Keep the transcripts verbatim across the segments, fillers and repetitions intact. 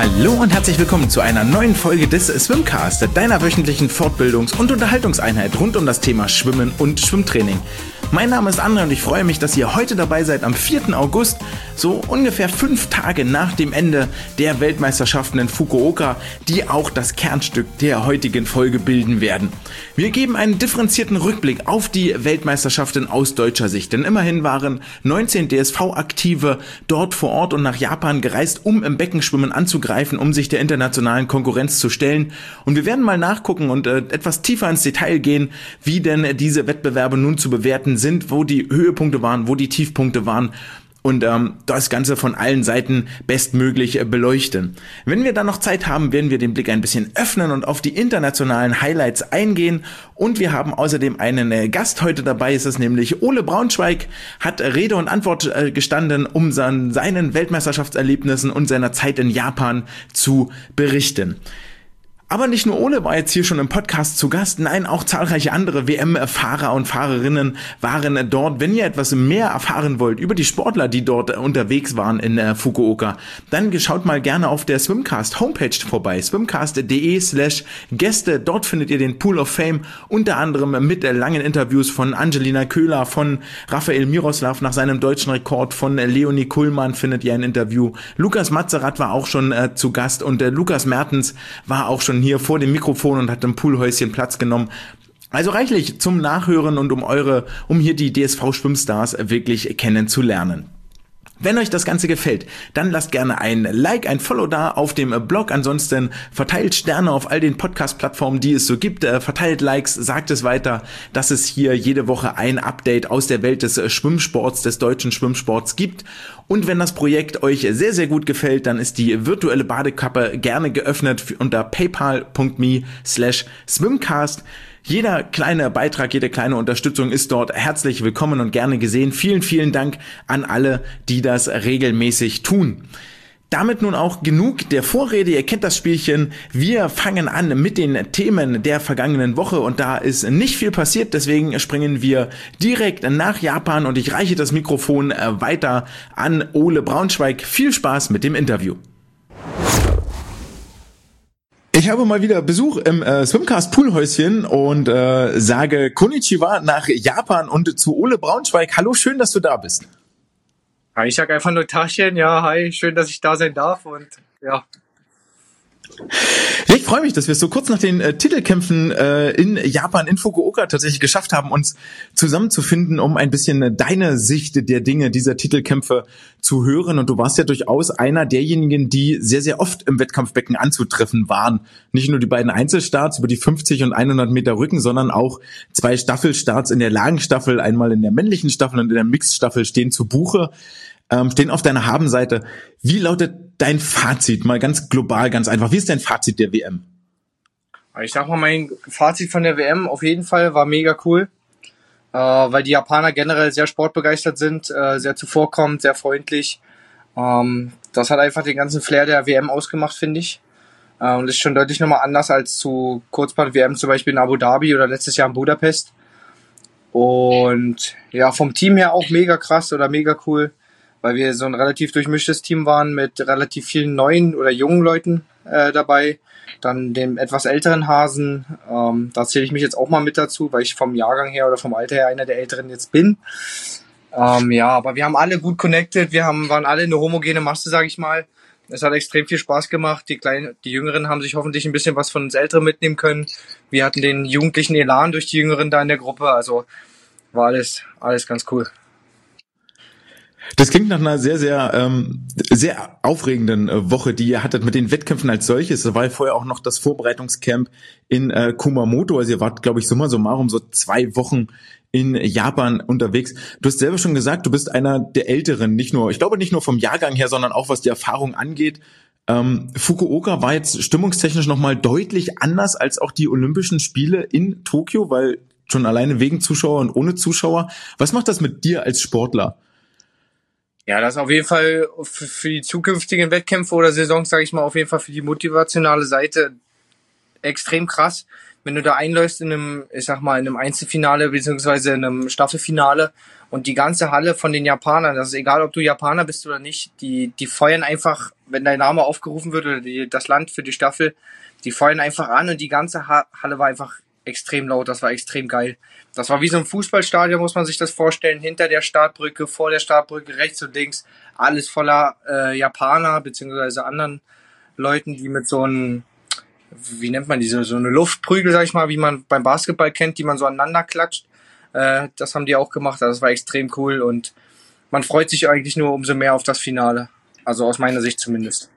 Hallo und herzlich willkommen zu einer neuen Folge des Swimcast, deiner wöchentlichen Fortbildungs- und Unterhaltungseinheit rund um das Thema Schwimmen und Schwimmtraining. Mein Name ist André und ich freue mich, dass ihr heute dabei seid am vierten August, so ungefähr fünf Tage nach dem Ende der Weltmeisterschaften in Fukuoka, die auch das Kernstück der heutigen Folge bilden werden. Wir geben einen differenzierten Rückblick auf die Weltmeisterschaften aus deutscher Sicht, denn immerhin waren neunzehn D S V-Aktive dort vor Ort und nach Japan gereist, um im Beckenschwimmen anzugreifen, um sich der internationalen Konkurrenz zu stellen. Und wir werden mal nachgucken und äh, etwas tiefer ins Detail gehen, wie denn diese Wettbewerbe nun zu bewerten sind, wo die Höhepunkte waren, wo die Tiefpunkte waren und ähm, das Ganze von allen Seiten bestmöglich äh, beleuchten. Wenn wir dann noch Zeit haben, werden wir den Blick ein bisschen öffnen und auf die internationalen Highlights eingehen und wir haben außerdem einen äh, Gast heute dabei, ist es nämlich Ole Braunschweig, hat Rede und Antwort äh, gestanden, um san, seinen Weltmeisterschaftserlebnissen und seiner Zeit in Japan zu berichten. Aber nicht nur Ole war jetzt hier schon im Podcast zu Gast, nein, auch zahlreiche andere W M-Fahrer und Fahrerinnen waren dort. Wenn ihr etwas mehr erfahren wollt über die Sportler, die dort unterwegs waren in äh, Fukuoka, dann schaut mal gerne auf der Swimcast Homepage vorbei, swimcast.de slash Gäste. Dort findet ihr den Pool of Fame, unter anderem mit äh, langen Interviews von Angelina Köhler, von Rafael Miroslav nach seinem deutschen Rekord, von äh, Leonie Kuhlmann findet ihr ein Interview. Lukas Mazerat war auch schon äh, zu Gast und äh, Lukas Mertens war auch schon hier vor dem Mikrofon und hat im Poolhäuschen Platz genommen. Also reichlich zum Nachhören und um eure, um hier die D S V-Schwimmstars wirklich kennenzulernen. Wenn euch das Ganze gefällt, dann lasst gerne ein Like, ein Follow da auf dem Blog. Ansonsten verteilt Sterne auf all den Podcast-Plattformen, die es so gibt. Verteilt Likes, sagt es weiter, dass es hier jede Woche ein Update aus der Welt des Schwimmsports, des deutschen Schwimmsports gibt. Und wenn das Projekt euch sehr, sehr gut gefällt, dann ist die virtuelle Badekappe gerne geöffnet unter paypal.me slash swimcast. Jeder kleine Beitrag, jede kleine Unterstützung ist dort herzlich willkommen und gerne gesehen. Vielen, vielen Dank an alle, die das regelmäßig tun. Damit nun auch genug der Vorrede. Ihr kennt das Spielchen. Wir fangen an mit den Themen der vergangenen Woche und da ist nicht viel passiert. Deswegen springen wir direkt nach Japan und ich reiche das Mikrofon weiter an Ole Braunschweig. Viel Spaß mit dem Interview. Ich habe mal wieder Besuch im äh, Swimcast Poolhäuschen und äh, sage Konnichiwa nach Japan und zu Ole Braunschweig. Hallo, schön, dass du da bist. Ja, ich sage einfach nur Taschen. Ja, hi, schön, dass ich da sein darf und ja. Ja, ich freue mich, dass wir es so kurz nach den äh, Titelkämpfen äh, in Japan, in Fukuoka tatsächlich geschafft haben, uns zusammenzufinden, um ein bisschen äh, deine Sicht der Dinge dieser Titelkämpfe zu hören. Und du warst ja durchaus einer derjenigen, die sehr, sehr oft im Wettkampfbecken anzutreffen waren. Nicht nur die beiden Einzelstarts über die fünfzig und hundert Meter Rücken, sondern auch zwei Staffelstarts in der Lagenstaffel, einmal in der männlichen Staffel und in der Mixstaffel stehen zu Buche. Ähm, stehen auf deiner Habenseite. Wie lautet dein Fazit? Mal ganz global, ganz einfach. Wie ist dein Fazit der W M? Ich sag mal, mein Fazit von der W M auf jeden Fall war mega cool, äh, weil die Japaner generell sehr sportbegeistert sind, äh, sehr zuvorkommend, sehr freundlich. Ähm, das hat einfach den ganzen Flair der W M ausgemacht, finde ich. Äh, und ist schon deutlich nochmal anders als zu Kurzbahn-W M zum Beispiel in Abu Dhabi oder letztes Jahr in Budapest. Und ja, vom Team her auch mega krass oder mega cool, weil wir so ein relativ durchmischtes Team waren mit relativ vielen neuen oder jungen Leuten äh, dabei. Dann dem etwas älteren Hasen, ähm, da zähle ich mich jetzt auch mal mit dazu, weil ich vom Jahrgang her oder vom Alter her einer der Älteren jetzt bin. Ähm, ja, aber wir haben alle gut connected, wir haben waren alle eine homogene Masse, sage ich mal. Es hat extrem viel Spaß gemacht. Die kleinen, die Jüngeren haben sich hoffentlich ein bisschen was von uns Älteren mitnehmen können. Wir hatten den jugendlichen Elan durch die Jüngeren da in der Gruppe, also war alles, alles ganz cool. Das klingt nach einer sehr, sehr, ähm, sehr aufregenden äh, Woche, die ihr hattet mit den Wettkämpfen als solches. Da war ja vorher auch noch das Vorbereitungscamp in äh, Kumamoto. Also ihr wart, glaube ich, summa summarum so zwei Wochen in Japan unterwegs. Du hast selber schon gesagt, du bist einer der Älteren, nicht nur, ich glaube nicht nur vom Jahrgang her, sondern auch was die Erfahrung angeht. Ähm, Fukuoka war jetzt stimmungstechnisch nochmal deutlich anders als auch die Olympischen Spiele in Tokio, weil schon alleine wegen Zuschauer und ohne Zuschauer. Was macht das mit dir als Sportler? Ja, das ist auf jeden Fall für die zukünftigen Wettkämpfe oder Saisons, sage ich mal, auf jeden Fall für die motivationale Seite extrem krass. wenn du da einläufst in einem, ich sag mal, in einem Einzelfinale beziehungsweise in einem Staffelfinale und die ganze Halle von den Japanern, das ist egal, ob du Japaner bist oder nicht, die die feuern einfach, wenn dein Name aufgerufen wird oder die, das Land für die Staffel, die feuern einfach an und die ganze ha- Halle war einfach extrem laut, das war extrem geil. Das war wie so ein Fußballstadion, muss man sich das vorstellen, hinter der Startbrücke, vor der Startbrücke, rechts und links, alles voller äh, Japaner beziehungsweise anderen Leuten, die mit so einem, wie nennt man diese, so eine Luftprügel, sag ich mal, wie man beim Basketball kennt, die man so aneinander klatscht. Äh, das haben die auch gemacht, das war extrem cool und man freut sich eigentlich nur umso mehr auf das Finale. Also aus meiner Sicht zumindest.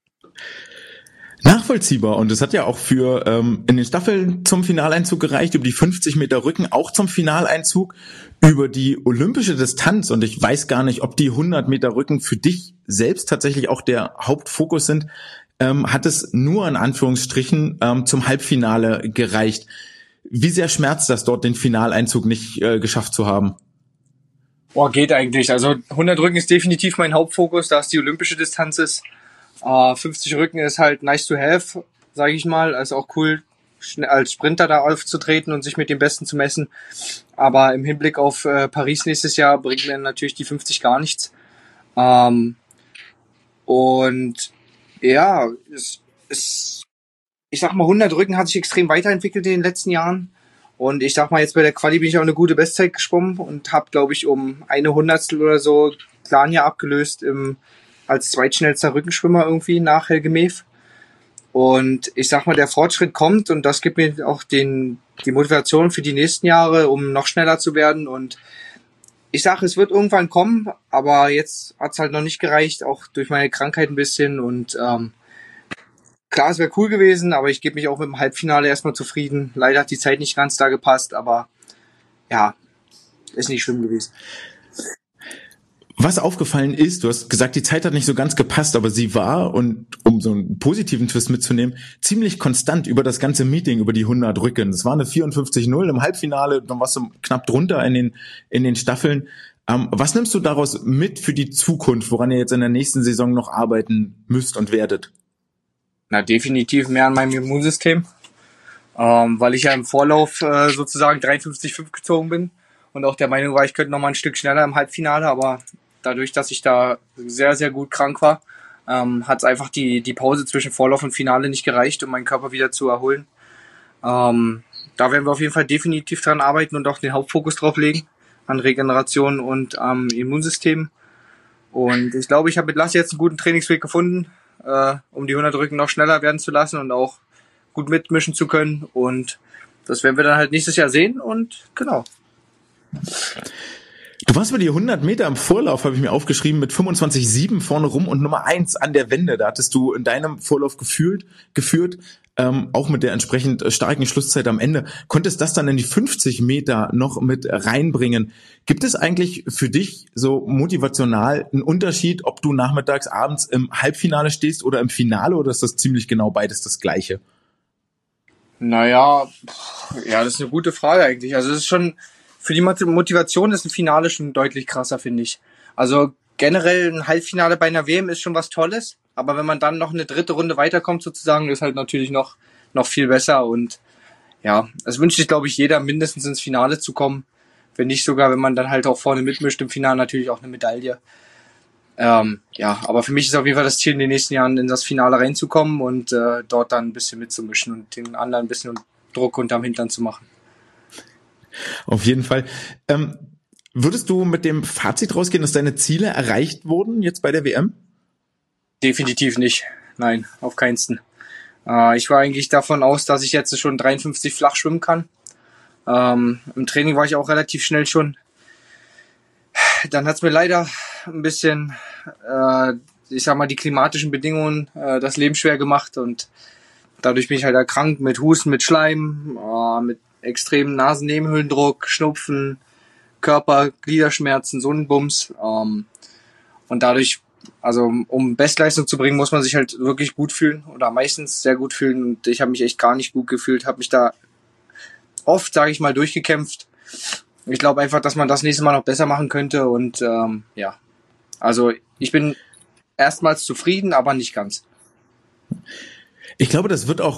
Nachvollziehbar, und es hat ja auch für ähm, in den Staffeln zum Finaleinzug gereicht, über die fünfzig Meter Rücken auch zum Finaleinzug, über die olympische Distanz, und ich weiß gar nicht, ob die hundert Meter Rücken für dich selbst tatsächlich auch der Hauptfokus sind, ähm, hat es nur in Anführungsstrichen ähm, zum Halbfinale gereicht. Wie sehr schmerzt das dort, den Finaleinzug nicht äh, geschafft zu haben? Boah, geht eigentlich. Also hundert Rücken ist definitiv mein Hauptfokus, da es die olympische Distanz ist. Uh, fünfzig Rücken ist halt nice to have, sage ich mal. Ist auch cool, schnell als Sprinter da aufzutreten und sich mit den Besten zu messen. Aber im Hinblick auf äh, Paris nächstes Jahr bringt mir natürlich die fünfzig gar nichts. Um, und ja, es, es, ich sag mal, hundert Rücken hat sich extrem weiterentwickelt in den letzten Jahren. Und ich sag mal, jetzt bei der Quali bin ich auch eine gute Bestzeit geschwommen und habe, glaube ich, um eine Hundertstel oder so Klania abgelöst im als zweitschnellster Rückenschwimmer irgendwie nach Helge Meev. Und ich sag mal, der Fortschritt kommt und das gibt mir auch den, die Motivation für die nächsten Jahre, um noch schneller zu werden. Und ich sage, es wird irgendwann kommen, aber jetzt hat's halt noch nicht gereicht, auch durch meine Krankheit ein bisschen. Und ähm, klar, es wäre cool gewesen, aber ich gebe mich auch mit dem Halbfinale erstmal zufrieden. Leider hat die Zeit nicht ganz da gepasst, aber ja, ist nicht schlimm gewesen. Was aufgefallen ist, du hast gesagt, die Zeit hat nicht so ganz gepasst, aber sie war, und um so einen positiven Twist mitzunehmen, ziemlich konstant über das ganze Meeting, über die hundert Rücken. Es war eine vierundfünfzig null im Halbfinale, dann warst du knapp drunter in den in den Staffeln. Ähm, was nimmst du daraus mit für die Zukunft, woran ihr jetzt in der nächsten Saison noch arbeiten müsst und werdet? Na, definitiv mehr an meinem Immunsystem, ähm, weil ich ja im Vorlauf äh, sozusagen dreiundfünfzig Komma fünf gezogen bin und auch der Meinung war, ich könnte noch mal ein Stück schneller im Halbfinale, aber dadurch, dass ich da sehr, sehr gut krank war, ähm, hat es einfach die, die Pause zwischen Vorlauf und Finale nicht gereicht, um meinen Körper wieder zu erholen. Ähm, da werden wir auf jeden Fall definitiv dran arbeiten und auch den Hauptfokus drauf legen, an Regeneration und am ähm, Immunsystem. Und ich glaube, ich habe mit Lasse jetzt einen guten Trainingsweg gefunden, äh, um die hundert Rücken noch schneller werden zu lassen und auch gut mitmischen zu können. Und das werden wir dann halt nächstes Jahr sehen und genau. Du warst über die hundert Meter im Vorlauf, habe ich mir aufgeschrieben, mit fünfundzwanzig Komma sieben vorne rum und Nummer eins an der Wende. Da hattest du in deinem Vorlauf gefühlt, geführt, ähm, auch mit der entsprechend starken Schlusszeit am Ende. Konntest das dann in die fünfzig Meter noch mit reinbringen. Gibt es eigentlich für dich so motivational einen Unterschied, ob du nachmittags, abends im Halbfinale stehst oder im Finale, oder ist das ziemlich genau beides das Gleiche? Naja, ja, das ist eine gute Frage eigentlich. Also es ist schon... Für die Motivation ist ein Finale schon deutlich krasser, finde ich. Also generell ein Halbfinale bei einer W M ist schon was Tolles, aber wenn man dann noch eine dritte Runde weiterkommt sozusagen, ist halt natürlich noch noch viel besser. Und ja, es wünscht sich, glaube ich, jeder, mindestens ins Finale zu kommen. Wenn nicht sogar, wenn man dann halt auch vorne mitmischt im Finale, natürlich auch eine Medaille. Ähm, ja, aber für mich ist auf jeden Fall das Ziel, in den nächsten Jahren in das Finale reinzukommen und äh, dort dann ein bisschen mitzumischen und den anderen ein bisschen Druck unterm Hintern zu machen. Auf jeden Fall. Ähm, würdest du mit dem Fazit rausgehen, dass deine Ziele erreicht wurden jetzt bei der W M? Definitiv nicht. Nein, auf keinsten. Äh, ich war eigentlich davon aus, dass ich jetzt schon dreiundfünfzig flach schwimmen kann. Ähm, Im Training war ich auch relativ schnell schon. Dann hat es mir leider ein bisschen, äh, ich sag mal, die klimatischen Bedingungen äh, das Leben schwer gemacht und dadurch bin ich halt erkrankt mit Husten, mit Schleim, äh, mit extremen Nasennebenhöhlendruck, Schnupfen, Körper, Gliederschmerzen, so ein Bums. Ähm, und dadurch, also um Bestleistung zu bringen, muss man sich halt wirklich gut fühlen oder meistens sehr gut fühlen. Und ich habe mich echt gar nicht gut gefühlt, habe mich da oft, sage ich mal, durchgekämpft. Ich glaube einfach, dass man das nächste Mal noch besser machen könnte. Und ähm, ja, also ich bin erstmals zufrieden, aber nicht ganz. Ich glaube, das wird auch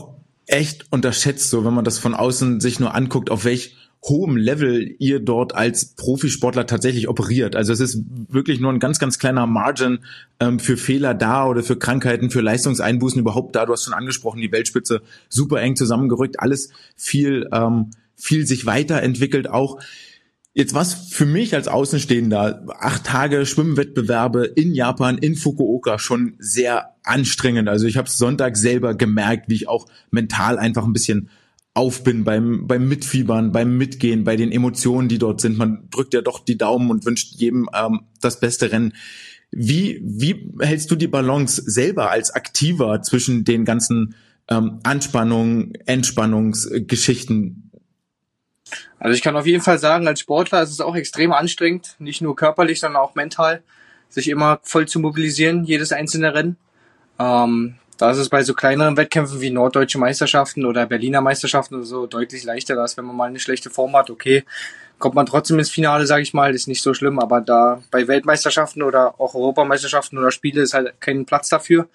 echt unterschätzt, so wenn man das von außen sich nur anguckt, auf welch hohem Level ihr dort als Profisportler tatsächlich operiert. Also es ist wirklich nur ein ganz, ganz kleiner Margin ähm, für Fehler da oder für Krankheiten, für Leistungseinbußen überhaupt da. Du hast schon angesprochen, die Weltspitze super eng zusammengerückt, alles viel, ähm, viel sich weiterentwickelt auch. Jetzt was für mich als Außenstehender, acht Tage Schwimmwettbewerbe in Japan, in Fukuoka, schon sehr anstrengend. Also ich habe Sonntag selber gemerkt, wie ich auch mental einfach ein bisschen auf bin beim, beim Mitfiebern, beim Mitgehen, bei den Emotionen, die dort sind. Man drückt ja doch die Daumen und wünscht jedem ähm, das beste Rennen. Wie, wie hältst du die Balance selber als Aktiver zwischen den ganzen ähm, Anspannungen, Entspannungsgeschichten? Also ich kann auf jeden Fall sagen, als Sportler ist es auch extrem anstrengend, nicht nur körperlich, sondern auch mental, sich immer voll zu mobilisieren, jedes einzelne Rennen. Ähm, Da ist es bei so kleineren Wettkämpfen wie norddeutsche Meisterschaften oder Berliner Meisterschaften oder so deutlich leichter, dass wenn man mal eine schlechte Form hat, okay, kommt man trotzdem ins Finale, sage ich mal, ist nicht so schlimm, aber da bei Weltmeisterschaften oder auch Europameisterschaften oder Spiele ist halt kein Platz dafür.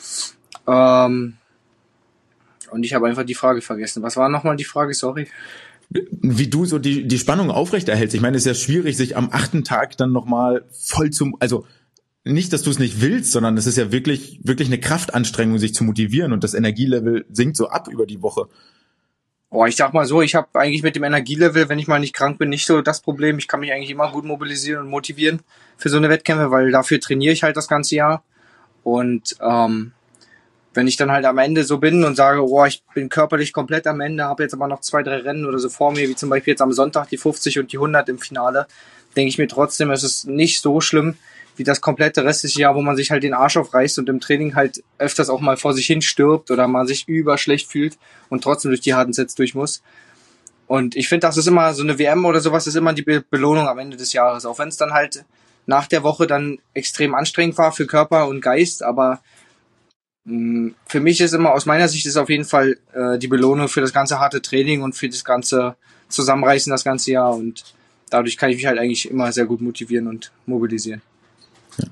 Ähm, und ich habe einfach die Frage vergessen. Was war nochmal die Frage? Sorry. Wie du so die, die Spannung aufrechterhältst. Ich meine, es ist ja schwierig, sich am achten Tag dann nochmal voll zum, also nicht, dass du es nicht willst, sondern es ist ja wirklich, wirklich eine Kraftanstrengung, sich zu motivieren und das Energielevel sinkt so ab über die Woche. Oh, ich sag mal so, ich habe eigentlich mit dem Energielevel, wenn ich mal nicht krank bin, nicht so das Problem. Ich kann mich eigentlich immer gut mobilisieren und motivieren für so eine Wettkämpfe, weil dafür trainiere ich halt das ganze Jahr. Und ähm, wenn ich dann halt am Ende so bin und sage, oh, ich bin körperlich komplett am Ende, habe jetzt aber noch zwei, drei Rennen oder so vor mir, wie zum Beispiel jetzt am Sonntag die fünfzig und die hundert im Finale, denke ich mir trotzdem, es ist nicht so schlimm wie das komplette restliche Jahr, wo man sich halt den Arsch aufreißt und im Training halt öfters auch mal vor sich hin stirbt oder man sich überschlecht fühlt und trotzdem durch die harten Sets durch muss. Und ich finde, das ist immer so eine W M oder sowas, ist immer die Be- Belohnung am Ende des Jahres. Auch wenn es dann halt nach der Woche dann extrem anstrengend war für Körper und Geist, aber mh, für mich ist immer, aus meiner Sicht ist auf jeden Fall äh, die Belohnung für das ganze harte Training und für das ganze Zusammenreißen das ganze Jahr und dadurch kann ich mich halt eigentlich immer sehr gut motivieren und mobilisieren. Ja.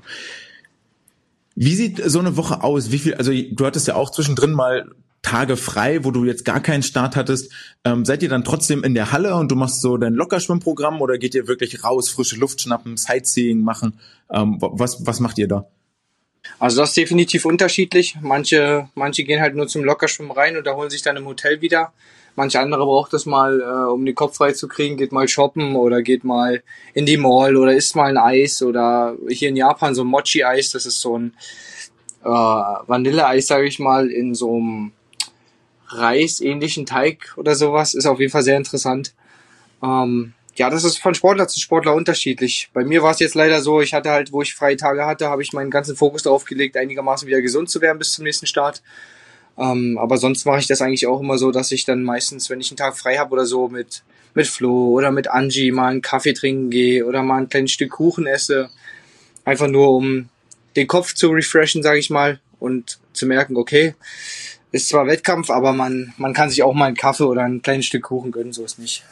Wie sieht so eine Woche aus? Wie viel, also du hattest ja auch zwischendrin mal Tage frei, wo du jetzt gar keinen Start hattest. Ähm, seid ihr dann trotzdem in der Halle und du machst so dein Lockerschwimmprogramm oder geht ihr wirklich raus, frische Luft schnappen, Sightseeing machen? Ähm, was, was macht ihr da? Also das ist definitiv unterschiedlich. Manche, manche gehen halt nur zum Lockerschwimmen rein und erholen sich dann im Hotel wieder. Manche andere braucht das mal, äh, um den Kopf frei zu kriegen, geht mal shoppen oder geht mal in die Mall oder isst mal ein Eis oder hier in Japan so ein Mochi-Eis, das ist so ein äh, Vanilleeis, sage ich mal, in so einem Reis-ähnlichen Teig oder sowas. Ist auf jeden Fall sehr interessant. Ähm, ja, das ist von Sportler zu Sportler unterschiedlich. Bei mir war es jetzt leider so, ich hatte halt, wo ich freie Tage hatte, habe ich meinen ganzen Fokus darauf gelegt, einigermaßen wieder gesund zu werden bis zum nächsten Start. Ähm, aber sonst mache ich das eigentlich auch immer so, dass ich dann meistens, wenn ich einen Tag frei habe oder so, mit mit Flo oder mit Angie mal einen Kaffee trinken gehe oder mal ein kleines Stück Kuchen esse. Einfach nur, um den Kopf zu refreshen, sage ich mal, und zu merken, okay, ist zwar Wettkampf, aber man man kann sich auch mal einen Kaffee oder ein kleines Stück Kuchen gönnen, so ist nicht.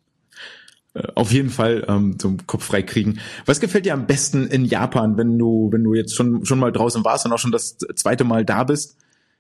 Auf jeden Fall ähm, zum Kopf frei kriegen. Was gefällt dir am besten in Japan, wenn du wenn du jetzt schon schon mal draußen warst und auch schon das zweite Mal da bist?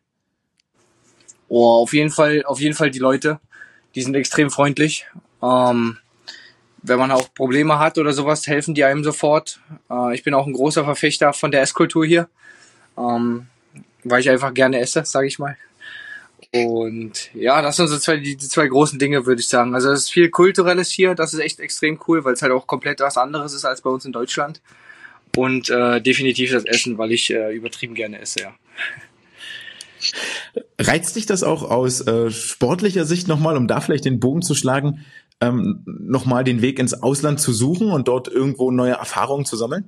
Oh, auf jeden Fall, auf jeden Fall die Leute, die sind extrem freundlich. Ähm, wenn man auch Probleme hat oder sowas, helfen die einem sofort. Äh, ich bin auch ein großer Verfechter von der Esskultur hier, ähm, weil ich einfach gerne esse, sage ich mal. Und ja, das sind so zwei, die, die zwei großen Dinge, würde ich sagen. Also es ist viel Kulturelles hier, das ist echt extrem cool, weil es halt auch komplett was anderes ist als bei uns in Deutschland. Und äh, definitiv das Essen, weil ich äh, übertrieben gerne esse, ja. Reizt dich das auch aus äh, sportlicher Sicht nochmal, um da vielleicht den Bogen zu schlagen, ähm, nochmal den Weg ins Ausland zu suchen und dort irgendwo neue Erfahrungen zu sammeln?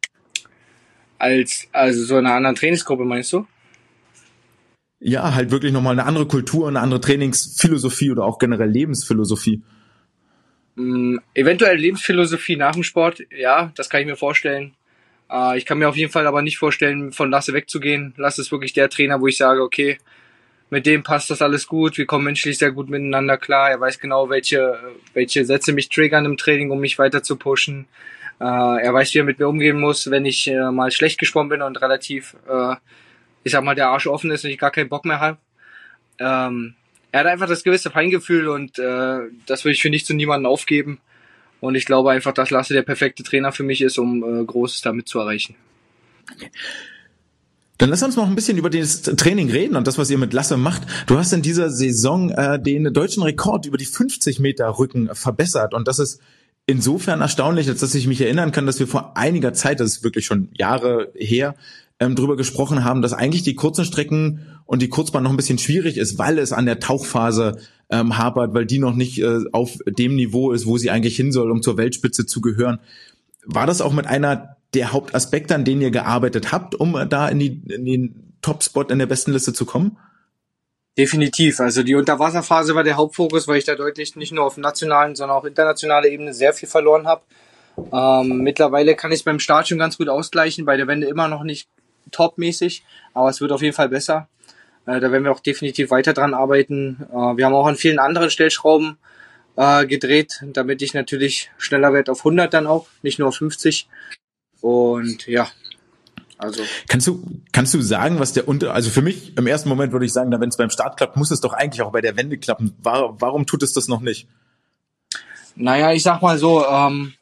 Als, also so in einer anderen Trainingsgruppe, meinst du? Ja, halt wirklich nochmal eine andere Kultur, eine andere Trainingsphilosophie oder auch generell Lebensphilosophie. Mm, eventuell Lebensphilosophie nach dem Sport, ja, das kann ich mir vorstellen. Äh, ich kann mir auf jeden Fall aber nicht vorstellen, von Lasse wegzugehen. Lasse ist wirklich der Trainer, wo ich sage, okay, mit dem passt das alles gut, wir kommen menschlich sehr gut miteinander klar. Er weiß genau, welche, welche Sätze mich triggern im Training, um mich weiter zu pushen. Äh, er weiß, wie er mit mir umgehen muss, wenn ich äh, mal schlecht geschwommen bin und relativ, äh, ich sag mal, der Arsch offen ist und ich gar keinen Bock mehr habe. Ähm, er hat einfach das gewisse Feingefühl und äh, das würde ich für nicht zu niemanden aufgeben. Und ich glaube einfach, dass Lasse der perfekte Trainer für mich ist, um äh, Großes damit zu erreichen. Okay. Dann lass uns noch ein bisschen über das Training reden und das, was ihr mit Lasse macht. Du hast in dieser Saison äh, den deutschen Rekord über die fünfzig Meter Rücken verbessert und das ist insofern erstaunlich, als dass ich mich erinnern kann, dass wir vor einiger Zeit, das ist wirklich schon Jahre her, ähm, drüber gesprochen haben, dass eigentlich die kurzen Strecken und die Kurzbahn noch ein bisschen schwierig ist, weil es an der Tauchphase ähm, hapert, weil die noch nicht äh, auf dem Niveau ist, wo sie eigentlich hin soll, um zur Weltspitze zu gehören. War das auch mit einer der Hauptaspekte, an denen ihr gearbeitet habt, um da in, die, in den Top-Spot in der besten Liste zu kommen? Definitiv. Also die Unterwasserphase war der Hauptfokus, weil ich da deutlich nicht nur auf nationalen, sondern auch internationaler Ebene sehr viel verloren habe. Ähm, mittlerweile kann ich es beim Start schon ganz gut ausgleichen, bei der Wende immer noch nicht topmäßig, aber es wird auf jeden Fall besser. Äh, da werden wir auch definitiv weiter dran arbeiten. Äh, wir haben auch an vielen anderen Stellschrauben äh, gedreht, damit ich natürlich schneller werde auf hundert dann auch, nicht nur auf fünfzig. Und ja, also. Kannst du, kannst du sagen, was der Unter, also für mich im ersten Moment würde ich sagen, wenn es beim Start klappt, muss es doch eigentlich auch bei der Wende klappen. War, warum tut es das noch nicht? Naja, ich sag mal so, ähm,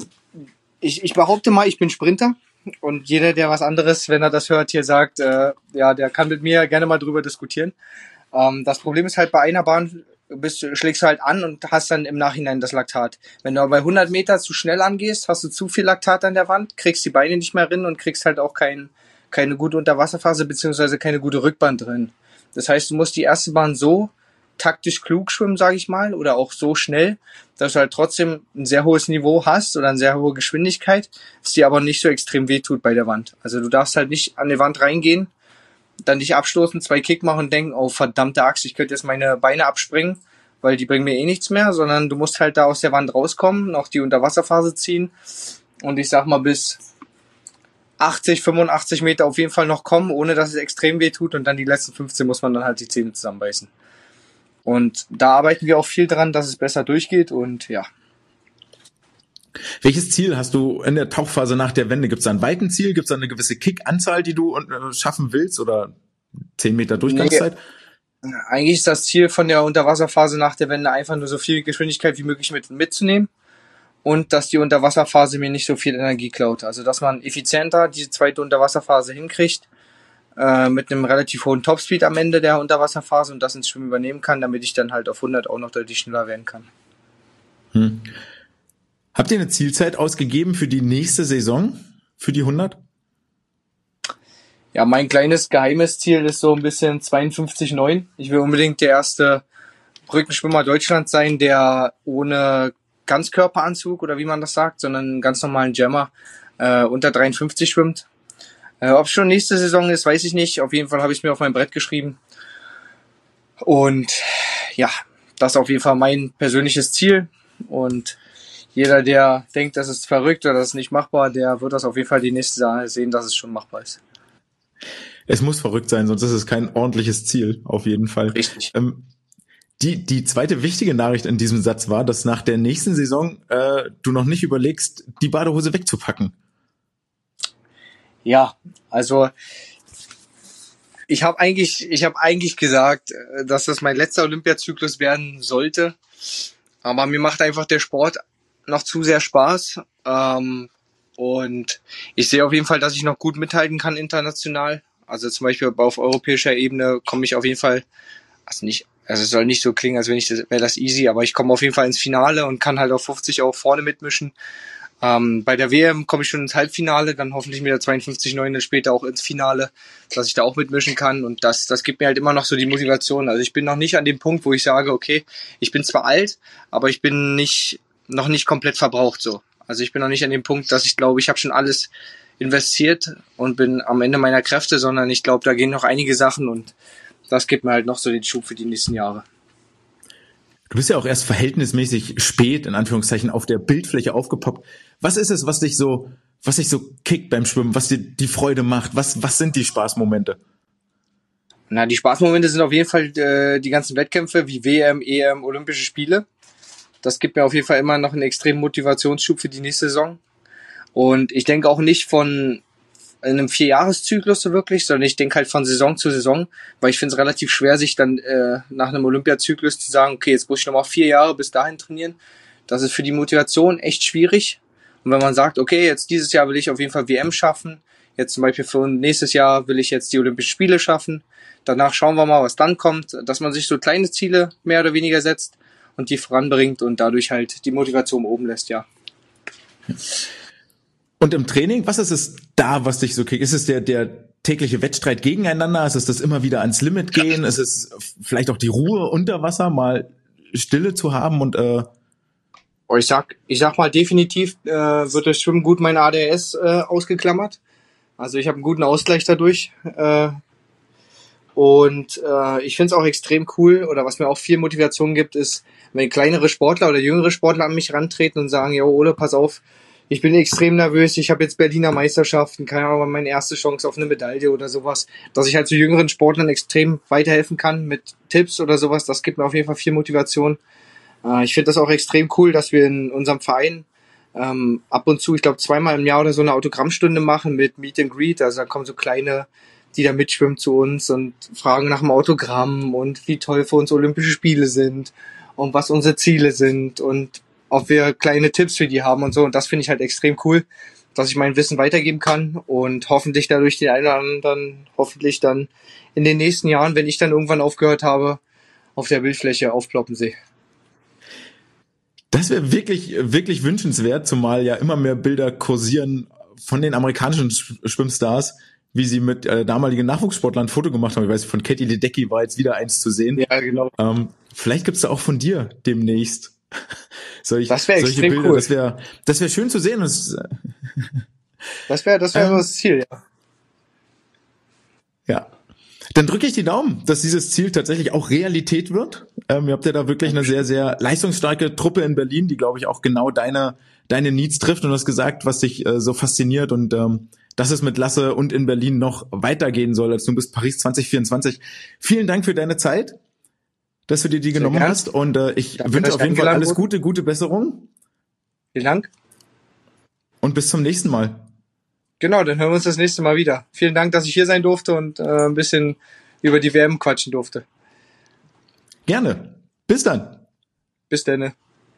ich, ich behaupte mal, ich bin Sprinter und jeder, der was anderes, wenn er das hört, hier sagt, äh, ja, der kann mit mir gerne mal drüber diskutieren. Ähm, das Problem ist halt bei einer Bahn, bist, schlägst du halt an und hast dann im Nachhinein das Laktat. Wenn du bei hundert Meter zu schnell angehst, hast du zu viel Laktat an der Wand, kriegst die Beine nicht mehr drin und kriegst halt auch kein, keine gute Unterwasserphase beziehungsweise keine gute Rückbahn drin. Das heißt, du musst die erste Bahn so taktisch klug schwimmen, sage ich mal, oder auch so schnell, dass du halt trotzdem ein sehr hohes Niveau hast oder eine sehr hohe Geschwindigkeit, es dir aber nicht so extrem wehtut bei der Wand. Also du darfst halt nicht an die Wand reingehen, dann dich abstoßen, zwei Kick machen und denken, oh verdammte Axt, ich könnte jetzt meine Beine abspringen, weil die bringen mir eh nichts mehr, sondern du musst halt da aus der Wand rauskommen, noch die Unterwasserphase ziehen und ich sag mal bis achtzig, fünfundachtzig Meter auf jeden Fall noch kommen, ohne dass es extrem weh tut und dann die letzten fünfzehn muss man dann halt die Zähne zusammenbeißen. Und da arbeiten wir auch viel dran, dass es besser durchgeht und ja. Welches Ziel hast du in der Tauchphase nach der Wende? Gibt es da ein weiten Ziel? Gibt es da eine gewisse Kick-Anzahl, die du äh, schaffen willst oder zehn Meter Durchgangszeit? Nee. Eigentlich ist das Ziel von der Unterwasserphase nach der Wende einfach nur so viel Geschwindigkeit wie möglich mit, mitzunehmen und dass die Unterwasserphase mir nicht so viel Energie klaut. Also dass man effizienter die zweite Unterwasserphase hinkriegt äh, mit einem relativ hohen Topspeed am Ende der Unterwasserphase und das ins Schwimmen übernehmen kann, damit ich dann halt auf hundert auch noch deutlich schneller werden kann. Hm. Habt ihr eine Zielzeit ausgegeben für die nächste Saison, für die hundert? Ja, mein kleines geheimes Ziel ist so ein bisschen zweiundfünfzig Komma neun. Ich will unbedingt der erste Rückenschwimmer Deutschlands sein, der ohne Ganzkörperanzug oder wie man das sagt, sondern einen ganz normalen Jammer äh, unter dreiundfünfzig schwimmt. Äh, ob es schon nächste Saison ist, weiß ich nicht. Auf jeden Fall habe ich es mir auf mein Brett geschrieben. Und ja, das ist auf jeden Fall mein persönliches Ziel. Und jeder, der denkt, das ist verrückt oder das ist nicht machbar, der wird das auf jeden Fall die nächste Saison sehen, dass es schon machbar ist. Es muss verrückt sein, sonst ist es kein ordentliches Ziel, auf jeden Fall. Richtig. Ähm, die, die zweite wichtige Nachricht in diesem Satz war, dass nach der nächsten Saison äh, du noch nicht überlegst, die Badehose wegzupacken. Ja, also ich habe eigentlich, ich habe eigentlich gesagt, dass das mein letzter Olympiazyklus werden sollte. Aber mir macht einfach der Sport noch zu sehr Spaß. Ähm, und ich sehe auf jeden Fall, dass ich noch gut mithalten kann international. Also zum Beispiel auf europäischer Ebene komme ich auf jeden Fall, also nicht, also es soll nicht so klingen, als wenn ich das, wäre das easy, aber ich komme auf jeden Fall ins Finale und kann halt auf fünfzig auch vorne mitmischen. Ähm, bei der W M komme ich schon ins Halbfinale, dann hoffentlich mit der zweiundfünfzig Komma neun später auch ins Finale, dass ich da auch mitmischen kann und das, das gibt mir halt immer noch so die Motivation. Also ich bin noch nicht an dem Punkt, wo ich sage, okay, ich bin zwar alt, aber ich bin nicht, noch nicht komplett verbraucht so. Also ich bin noch nicht an dem Punkt, dass ich glaube, ich habe schon alles investiert und bin am Ende meiner Kräfte, sondern ich glaube, da gehen noch einige Sachen und das gibt mir halt noch so den Schub für die nächsten Jahre. Du bist ja auch erst verhältnismäßig spät, in Anführungszeichen, auf der Bildfläche aufgepoppt. Was ist es, was dich so, was dich so kickt beim Schwimmen, was dir die Freude macht? Was, was sind die Spaßmomente? Na, die Spaßmomente sind auf jeden Fall äh, die ganzen Wettkämpfe wie W M, E M, Olympische Spiele. Das gibt mir auf jeden Fall immer noch einen extremen Motivationsschub für die nächste Saison. Und ich denke auch nicht von in einem Vierjahreszyklus so wirklich, sondern ich denke halt von Saison zu Saison, weil ich finde es relativ schwer, sich dann äh, nach einem Olympiazyklus zu sagen, okay, jetzt muss ich nochmal vier Jahre bis dahin trainieren. Das ist für die Motivation echt schwierig. Und wenn man sagt, okay, jetzt dieses Jahr will ich auf jeden Fall W M schaffen, jetzt zum Beispiel für nächstes Jahr will ich jetzt die Olympischen Spiele schaffen, danach schauen wir mal, was dann kommt, dass man sich so kleine Ziele mehr oder weniger setzt und die voranbringt und dadurch halt die Motivation oben lässt, ja. Und im Training, was ist es da, was dich so kickt? Ist es der, der tägliche Wettstreit gegeneinander? Ist es das immer wieder ans Limit gehen? Ist es vielleicht auch die Ruhe unter Wasser, mal Stille zu haben und äh oh, ich sag, ich sag mal, definitiv äh, wird das Schwimmen gut meine A D H S äh, ausgeklammert. Also ich habe einen guten Ausgleich dadurch. Äh, und äh, ich finde es auch extrem cool, oder was mir auch viel Motivation gibt, ist, wenn kleinere Sportler oder jüngere Sportler an mich rantreten und sagen, ja Ole, pass auf, ich bin extrem nervös, ich habe jetzt Berliner Meisterschaften, keine Ahnung, meine erste Chance auf eine Medaille oder sowas, dass ich halt zu jüngeren Sportlern extrem weiterhelfen kann mit Tipps oder sowas, das gibt mir auf jeden Fall viel Motivation. Äh, ich finde das auch extrem cool, dass wir in unserem Verein ähm, ab und zu, ich glaube zweimal im Jahr oder so eine Autogrammstunde machen mit Meet and Greet, also da kommen so kleine, die da mitschwimmen zu uns und fragen nach dem Autogramm und wie toll für uns Olympische Spiele sind und was unsere Ziele sind und ob wir kleine Tipps für die haben und so. Und das finde ich halt extrem cool, dass ich mein Wissen weitergeben kann und hoffentlich dadurch den einen oder anderen, hoffentlich dann in den nächsten Jahren, wenn ich dann irgendwann aufgehört habe, auf der Bildfläche aufploppen sehe. Das wäre wirklich, wirklich wünschenswert, zumal ja immer mehr Bilder kursieren von den amerikanischen Schwimmstars, wie sie mit äh, damaligen Nachwuchssportlern ein Foto gemacht haben. Ich weiß, von Katie Ledecky war jetzt wieder eins zu sehen. Ja, genau. Ähm, vielleicht gibt's da auch von dir demnächst solch, das wäre extrem Bilder. Cool. Das wäre, das wäre schön zu sehen. Das, das wäre, das wäre ähm, das Ziel, ja. Ja. Dann drücke ich die Daumen, dass dieses Ziel tatsächlich auch Realität wird. Ähm, ihr habt ja da wirklich eine sehr, sehr leistungsstarke Truppe in Berlin, die, glaube ich, auch genau deine deine Needs trifft. Und du hast gesagt, was dich äh, so fasziniert und ähm, dass es mit Lasse und in Berlin noch weitergehen soll, als du bist Paris zwanzig vierundzwanzig. Vielen Dank für deine Zeit, dass du dir die sehr genommen gern. hast. Und äh, ich Danke, wünsche auf jeden Fall alles wurde. Gute, gute Besserung. Vielen Dank. Und bis zum nächsten Mal. Genau, dann hören wir uns das nächste Mal wieder. Vielen Dank, dass ich hier sein durfte und äh, ein bisschen über die W M quatschen durfte. Gerne. Bis dann. Bis dann.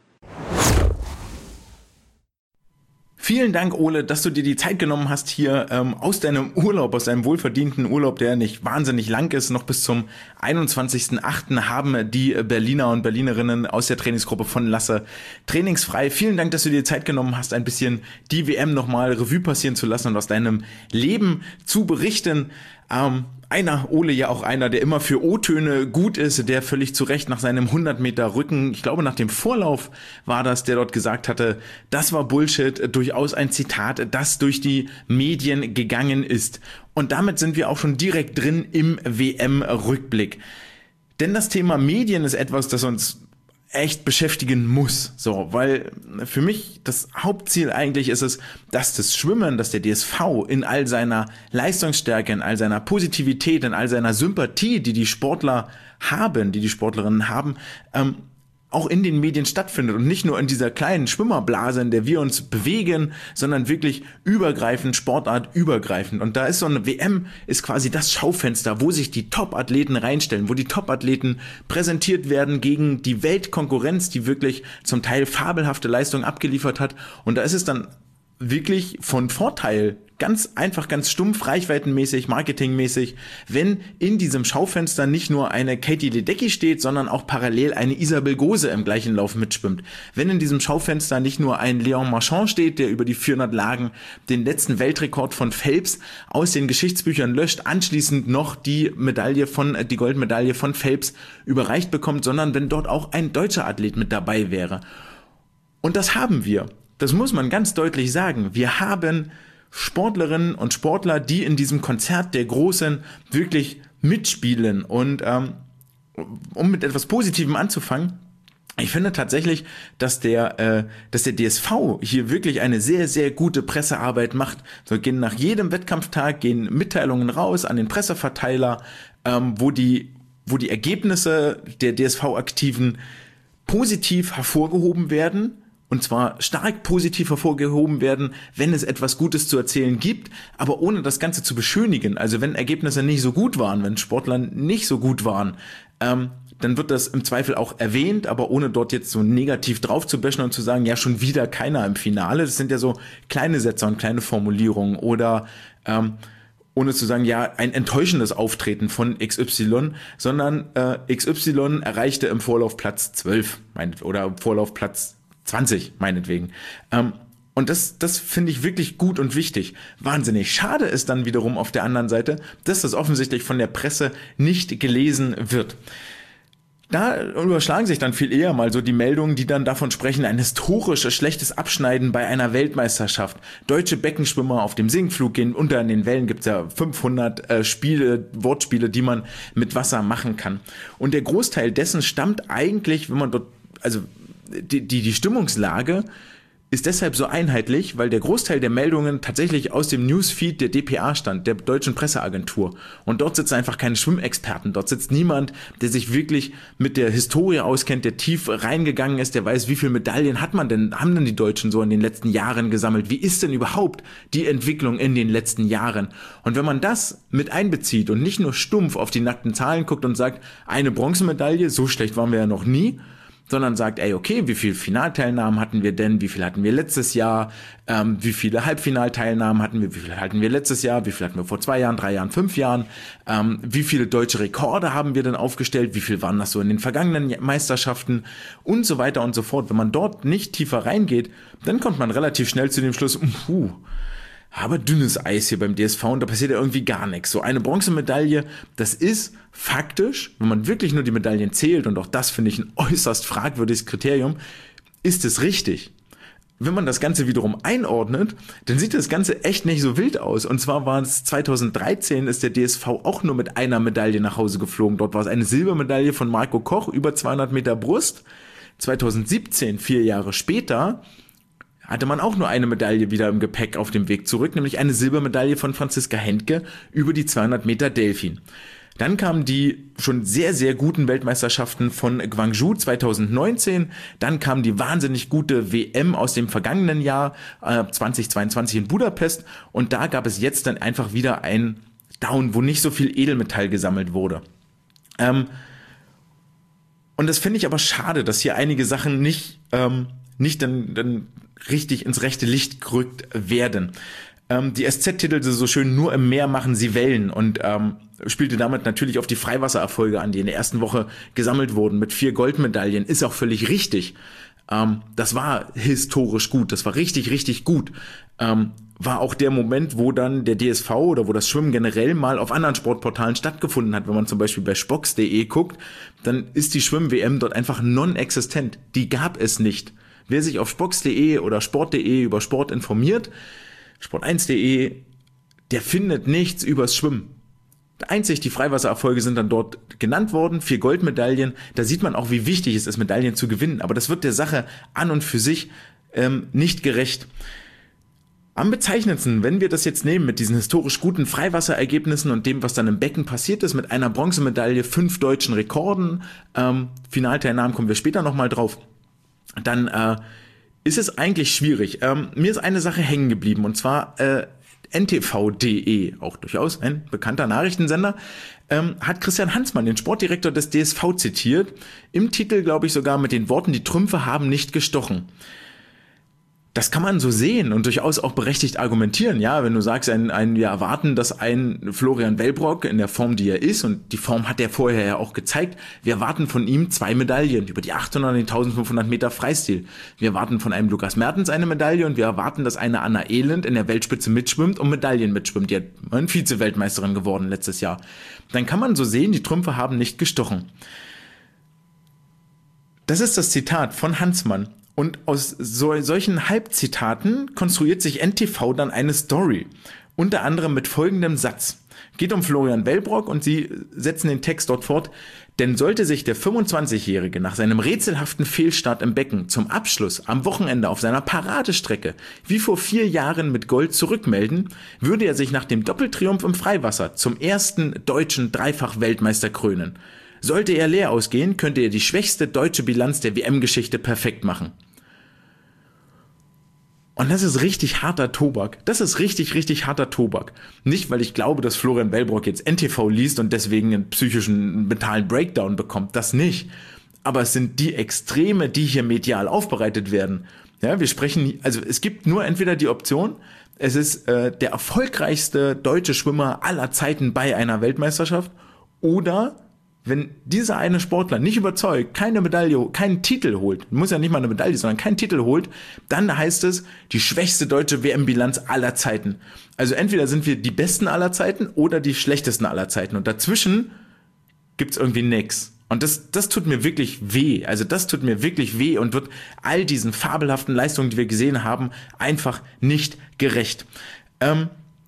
Vielen Dank, Ole, dass du dir die Zeit genommen hast, hier ähm, aus deinem Urlaub, aus deinem wohlverdienten Urlaub, der nicht wahnsinnig lang ist, noch bis zum einundzwanzigsten achten haben die Berliner und Berlinerinnen aus der Trainingsgruppe von Lasse trainingsfrei. Vielen Dank, dass du dir Zeit genommen hast, ein bisschen die W M nochmal Revue passieren zu lassen und aus deinem Leben zu berichten. Ähm, einer, Ole ja auch einer, der immer für O-Töne gut ist, der völlig zu Recht nach seinem hundert Meter Rücken, ich glaube nach dem Vorlauf war das, der dort gesagt hatte, das war Bullshit, durchaus ein Zitat, das durch die Medien gegangen ist. Und damit sind wir auch schon direkt drin im W M-Rückblick. Denn das Thema Medien ist etwas, das uns echt beschäftigen muss, so, weil für mich das Hauptziel eigentlich ist es, dass das Schwimmen, dass der D S V in all seiner Leistungsstärke, in all seiner Positivität, in all seiner Sympathie, die die Sportler haben, die die Sportlerinnen haben, ähm, auch in den Medien stattfindet und nicht nur in dieser kleinen Schwimmerblase, in der wir uns bewegen, sondern wirklich übergreifend, sportartübergreifend. Und da ist so eine W M, ist quasi das Schaufenster, wo sich die Top-Athleten reinstellen, wo die Top-Athleten präsentiert werden gegen die Weltkonkurrenz, die wirklich zum Teil fabelhafte Leistungen abgeliefert hat. Und da ist es dann wirklich von Vorteil, ganz einfach, ganz stumpf, reichweitenmäßig, marketingmäßig, wenn in diesem Schaufenster nicht nur eine Katie Ledecky steht, sondern auch parallel eine Isabel Gose im gleichen Lauf mitschwimmt. Wenn in diesem Schaufenster nicht nur ein Léon Marchand steht, der über die vierhundert Lagen den letzten Weltrekord von Phelps aus den Geschichtsbüchern löscht, anschließend noch die Medaille von, die Goldmedaille von Phelps überreicht bekommt, sondern wenn dort auch ein deutscher Athlet mit dabei wäre. Und das haben wir. Das muss man ganz deutlich sagen. Wir haben Sportlerinnen und Sportler, die in diesem Konzert der Großen wirklich mitspielen. Und ähm, um mit etwas Positivem anzufangen, ich finde tatsächlich, dass der, äh, dass der D S V hier wirklich eine sehr, sehr gute Pressearbeit macht. So gehen nach jedem Wettkampftag gehen Mitteilungen raus an den Presseverteiler, ähm, wo die, wo die Ergebnisse der D S V-Aktiven positiv hervorgehoben werden. und zwar stark positiv hervorgehoben werden, wenn es etwas Gutes zu erzählen gibt, aber ohne das Ganze zu beschönigen. Also wenn Ergebnisse nicht so gut waren, wenn Sportler nicht so gut waren, ähm, dann wird das im Zweifel auch erwähnt, aber ohne dort jetzt so negativ drauf zu bashen und zu sagen, ja, schon wieder keiner im Finale. Das sind ja so kleine Sätze und kleine Formulierungen oder ähm, ohne zu sagen, ja, ein enttäuschendes Auftreten von X Y, sondern äh, X Y erreichte im Vorlauf Platz zwölf meinet, oder im Vorlauf Platz zwanzig meinetwegen. Ähm, Und das, das finde ich wirklich gut und wichtig. Wahnsinnig schade ist dann wiederum auf der anderen Seite, dass das offensichtlich von der Presse nicht gelesen wird. Da überschlagen sich dann viel eher mal so die Meldungen, die dann davon sprechen, ein historisches schlechtes Abschneiden bei einer Weltmeisterschaft. Deutsche Beckenschwimmer auf dem Sinkflug gehen unter, in den Wellen gibt's ja fünfhundert äh, Spiele, Wortspiele, die man mit Wasser machen kann. Und der Großteil dessen stammt eigentlich, wenn man dort, also die, die, die Stimmungslage ist deshalb so einheitlich, weil der Großteil der Meldungen tatsächlich aus dem Newsfeed der D P A stammt, der Deutschen Presseagentur. Und dort sitzen einfach keine Schwimmexperten. Dort sitzt niemand, der sich wirklich mit der Historie auskennt, der tief reingegangen ist, der weiß, wie viele Medaillen hat man denn, haben denn die Deutschen so in den letzten Jahren gesammelt? Wie ist denn überhaupt die Entwicklung in den letzten Jahren? Und wenn man das mit einbezieht und nicht nur stumpf auf die nackten Zahlen guckt und sagt, eine Bronzemedaille, so schlecht waren wir ja noch nie, sondern sagt, ey, okay, wie viele Finalteilnahmen hatten wir denn, wie viel hatten wir letztes Jahr, ähm, wie viele Halbfinalteilnahmen hatten wir, wie viele hatten wir letztes Jahr, wie viel hatten wir vor zwei Jahren, drei Jahren, fünf Jahren, ähm, wie viele deutsche Rekorde haben wir denn aufgestellt, wie viel waren das so in den vergangenen Meisterschaften und so weiter und so fort. Wenn man dort nicht tiefer reingeht, dann kommt man relativ schnell zu dem Schluss, puh, aber dünnes Eis hier beim D S V und da passiert ja irgendwie gar nichts. So eine Bronzemedaille, das ist faktisch, wenn man wirklich nur die Medaillen zählt, und auch das finde ich ein äußerst fragwürdiges Kriterium, ist es richtig. Wenn man das Ganze wiederum einordnet, dann sieht das Ganze echt nicht so wild aus. Und zwar war es zweitausenddreizehn, ist der D S V auch nur mit einer Medaille nach Hause geflogen. Dort war es eine Silbermedaille von Marco Koch, über zweihundert Meter Brust. zweitausendsiebzehn, vier Jahre später, hatte man auch nur eine Medaille wieder im Gepäck auf dem Weg zurück, nämlich eine Silbermedaille von Franziska Hentke über die zweihundert Meter Delfin. Dann kamen die schon sehr, sehr guten Weltmeisterschaften von Gwangju zweitausendneunzehn. Dann kam die wahnsinnig gute W M aus dem vergangenen Jahr, äh, zweitausendzweiundzwanzig in Budapest. Und da gab es jetzt dann einfach wieder ein Down, wo nicht so viel Edelmetall gesammelt wurde. Ähm, und das finde ich aber schade, dass hier einige Sachen nicht, ähm, nicht dann, dann richtig ins rechte Licht gerückt werden. Ähm, die S Z titelte so schön, nur im Meer machen sie Wellen, und ähm, spielte damit natürlich auf die Freiwassererfolge an, die in der ersten Woche gesammelt wurden, mit vier Goldmedaillen. Ist auch völlig richtig. Ähm, das war historisch gut, das war richtig, richtig gut. Ähm, war auch der Moment, wo dann der D S V oder wo das Schwimmen generell mal auf anderen Sportportalen stattgefunden hat. Wenn man zum Beispiel bei spox punkt de guckt, dann ist die Schwimm-W M dort einfach non-existent. Die gab es nicht. Wer sich auf spox punkt de oder sport punkt de über Sport informiert, sport eins punkt de, der findet nichts übers Schwimmen. Einzig die Freiwassererfolge sind dann dort genannt worden, vier Goldmedaillen. Da sieht man auch, wie wichtig es ist, Medaillen zu gewinnen. Aber das wird der Sache an und für sich ähm, nicht gerecht. Am bezeichnendsten, wenn wir das jetzt nehmen mit diesen historisch guten Freiwasserergebnissen und dem, was dann im Becken passiert ist, mit einer Bronzemedaille, fünf deutschen Rekorden, ähm, Finalteilnahmen kommen wir später nochmal drauf, dann äh, ist es eigentlich schwierig. Ähm, mir ist eine Sache hängen geblieben, und zwar äh, N T V punkt de, auch durchaus ein bekannter Nachrichtensender, ähm, hat Christian Hansmann, den Sportdirektor des D S V, zitiert. Im Titel, glaube ich, sogar mit den Worten, die Trümpfe haben nicht gestochen. Das kann man so sehen und durchaus auch berechtigt argumentieren. Ja, wenn du sagst, ein, ein, wir erwarten, dass ein Florian Wellbrock in der Form, die er ist, und die Form hat er vorher ja auch gezeigt, wir erwarten von ihm zwei Medaillen über die achthundert und die eintausendfünfhundert Meter Freistil. Wir erwarten von einem Lukas Mertens eine Medaille, und wir erwarten, dass eine Anna Elend in der Weltspitze mitschwimmt und Medaillen mitschwimmt. Die hat eine Vize-Weltmeisterin geworden letztes Jahr. Dann kann man so sehen, die Trümpfe haben nicht gestochen. Das ist das Zitat von Hansmann. Und aus so, solchen Halbzitaten konstruiert sich N T V dann eine Story. Unter anderem mit folgendem Satz. Geht um Florian Wellbrock, und sie setzen den Text dort fort. Denn sollte sich der fünfundzwanzigjährige nach seinem rätselhaften Fehlstart im Becken zum Abschluss am Wochenende auf seiner Paradestrecke wie vor vier Jahren mit Gold zurückmelden, würde er sich nach dem Doppeltriumph im Freiwasser zum ersten deutschen Dreifach-Weltmeister krönen. Sollte er leer ausgehen, könnte er die schwächste deutsche Bilanz der W M-Geschichte perfekt machen. Und das ist richtig harter Tobak. Das ist richtig, richtig harter Tobak. Nicht, weil ich glaube, dass Florian Wellbrock jetzt N T V liest und deswegen einen psychischen, mentalen Breakdown bekommt. Das nicht. Aber es sind die Extreme, die hier medial aufbereitet werden. Ja, wir sprechen, also es gibt nur entweder die Option, es ist äh, der erfolgreichste deutsche Schwimmer aller Zeiten bei einer Weltmeisterschaft, oder wenn dieser eine Sportler nicht überzeugt, keine Medaille, keinen Titel holt, muss ja nicht mal eine Medaille, sondern keinen Titel holt, dann heißt es die schwächste deutsche W M-Bilanz aller Zeiten. Also entweder sind wir die Besten aller Zeiten oder die schlechtesten aller Zeiten. Und dazwischen gibt's irgendwie nix. Und das, das tut mir wirklich weh. Also das tut mir wirklich weh und wird all diesen fabelhaften Leistungen, die wir gesehen haben, einfach nicht gerecht. Ähm,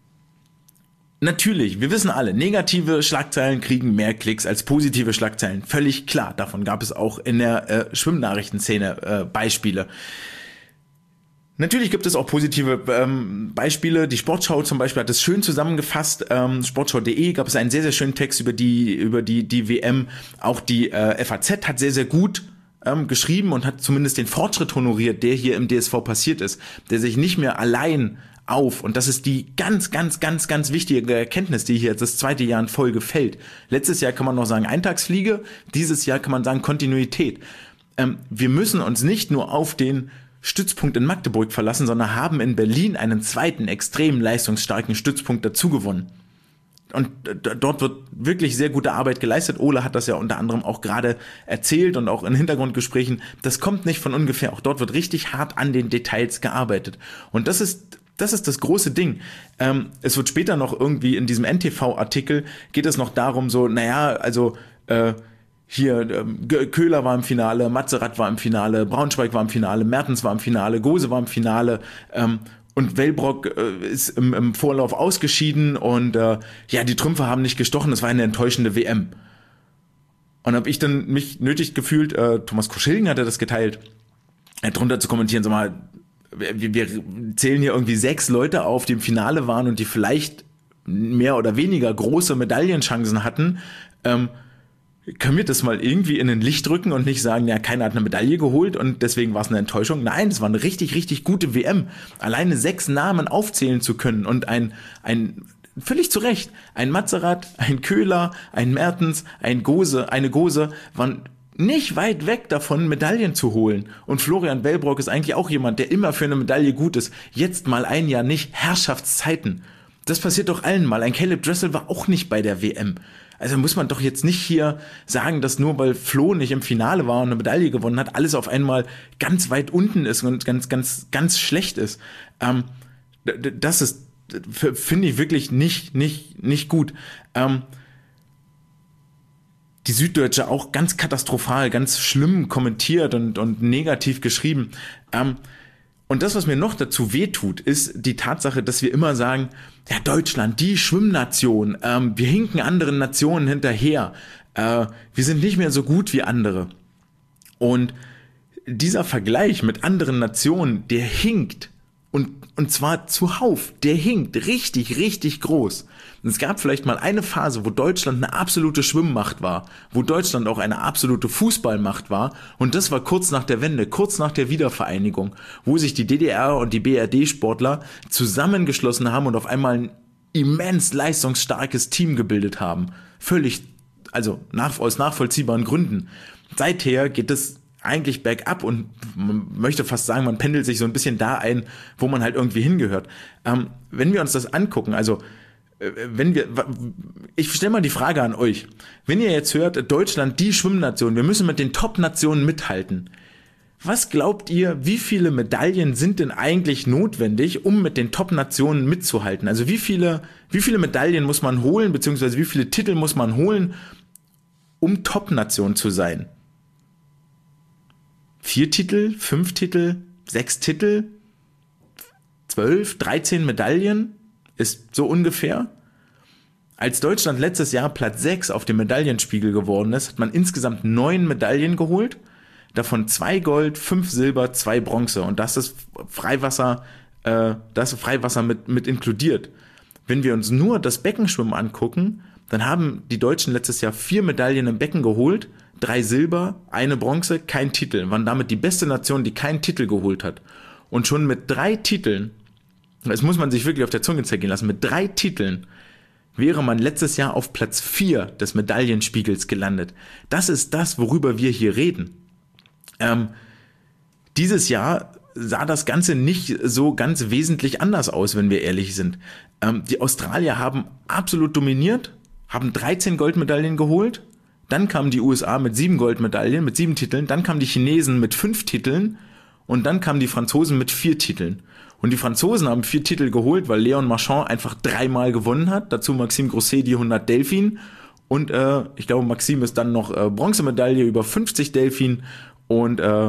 Natürlich, wir wissen alle, negative Schlagzeilen kriegen mehr Klicks als positive Schlagzeilen. Völlig klar, davon gab es auch in der äh, Schwimmnachrichtenszene äh, Beispiele. Natürlich gibt es auch positive ähm, Beispiele. Die Sportschau zum Beispiel hat es schön zusammengefasst. Ähm, Sportschau punkt de gab es einen sehr, sehr schönen Text über die über die die W M. Auch die äh, F A Z hat sehr, sehr gut ähm, geschrieben und hat zumindest den Fortschritt honoriert, der hier im D S V passiert ist, der sich nicht mehr allein auf, und das ist die ganz, ganz, ganz, ganz wichtige Erkenntnis, die hier jetzt das zweite Jahr in Folge fällt. Letztes Jahr kann man noch sagen Eintagsfliege, dieses Jahr kann man sagen Kontinuität. Ähm, wir müssen uns nicht nur auf den Stützpunkt in Magdeburg verlassen, sondern haben in Berlin einen zweiten extrem leistungsstarken Stützpunkt dazu gewonnen. Und dort wird wirklich sehr gute Arbeit geleistet. Ole hat das ja unter anderem auch gerade erzählt und auch in Hintergrundgesprächen. Das kommt nicht von ungefähr. Auch dort wird richtig hart an den Details gearbeitet. Und das ist Das ist das große Ding. Ähm, es wird später noch irgendwie in diesem N T V-Artikel geht es noch darum, so, naja, also äh, hier ähm, Köhler war im Finale, Matzerath war im Finale, Braunschweig war im Finale, Mertens war im Finale, Gose war im Finale ähm, und Wellbrock äh, ist im, im Vorlauf ausgeschieden und äh, ja, die Trümpfe haben nicht gestochen, das war eine enttäuschende W M. Und habe ich dann mich nötig gefühlt, äh, Thomas Koschilgen hatte das geteilt, äh, drunter zu kommentieren, sag mal, Wir, wir zählen hier irgendwie sechs Leute auf, die im Finale waren und die vielleicht mehr oder weniger große Medaillenchancen hatten. Ähm, können wir das mal irgendwie in ein Licht rücken und nicht sagen, ja, keiner hat eine Medaille geholt und deswegen war es eine Enttäuschung? Nein, es war eine richtig, richtig gute W M. Alleine sechs Namen aufzählen zu können und ein, ein völlig zu Recht, ein Matzerath, ein Köhler, ein Mertens, ein Gose, eine Gose waren nicht weit weg davon, Medaillen zu holen. Und Florian Wellbrock ist eigentlich auch jemand, der immer für eine Medaille gut ist. Jetzt mal ein Jahr nicht. Herrschaftszeiten. Das passiert doch allen mal. Ein Caleb Dressel war auch nicht bei der W M. Also muss man doch jetzt nicht hier sagen, dass nur weil Flo nicht im Finale war und eine Medaille gewonnen hat, alles auf einmal ganz weit unten ist und ganz, ganz, ganz schlecht ist. Ähm, das ist, finde ich wirklich nicht, nicht, nicht gut. Ähm, Die Süddeutsche auch ganz katastrophal, ganz schlimm kommentiert und, und negativ geschrieben. Ähm, und das, was mir noch dazu wehtut, ist die Tatsache, dass wir immer sagen, ja, Deutschland, die Schwimmnation, ähm, wir hinken anderen Nationen hinterher. Äh, wir sind nicht mehr so gut wie andere. Und dieser Vergleich mit anderen Nationen, der hinkt. Und, und zwar zuhauf, der hinkt richtig, richtig groß. Und es gab vielleicht mal eine Phase, wo Deutschland eine absolute Schwimmmacht war, wo Deutschland auch eine absolute Fußballmacht war. Und das war kurz nach der Wende, kurz nach der Wiedervereinigung, wo sich die D D R und die B R D-Sportler zusammengeschlossen haben und auf einmal ein immens leistungsstarkes Team gebildet haben. Völlig, also nach, aus nachvollziehbaren Gründen. Seither geht es eigentlich bergab und man möchte fast sagen, man pendelt sich so ein bisschen da ein, wo man halt irgendwie hingehört. Ähm, wenn wir uns das angucken, also äh, wenn wir, ich stelle mal die Frage an euch, wenn ihr jetzt hört, Deutschland, die Schwimmnation, wir müssen mit den Top-Nationen mithalten. Was glaubt ihr, wie viele Medaillen sind denn eigentlich notwendig, um mit den Top-Nationen mitzuhalten? Also wie viele, wie viele Medaillen muss man holen, beziehungsweise wie viele Titel muss man holen, um Top-Nation zu sein? Vier Titel, fünf Titel, sechs Titel, zwölf, dreizehn Medaillen ist so ungefähr. Als Deutschland letztes Jahr Platz sechs auf dem Medaillenspiegel geworden ist, hat man insgesamt neun Medaillen geholt, davon zwei Gold, fünf Silber, zwei Bronze und das ist Freiwasser, äh, das ist Freiwasser mit, mit inkludiert. Wenn wir uns nur das Beckenschwimmen angucken, dann haben die Deutschen letztes Jahr vier Medaillen im Becken geholt, drei Silber, eine Bronze, kein Titel. Waren damit die beste Nation, die keinen Titel geholt hat. Und schon mit drei Titeln, das muss man sich wirklich auf der Zunge zergehen lassen, mit drei Titeln wäre man letztes Jahr auf Platz vier des Medaillenspiegels gelandet. Das ist das, worüber wir hier reden. Ähm, dieses Jahr sah das Ganze nicht so ganz wesentlich anders aus, wenn wir ehrlich sind. Ähm, die Australier haben absolut dominiert, haben dreizehn Goldmedaillen geholt, dann kamen die U S A mit sieben Goldmedaillen, mit sieben Titeln, dann kamen die Chinesen mit fünf Titeln und dann kamen die Franzosen mit vier Titeln. Und die Franzosen haben vier Titel geholt, weil Léon Marchand einfach dreimal gewonnen hat, dazu Maxime Grousset die hundert Delfin und äh, ich glaube Maxime ist dann noch äh, Bronzemedaille über fünfzig Delfin und äh,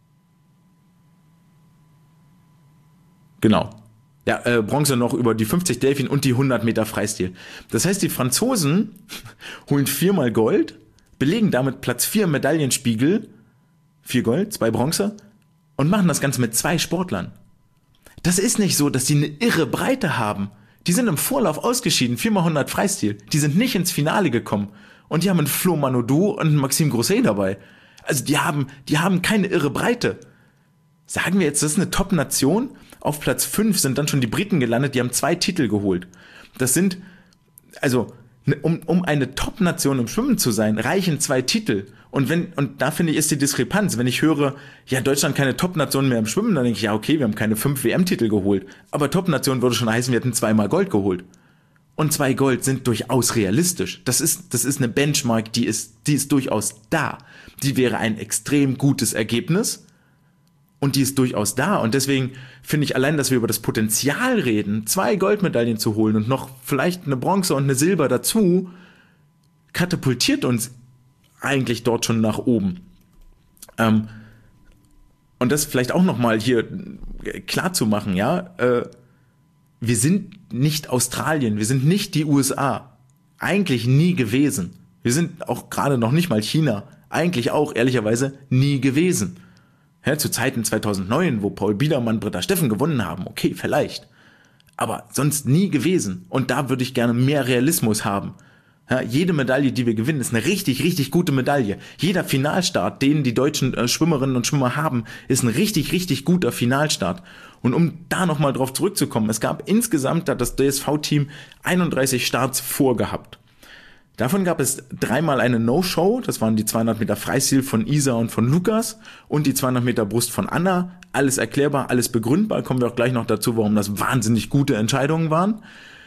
genau. Ja, äh, Bronze noch über die fünfzig Delfin und die hundert Meter Freistil. Das heißt, die Franzosen holen viermal Gold, belegen damit Platz vier im Medaillenspiegel, vier Gold, zwei Bronze und machen das Ganze mit zwei Sportlern. Das ist nicht so, dass die eine irre Breite haben. Die sind im Vorlauf ausgeschieden, viermal hundert Freistil. Die sind nicht ins Finale gekommen. Und die haben einen Flo Manodou und einen Maxime Grousset dabei. Also die haben, die haben keine irre Breite. Sagen wir jetzt, das ist eine Top-Nation. Auf Platz fünf sind dann schon die Briten gelandet, die haben zwei Titel geholt. Das sind, also, um, um eine Top-Nation im Schwimmen zu sein, reichen zwei Titel. Und wenn, und da finde ich, ist die Diskrepanz. Wenn ich höre, ja, Deutschland keine Top-Nation mehr im Schwimmen, dann denke ich, ja, okay, wir haben keine fünf W M-Titel geholt. Aber Top-Nation würde schon heißen, wir hätten zweimal Gold geholt. Und zwei Gold sind durchaus realistisch. Das ist, das ist eine Benchmark, die ist, die ist durchaus da. Die wäre ein extrem gutes Ergebnis. Und die ist durchaus da. Und deswegen finde ich allein, dass wir über das Potenzial reden, zwei Goldmedaillen zu holen und noch vielleicht eine Bronze und eine Silber dazu, katapultiert uns eigentlich dort schon nach oben. Ähm, und das vielleicht auch nochmal hier klar zu machen, ja, äh, wir sind nicht Australien, wir sind nicht die U S A. Eigentlich nie gewesen. Wir sind auch gerade noch nicht mal China. Eigentlich auch, ehrlicherweise, nie gewesen. Ja, zu Zeiten zweitausendneun, wo Paul Biedermann, Britta Steffen gewonnen haben, okay, vielleicht. Aber sonst nie gewesen. Und da würde ich gerne mehr Realismus haben. Ja, jede Medaille, die wir gewinnen, ist eine richtig, richtig gute Medaille. Jeder Finalstart, den die deutschen äh, Schwimmerinnen und Schwimmer haben, ist ein richtig, richtig guter Finalstart. Und um da nochmal drauf zurückzukommen, es gab insgesamt, hat das D S V-Team einunddreißig Starts vorgehabt. Davon gab es dreimal eine No-Show, das waren die zweihundert Meter Freistil von Isa und von Lukas und die zweihundert Meter Brust von Anna. Alles erklärbar, alles begründbar, kommen wir auch gleich noch dazu, warum das wahnsinnig gute Entscheidungen waren.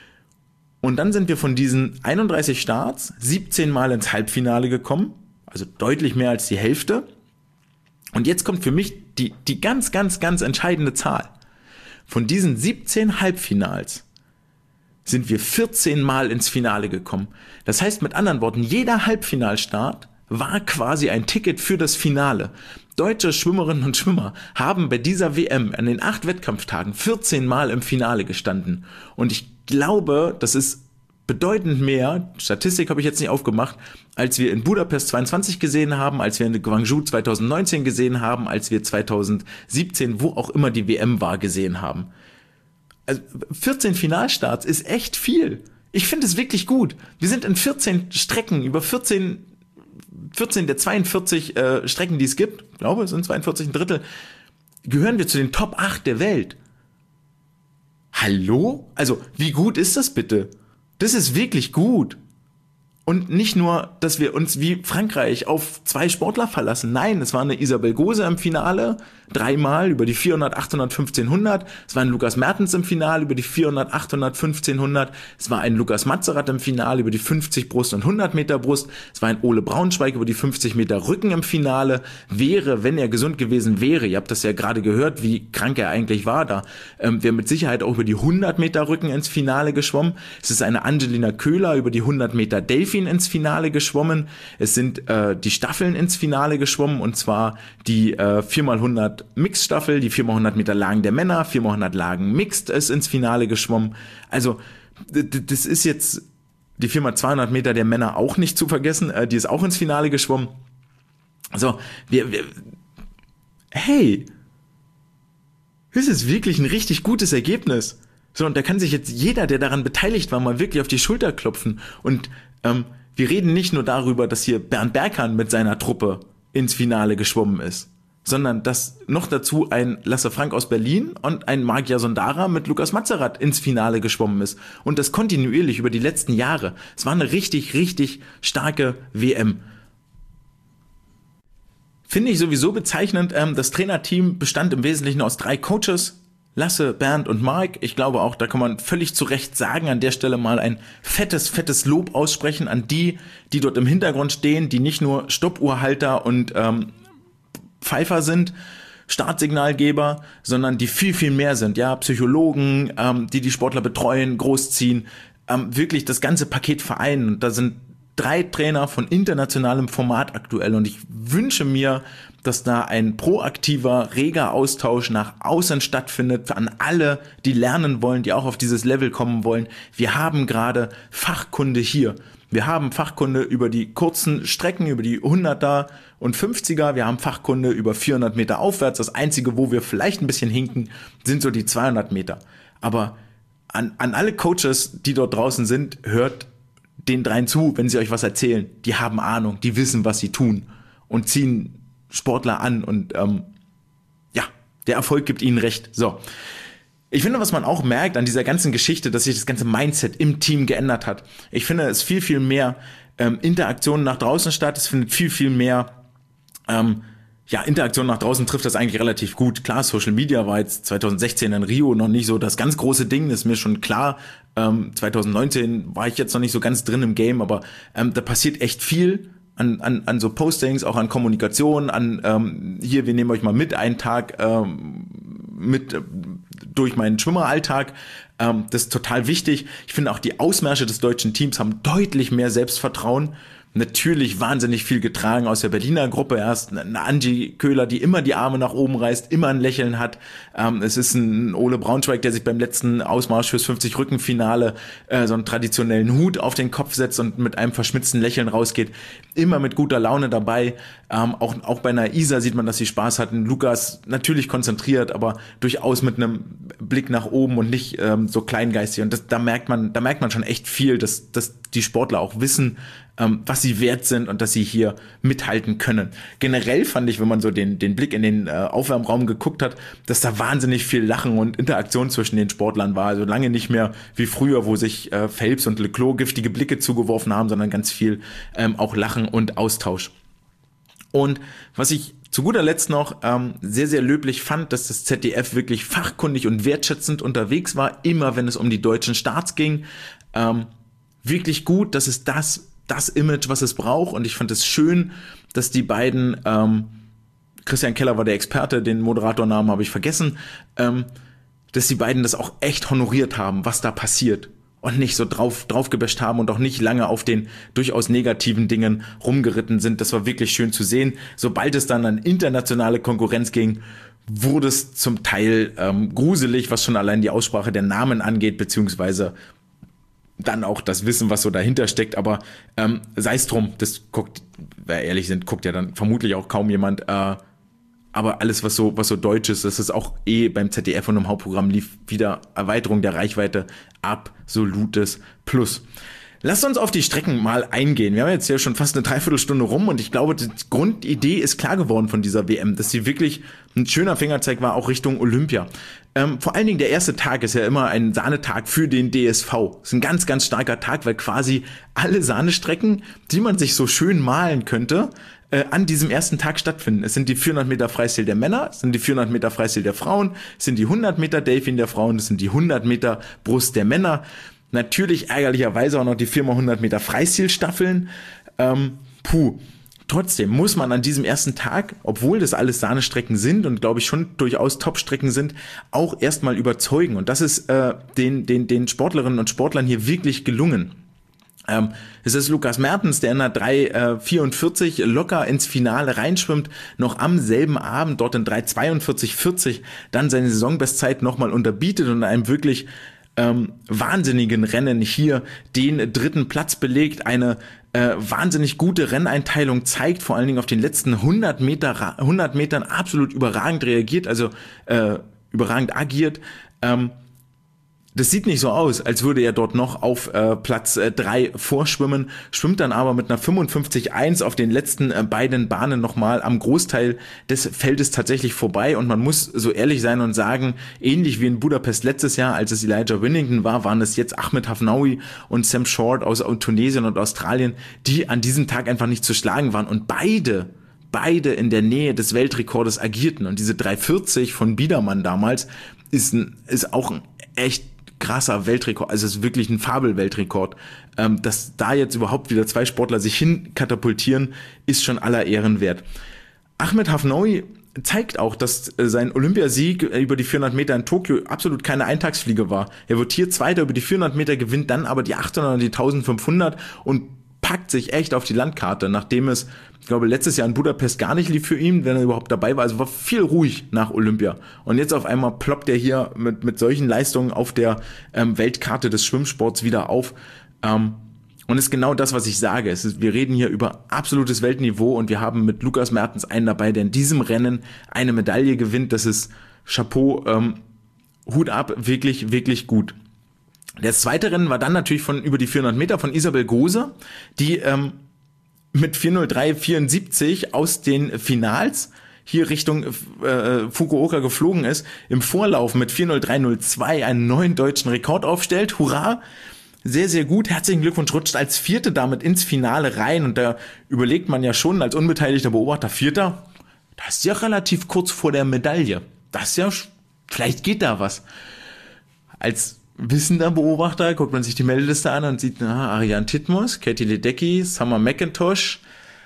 Und dann sind wir von diesen einunddreißig Starts siebzehn Mal ins Halbfinale gekommen, also deutlich mehr als die Hälfte. Und jetzt kommt für mich die, die ganz, ganz, ganz entscheidende Zahl. Von diesen siebzehn Halbfinals sind wir vierzehn Mal ins Finale gekommen. Das heißt mit anderen Worten, jeder Halbfinalstart war quasi ein Ticket für das Finale. Deutsche Schwimmerinnen und Schwimmer haben bei dieser W M an den acht Wettkampftagen vierzehn Mal im Finale gestanden. Und ich glaube, das ist bedeutend mehr, Statistik habe ich jetzt nicht aufgemacht, als wir in Budapest zweiundzwanzig gesehen haben, als wir in Gwangju zweitausendneunzehn gesehen haben, als wir zweitausendsiebzehn, wo auch immer die W M war, gesehen haben. Also vierzehn Finalstarts ist echt viel. Ich finde es wirklich gut. Wir sind in vierzehn Strecken, über vierzehn, vierzehn der zweiundvierzig äh, Strecken, die es gibt, ich glaube, es sind zweiundvierzig, ein Drittel, gehören wir zu den Top acht der Welt. Hallo? Also, wie gut ist das bitte? Das ist wirklich gut. Und nicht nur, dass wir uns wie Frankreich auf zwei Sportler verlassen. Nein, es war eine Isabel Gose im Finale, dreimal über die vierhundert, achthundert, fünfzehnhundert. Es war ein Lukas Mertens im Finale über die vierhundert, achthundert, fünfzehnhundert. Es war ein Lukas Matzerath im Finale über die fünfzig Brust und hundert Meter Brust. Es war ein Ole Braunschweig über die fünfzig Meter Rücken im Finale. Wäre, wenn er gesund gewesen wäre, ihr habt das ja gerade gehört, wie krank er eigentlich war da, ähm, wäre mit Sicherheit auch über die hundert Meter Rücken ins Finale geschwommen. Es ist eine Angelina Köhler über die hundert Meter Delfin ins Finale geschwommen. Es sind äh, die Staffeln ins Finale geschwommen, und zwar die äh, vier mal hundert Mixstaffel, die vier mal hundert Meter Lagen der Männer, vier mal hundert Lagen Mixed ist ins Finale geschwommen. Also d- d- das ist jetzt die vier mal zweihundert Meter der Männer auch nicht zu vergessen, äh, die ist auch ins Finale geschwommen. Also, wir, wir hey, das ist wirklich ein richtig gutes Ergebnis. So, und da kann sich jetzt jeder, der daran beteiligt war, mal wirklich auf die Schulter klopfen. Und ähm, wir reden nicht nur darüber, dass hier Bernd Berghahn mit seiner Truppe ins Finale geschwommen ist. sondern dass noch dazu ein Lasse Frank aus Berlin und ein Magyar Sondara mit Lukas Mazerat ins Finale geschwommen ist. Und das kontinuierlich über die letzten Jahre. Es war eine richtig, richtig starke W M. Finde ich sowieso bezeichnend. Ähm, das Trainerteam bestand im Wesentlichen aus drei Coaches. Lasse, Bernd und Marc. Ich glaube auch, da kann man völlig zu Recht sagen, an der Stelle mal ein fettes, fettes Lob aussprechen an die, die dort im Hintergrund stehen, die nicht nur Stoppuhrhalter und ähm, Pfeifer sind, Startsignalgeber, sondern die viel, viel mehr sind. Ja, Psychologen, ähm, die die Sportler betreuen, großziehen, ähm, wirklich das ganze Paket vereinen. Und da sind drei Trainer von internationalem Format aktuell. Und ich wünsche mir, dass da ein proaktiver, reger Austausch nach außen stattfindet an alle, die lernen wollen, die auch auf dieses Level kommen wollen. Wir haben gerade Fachkunde hier. Wir haben Fachkunde über die kurzen Strecken, über die hunderter und fünfziger. Wir haben Fachkunde über vierhundert Meter aufwärts. Das Einzige, wo wir vielleicht ein bisschen hinken, sind so die zweihundert Meter. Aber an, an alle Coaches, die dort draußen sind, hört den dreien zu, wenn sie euch was erzählen. Die haben Ahnung, die wissen, was sie tun und ziehen Sportler an und ähm, ja, der Erfolg gibt ihnen recht. So. Ich finde, was man auch merkt an dieser ganzen Geschichte, dass sich das ganze Mindset im Team geändert hat. Ich finde, es viel, viel mehr ähm, Interaktionen nach draußen statt. Es findet viel, viel mehr ähm, ja, Interaktion nach draußen trifft das eigentlich relativ gut. Klar, Social Media war jetzt zwanzig sechzehn in Rio noch nicht so das ganz große Ding, ist mir schon klar. Ähm, zwanzig neunzehn war ich jetzt noch nicht so ganz drin im Game, aber ähm, da passiert echt viel an, an, an so Postings, auch an Kommunikation, an ähm, hier, wir nehmen euch mal mit einen Tag ähm, mit äh, durch meinen Schwimmeralltag. Ähm, das ist total wichtig. Ich finde auch die Ausmärsche des deutschen Teams haben deutlich mehr Selbstvertrauen. Natürlich wahnsinnig viel getragen aus der Berliner Gruppe. Erst eine Angie Köhler, die immer die Arme nach oben reißt, immer ein Lächeln hat. Ähm, es ist ein Ole Braunschweig, der sich beim letzten Ausmarsch fürs fünfzig-Rücken-Finale äh, so einen traditionellen Hut auf den Kopf setzt und mit einem verschmitzten Lächeln rausgeht. Immer mit guter Laune dabei. Ähm, auch, auch bei einer Isa sieht man, dass sie Spaß hatten. Lukas natürlich konzentriert, aber durchaus mit einem Blick nach oben und nicht ähm, so kleingeistig. Und das, da merkt man, da merkt man schon echt viel, dass, dass die Sportler auch wissen, ähm, was sie wert sind und dass sie hier mithalten können. Generell fand ich, wenn man so den, den Blick in den äh, Aufwärmraum geguckt hat, dass da wahnsinnig viel Lachen und Interaktion zwischen den Sportlern war. Also lange nicht mehr wie früher, wo sich äh, Phelps und Leclos giftige Blicke zugeworfen haben, sondern ganz viel ähm, auch Lachen und Austausch. Und was ich zu guter Letzt noch ähm, sehr, sehr löblich fand, dass das Z D F wirklich fachkundig und wertschätzend unterwegs war, immer wenn es um die deutschen Starts ging. Ähm, wirklich gut, das ist das, das Image, was es braucht. Und ich fand es schön, dass die beiden, ähm, Christian Keller war der Experte, den Moderatornamen habe ich vergessen, ähm, dass die beiden das auch echt honoriert haben, was da passiert. Und nicht so drauf, draufgebasht haben und auch nicht lange auf den durchaus negativen Dingen rumgeritten sind. Das war wirklich schön zu sehen. Sobald es dann an internationale Konkurrenz ging, wurde es zum Teil ähm, gruselig, was schon allein die Aussprache der Namen angeht, beziehungsweise dann auch das Wissen, was so dahinter steckt. Aber ähm, sei es drum, das guckt, wer ehrlich sind, guckt ja dann vermutlich auch kaum jemand. Äh, aber alles, was so was so deutsch ist, das ist auch eh beim Z D F und im Hauptprogramm lief wieder Erweiterung der Reichweite, absolutes Plus. Lasst uns auf die Strecken mal eingehen. Wir haben jetzt ja schon fast eine Dreiviertelstunde rum und ich glaube, die Grundidee ist klar geworden von dieser W M, dass sie wirklich ein schöner Fingerzeig war, auch Richtung Olympia. Ähm, vor allen Dingen der erste Tag ist ja immer ein Sahnetag für den D S V. Das ist ein ganz, ganz starker Tag, weil quasi alle Sahnestrecken, die man sich so schön malen könnte, äh, an diesem ersten Tag stattfinden. Es sind die vierhundert Meter Freistil der Männer, es sind die vierhundert Meter Freistil der Frauen, es sind die hundert Meter Delfin der Frauen, es sind die hundert Meter Brust der Männer. Natürlich ärgerlicherweise auch noch die vier mal hundert Meter Freistilstaffeln. Ähm, puh. Trotzdem muss man an diesem ersten Tag, obwohl das alles Sahnestrecken sind und glaube ich schon durchaus Top-Strecken sind, auch erstmal überzeugen. Und das ist äh, den, den, den Sportlerinnen und Sportlern hier wirklich gelungen. Ähm, es ist Lukas Mertens, der in der drei vierundvierzig locker ins Finale reinschwimmt, noch am selben Abend dort in drei zweiundvierzig vierzig dann seine Saisonbestzeit nochmal unterbietet und einem wirklich ähm, wahnsinnigen Rennen hier den dritten Platz belegt, eine äh, wahnsinnig gute Renneinteilung zeigt, vor allen Dingen auf den letzten hundert Meter, hundert Metern absolut überragend reagiert, also äh, überragend agiert. Ähm, Das sieht nicht so aus, als würde er dort noch auf äh, Platz äh, drei vorschwimmen, schwimmt dann aber mit einer fünfundfünfzig Komma eins auf den letzten äh, beiden Bahnen nochmal am Großteil des Feldes tatsächlich vorbei. Und man muss so ehrlich sein und sagen, ähnlich wie in Budapest letztes Jahr, als es Elijah Winnington war, waren es jetzt Ahmed Hafnaoui und Sam Short aus Tunesien und Australien, die an diesem Tag einfach nicht zu schlagen waren. Und beide, beide in der Nähe des Weltrekordes agierten. Und diese drei vierzig von Biedermann damals ist, ein, ist auch ein echt krasser Weltrekord, also es ist wirklich ein Fabelweltrekord. Ähm, dass da jetzt überhaupt wieder zwei Sportler sich hin katapultieren, ist schon aller Ehren wert. Ahmed Hafnaoui zeigt auch, dass äh, sein Olympiasieg über die vierhundert Meter in Tokio absolut keine Eintagsfliege war. Er wird hier Zweiter über die vierhundert Meter, gewinnt dann aber die achthundert und die eintausendfünfhundert und packt sich echt auf die Landkarte, nachdem es, ich glaube, letztes Jahr in Budapest gar nicht lief für ihn, wenn er überhaupt dabei war. Also war viel ruhig nach Olympia. Und jetzt auf einmal ploppt er hier mit mit solchen Leistungen auf der ähm, Weltkarte des Schwimmsports wieder auf. Ähm, und ist genau das, was ich sage. Es ist, wir reden hier über absolutes Weltniveau und wir haben mit Lukas Mertens einen dabei, der in diesem Rennen eine Medaille gewinnt. Das ist Chapeau, ähm, Hut ab, wirklich, wirklich gut. Das zweite Rennen war dann natürlich von über die vierhundert Meter von Isabel Gose, die ähm, mit vier null drei vierundsiebzig aus den Finals hier Richtung äh, Fukuoka geflogen ist, im Vorlauf mit vier null drei null zwei einen neuen deutschen Rekord aufstellt. Hurra! Sehr, sehr gut. Herzlichen Glückwunsch, rutscht als Vierte damit ins Finale rein. Und da überlegt man ja schon als unbeteiligter Beobachter, Vierter, das ist ja relativ kurz vor der Medaille. Das ist ja, vielleicht geht da was. Als wissender Beobachter guckt man sich die Meldeliste an und sieht, na, Ariane Titmus, Katie Ledecky, Summer McIntosh.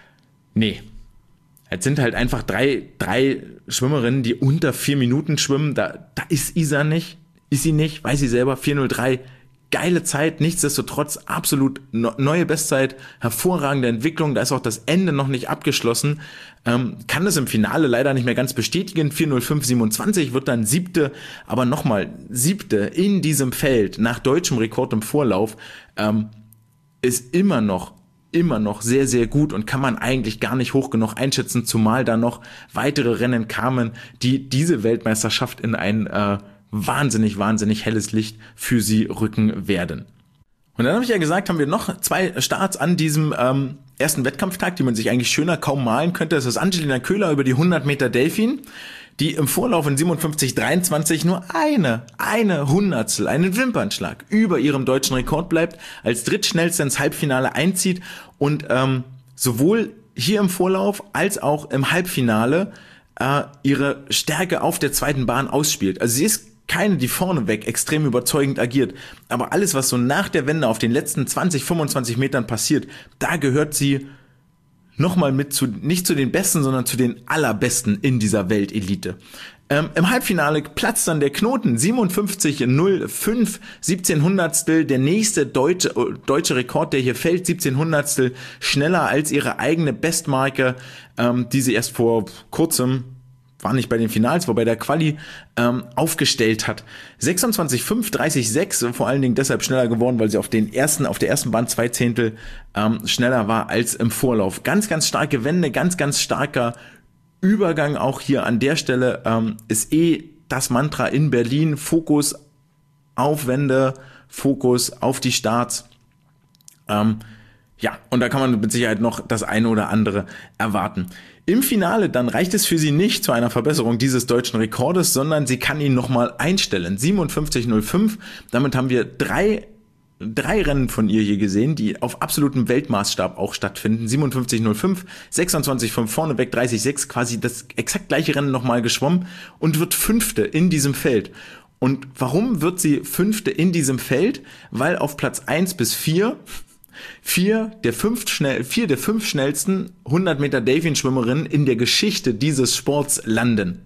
Nee. Jetzt sind halt einfach drei, drei Schwimmerinnen, die unter vier Minuten schwimmen. Da, da ist Isa nicht. Ist sie nicht, weiß sie selber. vier null drei. Geile Zeit, nichtsdestotrotz absolut neue Bestzeit, hervorragende Entwicklung, da ist auch das Ende noch nicht abgeschlossen, ähm, kann es im Finale leider nicht mehr ganz bestätigen, vier null fünf siebenundzwanzig wird dann Siebte, aber nochmal, Siebte in diesem Feld, nach deutschem Rekord im Vorlauf, ähm, ist immer noch, immer noch sehr, sehr gut und kann man eigentlich gar nicht hoch genug einschätzen, zumal da noch weitere Rennen kamen, die diese Weltmeisterschaft in ein äh, wahnsinnig, wahnsinnig helles Licht für sie rücken werden. Und dann habe ich ja gesagt, haben wir noch zwei Starts an diesem ähm, ersten Wettkampftag, die man sich eigentlich schöner kaum malen könnte. Das ist Angelina Köhler über die hundert Meter Delfin, die im Vorlauf in siebenundfünfzig dreiundzwanzig nur eine, eine Hundertstel, einen Wimpernschlag über ihrem deutschen Rekord bleibt, als drittschnellste ins Halbfinale einzieht und ähm, sowohl hier im Vorlauf als auch im Halbfinale äh, ihre Stärke auf der zweiten Bahn ausspielt. Also sie ist keine, die vorneweg extrem überzeugend agiert. Aber alles, was so nach der Wende auf den letzten zwanzig, fünfundzwanzig Metern passiert, da gehört sie nochmal mit zu, nicht zu den Besten, sondern zu den Allerbesten in dieser Weltelite. Ähm, im Halbfinale platzt dann der Knoten, siebenundfünfzig null fünf, siebzehn Hundertstel, der nächste deutsche, deutsche Rekord, der hier fällt, siebzehn Hundertstel schneller als ihre eigene Bestmarke, ähm, die sie erst vor kurzem, war nicht bei den Finals, wobei der Quali ähm, aufgestellt hat. sechsundzwanzig fünf, dreißig sechs, vor allen Dingen deshalb schneller geworden, weil sie auf den ersten, auf der ersten Bahn zwei Zehntel ähm, schneller war als im Vorlauf. Ganz, ganz starke Wende, ganz, ganz starker Übergang auch hier an der Stelle, ähm, ist eh das Mantra in Berlin. Fokus auf Wende, Fokus auf die Starts. Ähm, ja, und da kann man mit Sicherheit noch das eine oder andere erwarten. Im Finale dann reicht es für sie nicht zu einer Verbesserung dieses deutschen Rekordes, sondern sie kann ihn nochmal einstellen. siebenundfünfzig null fünf, damit haben wir drei, drei Rennen von ihr hier gesehen, die auf absolutem Weltmaßstab auch stattfinden. siebenundfünfzig null fünf, sechsundzwanzig fünf vorneweg, dreißig sechs, quasi das exakt gleiche Rennen nochmal geschwommen und wird Fünfte in diesem Feld. Und warum wird sie Fünfte in diesem Feld? Weil auf Platz eins bis vier Vier der fünf schnell, vier der fünf schnellsten hundert Meter Delfinschwimmerinnen in der Geschichte dieses Sports landen.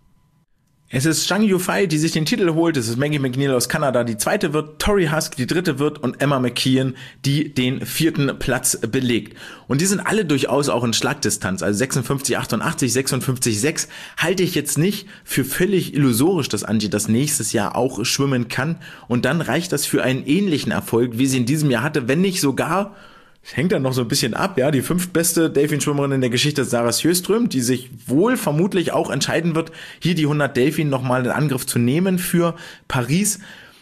Es ist Zhang Yufei, die sich den Titel holt. Es ist Maggie McNeil aus Kanada, die zweite wird, Tori Husk, die dritte wird und Emma McKeon, die den vierten Platz belegt. Und die sind alle durchaus auch in Schlagdistanz. Also sechsundfünfzig achtundachtzig, sechsundfünfzig sechs halte ich jetzt nicht für völlig illusorisch, dass Angie das nächstes Jahr auch schwimmen kann. Und dann reicht das für einen ähnlichen Erfolg, wie sie in diesem Jahr hatte, wenn nicht sogar. Es hängt dann noch so ein bisschen ab, ja. Die fünftbeste Delfinschwimmerin in der Geschichte ist Sarah Sjöström, die sich wohl vermutlich auch entscheiden wird, hier die hundert Delfin nochmal in Angriff zu nehmen für Paris.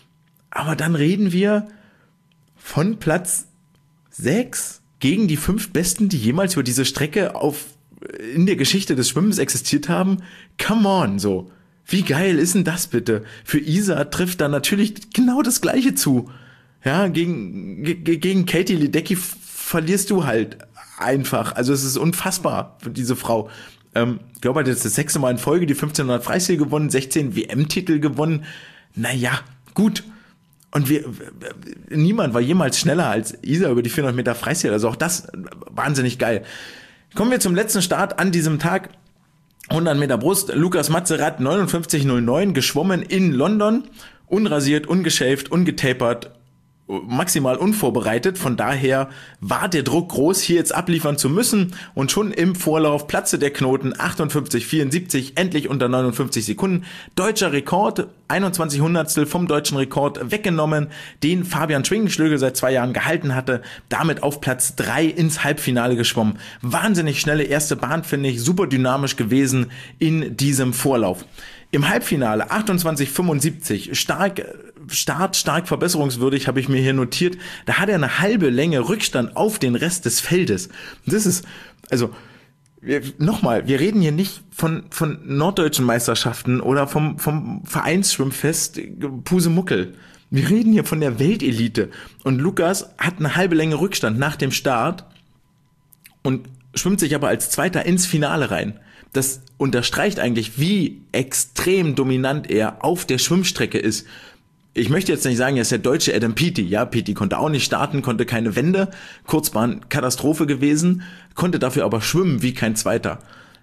Aber dann reden wir von Platz sechs gegen die fünf Besten, die jemals über diese Strecke auf, in der Geschichte des Schwimmens existiert haben. Come on, so. Wie geil ist denn das bitte? Für Isa trifft da natürlich genau das Gleiche zu. Ja, gegen, ge- gegen Katie Ledecky verlierst du halt einfach. Also es ist unfassbar für diese Frau. Ähm, ich glaube, hat jetzt das sechste Mal in Folge die fünfzehnhundert Freistil gewonnen, sechzehn W M-Titel gewonnen. Naja, gut. Und wir, niemand war jemals schneller als Isa über die vierhundert Meter Freistil. Also auch das wahnsinnig geil. Kommen wir zum letzten Start an diesem Tag. hundert Meter Brust. Lukas Mazerat, neunundfünfzig null neun, geschwommen in London. Unrasiert, ungeschäft, ungetapert, maximal unvorbereitet. Von daher war der Druck groß, hier jetzt abliefern zu müssen. Und schon im Vorlauf platzte der Knoten. achtundfünfzig vierundsiebzig, endlich unter neunundfünfzig Sekunden. Deutscher Rekord, einundzwanzig Hundertstel vom deutschen Rekord weggenommen, den Fabian Schwingenschlögel seit zwei Jahren gehalten hatte. Damit auf Platz drei ins Halbfinale geschwommen. Wahnsinnig schnelle erste Bahn, finde ich. Super dynamisch gewesen in diesem Vorlauf. Im Halbfinale achtundzwanzig fünfundsiebzig, stark, Start, stark verbesserungswürdig, habe ich mir hier notiert. Da hat er eine halbe Länge Rückstand auf den Rest des Feldes. Das ist, also, wir, nochmal, wir reden hier nicht von, von norddeutschen Meisterschaften oder vom, vom Vereinsschwimmfest Pusemuckel. Wir reden hier von der Weltelite. Und Lukas hat eine halbe Länge Rückstand nach dem Start und schwimmt sich aber als Zweiter ins Finale rein. Das unterstreicht eigentlich, wie extrem dominant er auf der Schwimmstrecke ist. Ich möchte jetzt nicht sagen, er ist der deutsche Adam Peaty. Ja, Peaty konnte auch nicht starten, konnte keine Wende. Kurzbahn, Katastrophe gewesen, konnte dafür aber schwimmen wie kein Zweiter.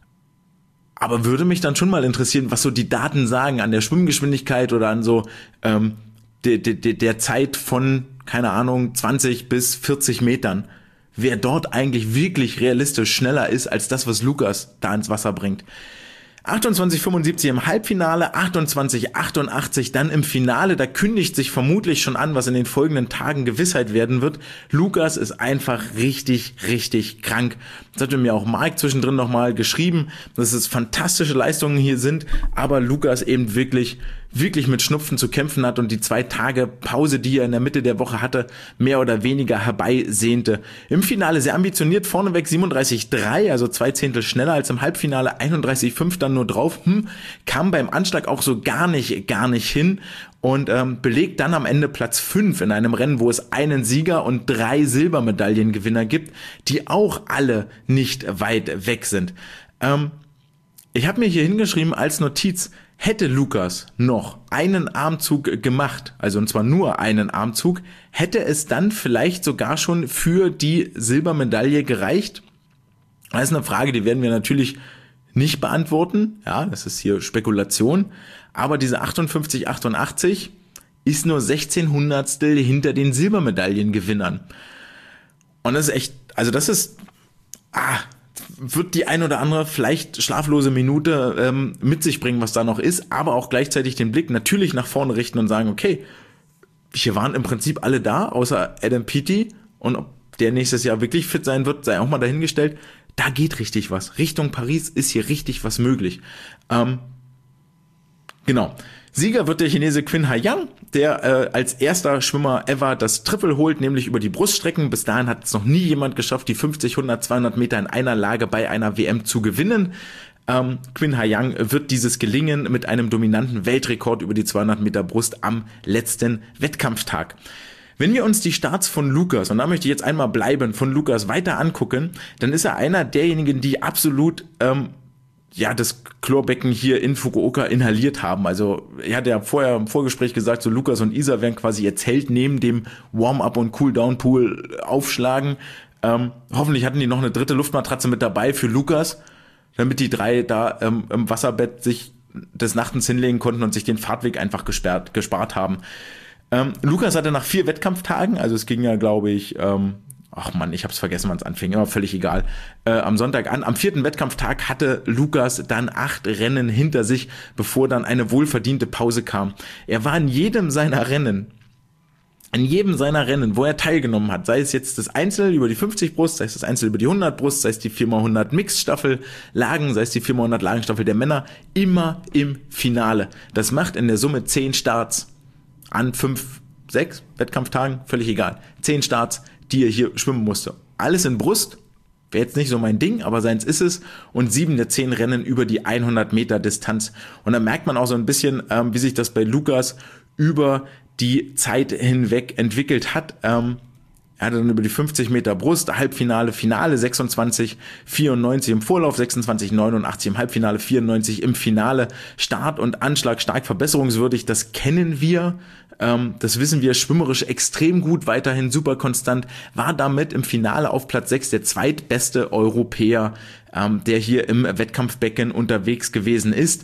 Aber würde mich dann schon mal interessieren, was so die Daten sagen an der Schwimmgeschwindigkeit oder an so ähm, de, de, de, der Zeit von, keine Ahnung, zwanzig bis vierzig Metern. Wer dort eigentlich wirklich realistisch schneller ist als das, was Lukas da ins Wasser bringt. achtundzwanzig fünfundsiebzig im Halbfinale, achtundzwanzig achtundachtzig dann im Finale. Da kündigt sich vermutlich schon an, was in den folgenden Tagen Gewissheit werden wird. Lukas ist einfach richtig, richtig krank. Das hatte mir auch Mark zwischendrin nochmal geschrieben, dass es fantastische Leistungen hier sind, aber Lukas eben wirklich, wirklich mit Schnupfen zu kämpfen hat und die zwei Tage Pause, die er in der Mitte der Woche hatte, mehr oder weniger herbeisehnte. Im Finale sehr ambitioniert, vorneweg siebenunddreißig drei, also zwei Zehntel schneller als im Halbfinale, einunddreißig fünf dann nur drauf, hm, kam beim Anschlag auch so gar nicht, gar nicht hin und ähm, belegt dann am Ende Platz fünf in einem Rennen, wo es einen Sieger und drei Silbermedaillengewinner gibt, die auch alle nicht weit weg sind. Ähm, ich habe mir hier hingeschrieben als Notiz, hätte Lukas noch einen Armzug gemacht, also und zwar nur einen Armzug, hätte es dann vielleicht sogar schon für die Silbermedaille gereicht? Das ist eine Frage, die werden wir natürlich nicht beantworten. Ja, das ist hier Spekulation. Aber diese achtundfünfzig achtundachtzig ist nur sechzehn Hundertstel hinter den Silbermedaillengewinnern. Und das ist echt, also das ist, ah, wird die ein oder andere vielleicht schlaflose Minute ähm, mit sich bringen, was da noch ist, aber auch gleichzeitig den Blick natürlich nach vorne richten und sagen, okay, hier waren im Prinzip alle da, außer Adam Peaty, und ob der nächstes Jahr wirklich fit sein wird, sei auch mal dahingestellt. Da geht richtig was. Richtung Paris ist hier richtig was möglich. Ähm, genau. Sieger wird der Chinese Qin Haiyang, der äh, als erster Schwimmer ever das Triple holt, nämlich über die Bruststrecken. Bis dahin hat es noch nie jemand geschafft, die fünfzig, hundert, zweihundert Meter in einer Lage bei einer W M zu gewinnen. Ähm, Qin Haiyang wird dieses gelingen mit einem dominanten Weltrekord über die zweihundert Meter Brust am letzten Wettkampftag. Wenn wir uns die Starts von Lukas, und da möchte ich jetzt einmal bleiben, von Lukas weiter angucken, dann ist er einer derjenigen, die absolut ähm, ja das Chlorbecken hier in Fukuoka inhaliert haben. Also er hat ja vorher im Vorgespräch gesagt, so Lukas und Isa werden quasi ihr Zelt neben dem Warm-up und Cool-Down-Pool aufschlagen. Ähm, hoffentlich hatten die noch eine dritte Luftmatratze mit dabei für Lukas, damit die drei da ähm, im Wasserbett sich des Nachtens hinlegen konnten und sich den Fahrtweg einfach gesperrt, gespart haben. Ähm, Lukas hatte nach vier Wettkampftagen, also es ging ja, glaube ich, ähm, ach man, ich hab's vergessen, wann es anfing, aber völlig egal, äh, am Sonntag an. Am vierten Wettkampftag hatte Lukas dann acht Rennen hinter sich, bevor dann eine wohlverdiente Pause kam. Er war in jedem seiner Rennen, in jedem seiner Rennen, wo er teilgenommen hat, sei es jetzt das Einzel über die fünfzig Brust, sei es das Einzel über die hundert Brust, sei es die vier mal hundert Mixstaffel Lagen, sei es die vier mal hundert Lagenstaffel der Männer, immer im Finale. Das macht in der Summe zehn Starts an fünf sechs Wettkampftagen, völlig egal. Zehn Starts, die er hier schwimmen musste. Alles in Brust, wäre jetzt nicht so mein Ding, aber seins ist es. Und sieben der zehn Rennen über die hundert Meter Distanz. Und da merkt man auch so ein bisschen, ähm, wie sich das bei Lukas über die Zeit hinweg entwickelt hat. Ähm, Er hatte dann über die fünfzig Meter Brust, Halbfinale, Finale sechsundzwanzig vierundneunzig im Vorlauf, sechsundzwanzig neunundachtzig im Halbfinale, vierundneunzig im Finale. Start und Anschlag stark verbesserungswürdig, das kennen wir, ähm, das wissen wir, schwimmerisch extrem gut, weiterhin super konstant, war damit im Finale auf Platz sechs der zweitbeste Europäer, ähm, der hier im Wettkampfbecken unterwegs gewesen ist.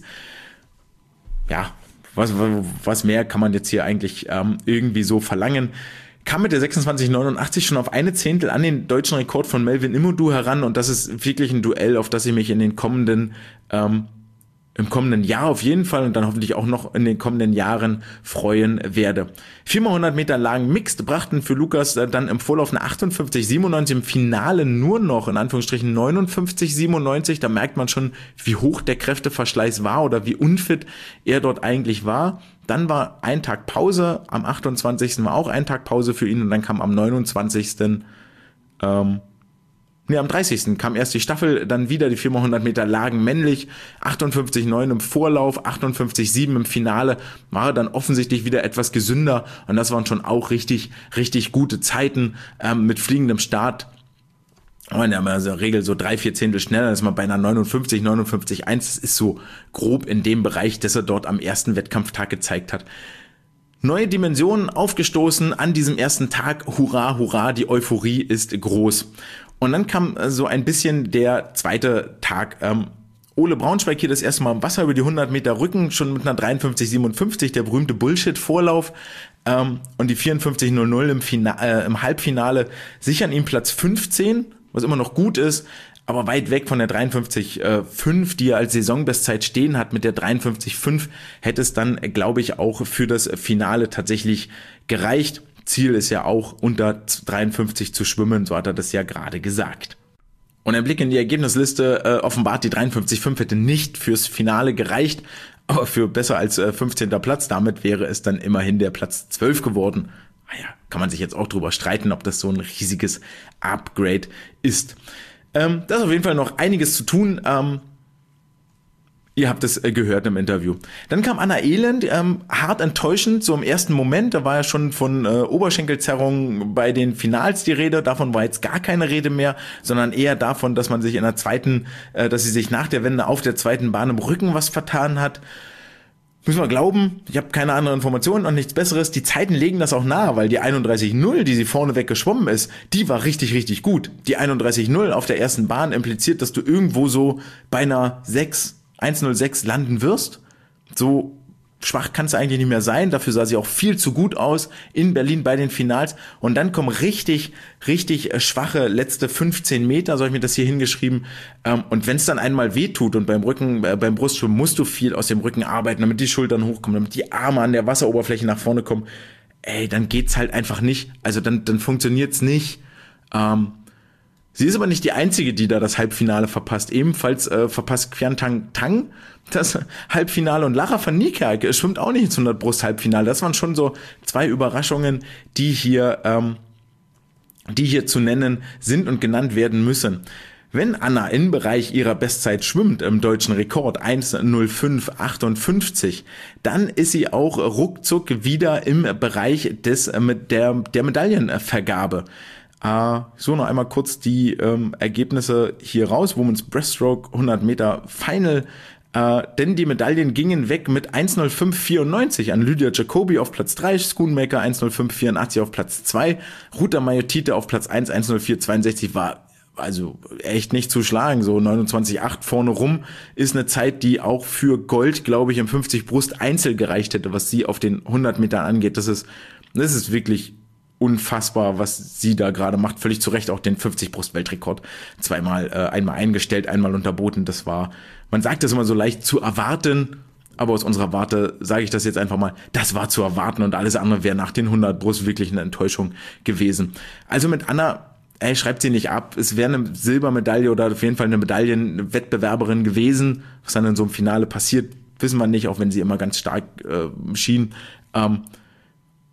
Ja, was, was mehr kann man jetzt hier eigentlich ähm, irgendwie so verlangen? Kam mit der sechsundzwanzig neunundachtzig schon auf eine Zehntel an den deutschen Rekord von Melvin Immodu heran und das ist wirklich ein Duell, auf das ich mich in den kommenden, ähm, im kommenden Jahr auf jeden Fall und dann hoffentlich auch noch in den kommenden Jahren freuen werde. viermal hundert Meter Lagen Mixed brachten für Lukas dann im Vorlauf eine achtundfünfzig siebenundneunzig, im Finale nur noch in Anführungsstrichen neunundfünfzig siebenundneunzig. Da merkt man schon, wie hoch der Kräfteverschleiß war oder wie unfit er dort eigentlich war. Dann war ein Tag Pause, am achtundzwanzigsten war auch ein Tag Pause für ihn und dann kam am neunundzwanzigsten Ähm, nee, am dreißigsten kam erst die Staffel, dann wieder die viermal hundert Meter Lagen männlich, achtundfünfzig neun im Vorlauf, achtundfünfzig sieben im Finale, war er dann offensichtlich wieder etwas gesünder und das waren schon auch richtig, richtig gute Zeiten ähm, mit fliegendem Start. Und in der Regel so drei, vier Zehntel schneller, das ist mal bei einer neunundfünfzig, neunundfünfzig eins, das ist so grob in dem Bereich, das er dort am ersten Wettkampftag gezeigt hat. Neue Dimensionen aufgestoßen an diesem ersten Tag, hurra, hurra, die Euphorie ist groß. Und dann kam so ein bisschen der zweite Tag. Ähm, Ole Braunschweig hier das erste Mal im Wasser über die hundert Meter Rücken, schon mit einer dreiundfünfzig siebenundfünfzig, der berühmte Bullshit-Vorlauf. Ähm, und die vierundfünfzig null null im, Fina- äh, im Halbfinale sichern ihm Platz fünfzehn, was immer noch gut ist, aber weit weg von der dreiundfünfzig fünf, die er als Saisonbestzeit stehen hat. Mit der dreiundfünfzig fünf hätte es dann, glaube ich, auch für das Finale tatsächlich gereicht. Ziel ist ja auch, unter dreiundfünfzig zu schwimmen, so hat er das ja gerade gesagt. Und ein Blick in die Ergebnisliste äh, offenbart, die dreiundfünfzig fünf hätte nicht fürs Finale gereicht, aber für besser als äh, fünfzehnter Platz. Damit wäre es dann immerhin der Platz zwölf geworden. Naja, kann man sich jetzt auch drüber streiten, ob das so ein riesiges Upgrade ist. Ähm, da ist auf jeden Fall noch einiges zu tun. Ähm, ihr habt es äh, gehört im Interview. Dann kam Anna Elend, ähm, hart enttäuschend, so im ersten Moment. Da war ja schon von äh, Oberschenkelzerrung bei den Finals die Rede. Davon war jetzt gar keine Rede mehr, sondern eher davon, dass man sich in der zweiten, äh, dass sie sich nach der Wende auf der zweiten Bahn im Rücken was vertan hat. Müssen wir glauben, ich habe keine andere Information und nichts Besseres. Die Zeiten legen das auch nahe, weil die einunddreißig null, die sie vorneweg geschwommen ist, die war richtig, richtig gut. Die einunddreißig null auf der ersten Bahn impliziert, dass du irgendwo so bei einer sechs, eins null sechs landen wirst. So schwach kannst du eigentlich nicht mehr sein. Dafür sah sie auch viel zu gut aus in Berlin bei den Finals. Und dann kommen richtig, richtig schwache letzte fünfzehn Meter, so habe ich mir das hier hingeschrieben. Und wenn es dann einmal wehtut und beim Rücken, beim Brustschwimmen musst du viel aus dem Rücken arbeiten, damit die Schultern hochkommen, damit die Arme an der Wasseroberfläche nach vorne kommen. Ey, dann geht's halt einfach nicht. Also dann, dann funktioniert's nicht. Ähm, Sie ist aber nicht die Einzige, die da das Halbfinale verpasst. Ebenfalls äh, verpasst Qian Tang Tang das Halbfinale und Lara van Niekerk schwimmt auch nicht ins hundert Brust Halbfinale. Das waren schon so zwei Überraschungen, die hier, ähm, die hier zu nennen sind und genannt werden müssen. Wenn Anna im Bereich ihrer Bestzeit schwimmt, im deutschen Rekord eins null fünf achtundfünfzig, dann ist sie auch ruckzuck wieder im Bereich des äh, der, der Medaillenvergabe. Uh, so, noch einmal kurz die ähm, Ergebnisse hier raus. Women's Breaststroke hundert Meter Final. Uh, denn die Medaillen gingen weg mit eins null fünf vierundneunzig an Lydia Jacobi auf Platz drei, Schoonmaker eins null fünf vierundachtzig auf Platz zwei, Ruta Majotite auf Platz eins, eins null vier zweiundsechzig war also echt nicht zu schlagen. So neunundzwanzig acht vorne rum ist eine Zeit, die auch für Gold, glaube ich, im fünfzig Brust Einzel gereicht hätte, was sie auf den hundert Metern angeht. Das ist, das ist wirklich unfassbar, was sie da gerade macht. Völlig zu Recht auch den fünfzig Brust Weltrekord zweimal, äh, einmal eingestellt, einmal unterboten. Das war, man sagt das immer so leicht zu erwarten, aber aus unserer Warte sage ich das jetzt einfach mal, das war zu erwarten und alles andere wäre nach den hundert Brust wirklich eine Enttäuschung gewesen. Also mit Anna, ey, schreibt sie nicht ab. Es wäre eine Silbermedaille oder auf jeden Fall eine Medaillenwettbewerberin gewesen. Was dann in so einem Finale passiert, wissen wir nicht, auch wenn sie immer ganz stark äh, schien. Ähm,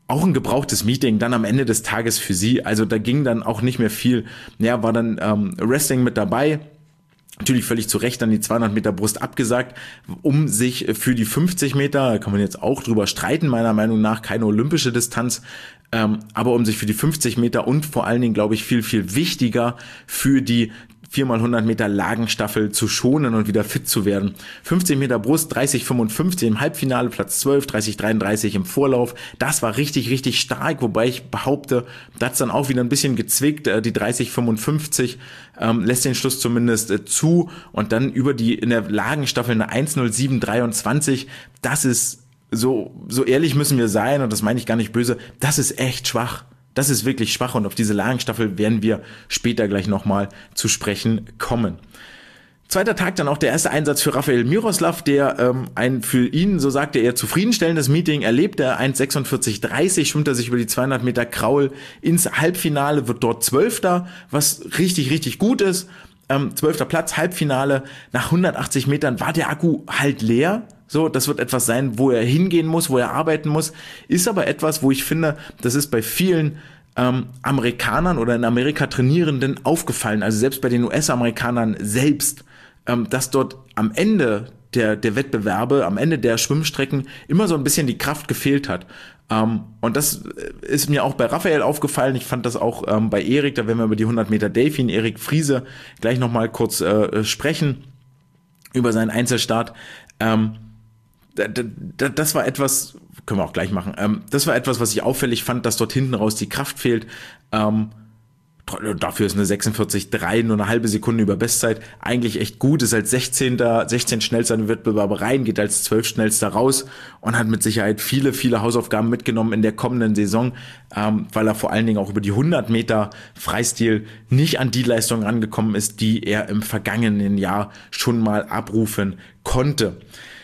auch ein gebrauchtes Meeting dann am Ende des Tages für sie. Also da ging dann auch nicht mehr viel. Ja, war dann ähm, Wrestling mit dabei. Natürlich völlig zu Recht dann die zweihundert Meter Brust abgesagt, um sich für die fünfzig Meter, da kann man jetzt auch drüber streiten, meiner Meinung nach, keine olympische Distanz, ähm, aber um sich für die fünfzig Meter und vor allen Dingen, glaube ich, viel, viel wichtiger für die vier mal hundert Meter Lagenstaffel zu schonen und wieder fit zu werden. fünfzig Meter Brust, dreißig fünfundfünfzig im Halbfinale, Platz zwölf, dreißig dreiunddreißig im Vorlauf. Das war richtig, richtig stark, wobei ich behaupte, da hat's dann auch wieder ein bisschen gezwickt. Die dreißig fünfundfünfzig ähm, lässt den Schluss zumindest äh, zu und dann über die in der Lagenstaffel eine eins null sieben dreiundzwanzig. Das ist so, so ehrlich müssen wir sein und das meine ich gar nicht böse. Das ist echt schwach. Das ist wirklich schwach und auf diese Lagenstaffel werden wir später gleich nochmal zu sprechen kommen. Zweiter Tag dann auch der erste Einsatz für Rafael Miroslav, der ähm, ein für ihn, so sagte er, zufriedenstellendes Meeting erlebte. eins sechsundvierzig dreißig schwimmt er sich über die zweihundert Meter Kraul ins Halbfinale, wird dort Zwölfter, was richtig, richtig gut ist. Ähm, Zwölfter Platz, Halbfinale. Nach hundertachtzig Metern war der Akku halt leer. So, das wird etwas sein, wo er hingehen muss, wo er arbeiten muss. Ist aber etwas, wo ich finde, das ist bei vielen ähm, Amerikanern oder in Amerika Trainierenden aufgefallen. Also selbst bei den U S-Amerikanern selbst, ähm, dass dort am Ende der, der Wettbewerbe, am Ende der Schwimmstrecken immer so ein bisschen die Kraft gefehlt hat. Ähm, und das ist mir auch bei Rafael aufgefallen. Ich fand das auch ähm, bei Erik, da werden wir über die hundert Meter Delfin, Erik Friese, gleich nochmal kurz äh, sprechen über seinen Einzelstart. Ähm, Das war etwas, können wir auch gleich machen, ähm, das war etwas, was ich auffällig fand, dass dort hinten raus die Kraft fehlt. Ähm, dafür ist eine sechsundvierzig drei, nur eine halbe Sekunde über Bestzeit, eigentlich echt gut, ist als sechzehnter, sechzehn schnellster in den Wettbewerb rein, geht als zwölf schnellster raus und hat mit Sicherheit viele, viele Hausaufgaben mitgenommen in der kommenden Saison, ähm, weil er vor allen Dingen auch über die hundert Meter Freistil nicht an die Leistung rangekommen ist, die er im vergangenen Jahr schon mal abrufen konnte.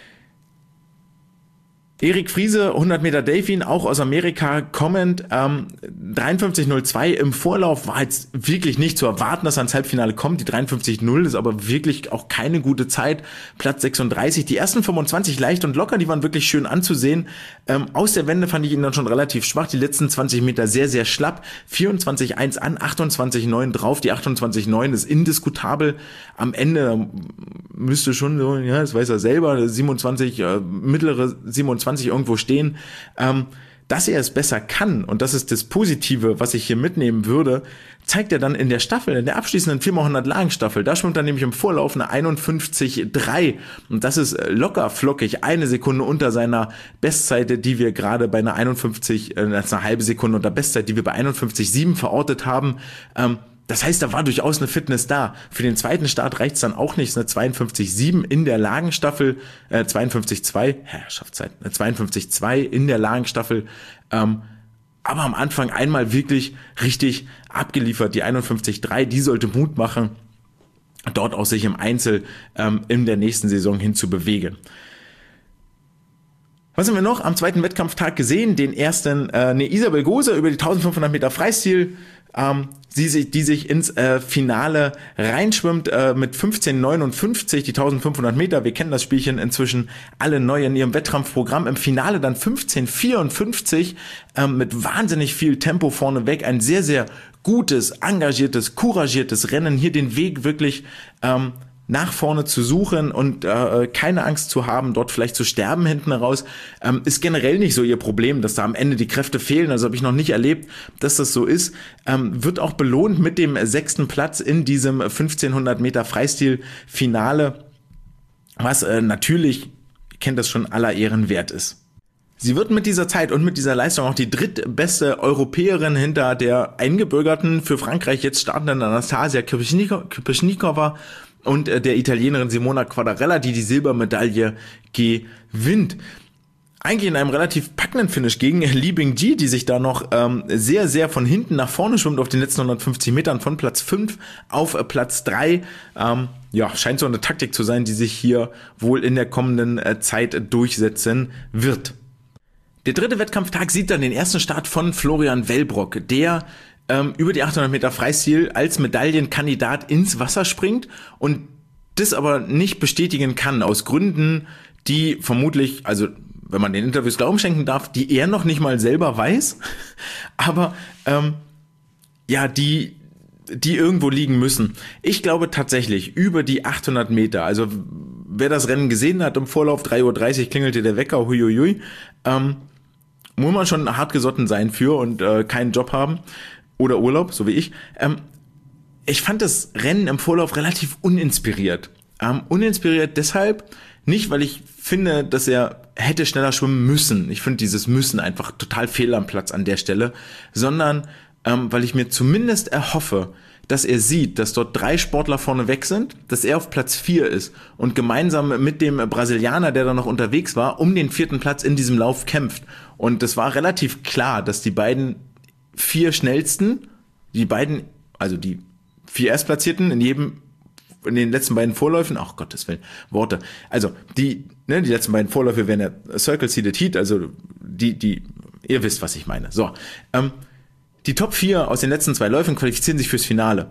Erik Friese, hundert Meter Delfin, auch aus Amerika kommend, ähm, dreiundfünfzig null zwei im Vorlauf war jetzt wirklich nicht zu erwarten, dass er ins Halbfinale kommt. Die dreiundfünfzig null ist aber wirklich auch keine gute Zeit. Platz sechsunddreißig, die ersten fünfundzwanzig leicht und locker, die waren wirklich schön anzusehen. Ähm, aus der Wende fand ich ihn dann schon relativ schwach, die letzten zwanzig Meter sehr, sehr schlapp. vierundzwanzig eins an, achtundzwanzig neun drauf, die achtundzwanzig neun ist indiskutabel. Am Ende müsste schon so, ja, das weiß er selber, siebenundzwanzig, äh, mittlere siebenundzwanzig irgendwo stehen, ähm, dass er es besser kann und das ist das Positive, was ich hier mitnehmen würde, zeigt er dann in der Staffel, in der abschließenden vier mal hundert Lagenstaffel. Da schwimmt er nämlich im Vorlauf eine einundfünfzig drei und das ist locker flockig eine Sekunde unter seiner Bestzeit, die wir gerade bei einer einundfünfzig, äh, das ist eine halbe Sekunde unter Bestzeit, die wir bei einundfünfzig Komma sieben verortet haben. Ähm, Das heißt, da war durchaus eine Fitness da. Für den zweiten Start reicht's dann auch nicht. Eine zweiundfünfzig Komma sieben in der Lagenstaffel, äh, zweiundfünfzig Komma zwei, Herrschaftszeit, eine zweiundfünfzig Komma zwei in der Lagenstaffel. Ähm, aber am Anfang einmal wirklich richtig abgeliefert. Die einundfünfzig Komma drei, die sollte Mut machen, dort auch sich im Einzel ähm, in der nächsten Saison hin zu bewegen. Was haben wir noch am zweiten Wettkampftag gesehen? Den ersten, äh, ne, Isabel Gose über die eintausendfünfhundert Meter Freistil, ähm, sie sich, die sich ins äh, Finale reinschwimmt äh, mit fünfzehn neunundfünfzig, die eintausendfünfhundert Meter. Wir kennen das Spielchen inzwischen alle neu in ihrem Wettkampfprogramm. Im Finale dann fünfzehn vierundfünfzig ähm, mit wahnsinnig viel Tempo vorneweg. Ein sehr, sehr gutes, engagiertes, couragiertes Rennen. Hier den Weg wirklich ähm, nach vorne zu suchen und äh, keine Angst zu haben, dort vielleicht zu sterben hinten raus, ähm, ist generell nicht so ihr Problem, dass da am Ende die Kräfte fehlen. Also habe ich noch nicht erlebt, dass das so ist. Ähm, wird auch belohnt mit dem sechsten Platz in diesem fünfzehnhundert Meter Freistil-Finale, was äh, natürlich, ihr kennt das schon, aller Ehren wert ist. Sie wird mit dieser Zeit und mit dieser Leistung auch die drittbeste Europäerin hinter der eingebürgerten, für Frankreich jetzt startenden Anastasia Krupschnikova und der Italienerin Simona Quadarella, die die Silbermedaille gewinnt. Eigentlich in einem relativ packenden Finish gegen Li Bingji, die sich da noch ähm, sehr, sehr von hinten nach vorne schwimmt auf den letzten hundertfünfzig Metern von Platz fünf auf äh, Platz drei. Ähm, ja, scheint so eine Taktik zu sein, die sich hier wohl in der kommenden äh, Zeit durchsetzen wird. Der dritte Wettkampftag sieht dann den ersten Start von Florian Wellbrock, der ähm, über die achthundert Meter Freistil als Medaillenkandidat ins Wasser springt und das aber nicht bestätigen kann, aus Gründen, die vermutlich, also wenn man den Interviews Glauben schenken darf, die er noch nicht mal selber weiß, aber ähm, ja, die die irgendwo liegen müssen. Ich glaube tatsächlich, über die achthundert Meter, also wer das Rennen gesehen hat, im Vorlauf drei Uhr dreißig klingelte der Wecker, huiuiui, ähm, muss man schon hart gesotten sein für und äh, keinen Job haben oder Urlaub, so wie ich. Ähm, ich fand das Rennen im Vorlauf relativ uninspiriert. Ähm, uninspiriert deshalb, nicht weil ich finde, dass er hätte schneller schwimmen müssen. Ich finde dieses Müssen einfach total fehl am Platz an der Stelle, sondern ähm, weil ich mir zumindest erhoffe, dass er sieht, dass dort drei Sportler vorne weg sind, dass er auf Platz vier ist und gemeinsam mit dem Brasilianer, der da noch unterwegs war, um den vierten Platz in diesem Lauf kämpft. Und es war relativ klar, dass die beiden vier schnellsten, die beiden, also die vier Erstplatzierten in jedem, in den letzten beiden Vorläufen, ach Gottes Willen, Worte, also die, ne, die letzten beiden Vorläufe wären ja Circle Seeded Heat, also die, die, ihr wisst, was ich meine. So, ähm, die Top vier aus den letzten zwei Läufen qualifizieren sich fürs Finale.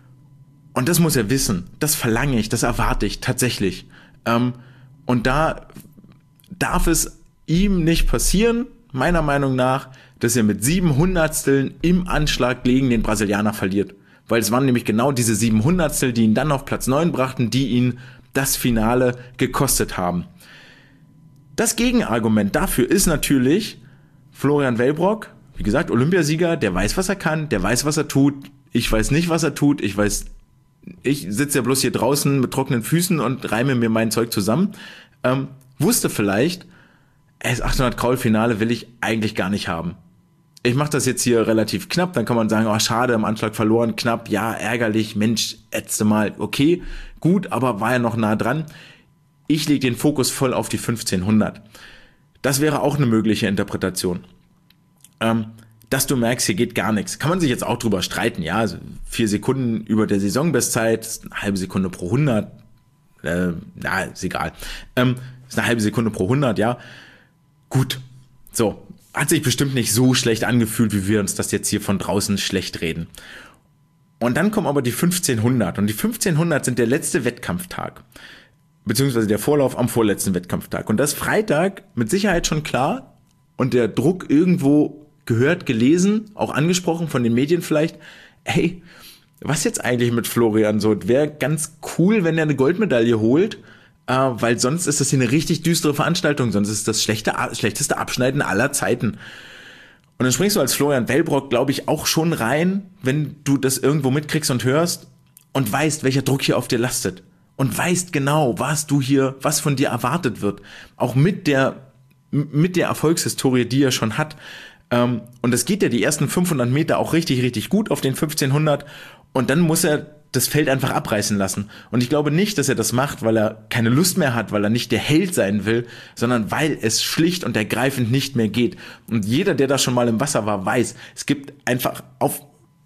Und das muss er wissen. Das verlange ich, das erwarte ich tatsächlich. Ähm, und da darf es ihm nicht passieren, meiner Meinung nach, dass er mit sieben Hundertsteln im Anschlag gegen den Brasilianer verliert. Weil es waren nämlich genau diese sieben Hundertstel, die ihn dann auf Platz neun brachten, die ihn das Finale gekostet haben. Das Gegenargument dafür ist natürlich Florian Wellbrock. Wie gesagt, Olympiasieger, der weiß, was er kann, der weiß, was er tut. Ich weiß nicht, was er tut. Ich weiß, ich sitze ja bloß hier draußen mit trockenen Füßen und reime mir mein Zeug zusammen. Ähm, wusste vielleicht, das achthundert Kraul Finale will ich eigentlich gar nicht haben. Ich mache das jetzt hier relativ knapp, dann kann man sagen, oh schade, im Anschlag verloren, knapp, ja, ärgerlich, Mensch, ätzte mal, okay, gut, aber war ja noch nah dran. Ich lege den Fokus voll auf die fünfzehnhundert. Das wäre auch eine mögliche Interpretation. Ähm, dass du merkst, hier geht gar nichts. Kann man sich jetzt auch drüber streiten, ja, also vier Sekunden über der Saisonbestzeit, eine halbe Sekunde pro hundert, äh, na, ist egal. Ähm, ist eine halbe Sekunde pro hundert, ja. Gut, so, hat sich bestimmt nicht so schlecht angefühlt, wie wir uns das jetzt hier von draußen schlecht reden. Und dann kommen aber die fünfzehnhundert und die fünfzehnhundert sind der letzte Wettkampftag, beziehungsweise der Vorlauf am vorletzten Wettkampftag. Und das Freitag mit Sicherheit schon klar und der Druck irgendwo gehört, gelesen, auch angesprochen von den Medien vielleicht, hey, was jetzt eigentlich mit Florian so? Wäre ganz cool, wenn er eine Goldmedaille holt, äh, weil sonst ist das hier eine richtig düstere Veranstaltung, sonst ist das schlechte, schlechteste Abschneiden aller Zeiten. Und dann springst du als Florian Wellbrock, glaube ich, auch schon rein, wenn du das irgendwo mitkriegst und hörst und weißt, welcher Druck hier auf dir lastet und weißt genau, was du hier, was von dir erwartet wird, auch mit der, mit der Erfolgshistorie, die er schon hat. Und es geht ja die ersten fünfhundert Meter auch richtig, richtig gut auf den fünfzehnhundert und dann muss er das Feld einfach abreißen lassen. Und ich glaube nicht, dass er das macht, weil er keine Lust mehr hat, weil er nicht der Held sein will, sondern weil es schlicht und ergreifend nicht mehr geht. Und jeder, der da schon mal im Wasser war, weiß, es gibt einfach auf,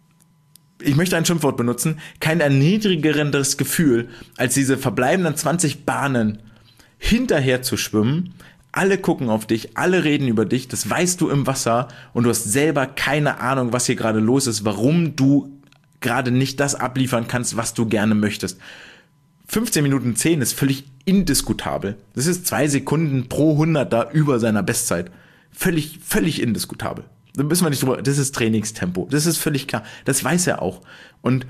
ich möchte ein Schimpfwort benutzen, kein erniedrigerendes Gefühl, als diese verbleibenden zwanzig Bahnen hinterher zu schwimmen. Alle gucken auf dich, alle reden über dich, das weißt du im Wasser und du hast selber keine Ahnung, was hier gerade los ist, warum du gerade nicht das abliefern kannst, was du gerne möchtest. fünfzehn Minuten zehn ist völlig indiskutabel. Das ist zwei Sekunden pro hunderter über seiner Bestzeit. Völlig, völlig indiskutabel. Da müssen wir nicht drüber, das ist Trainingstempo. Das ist völlig klar. Das weiß er auch. Und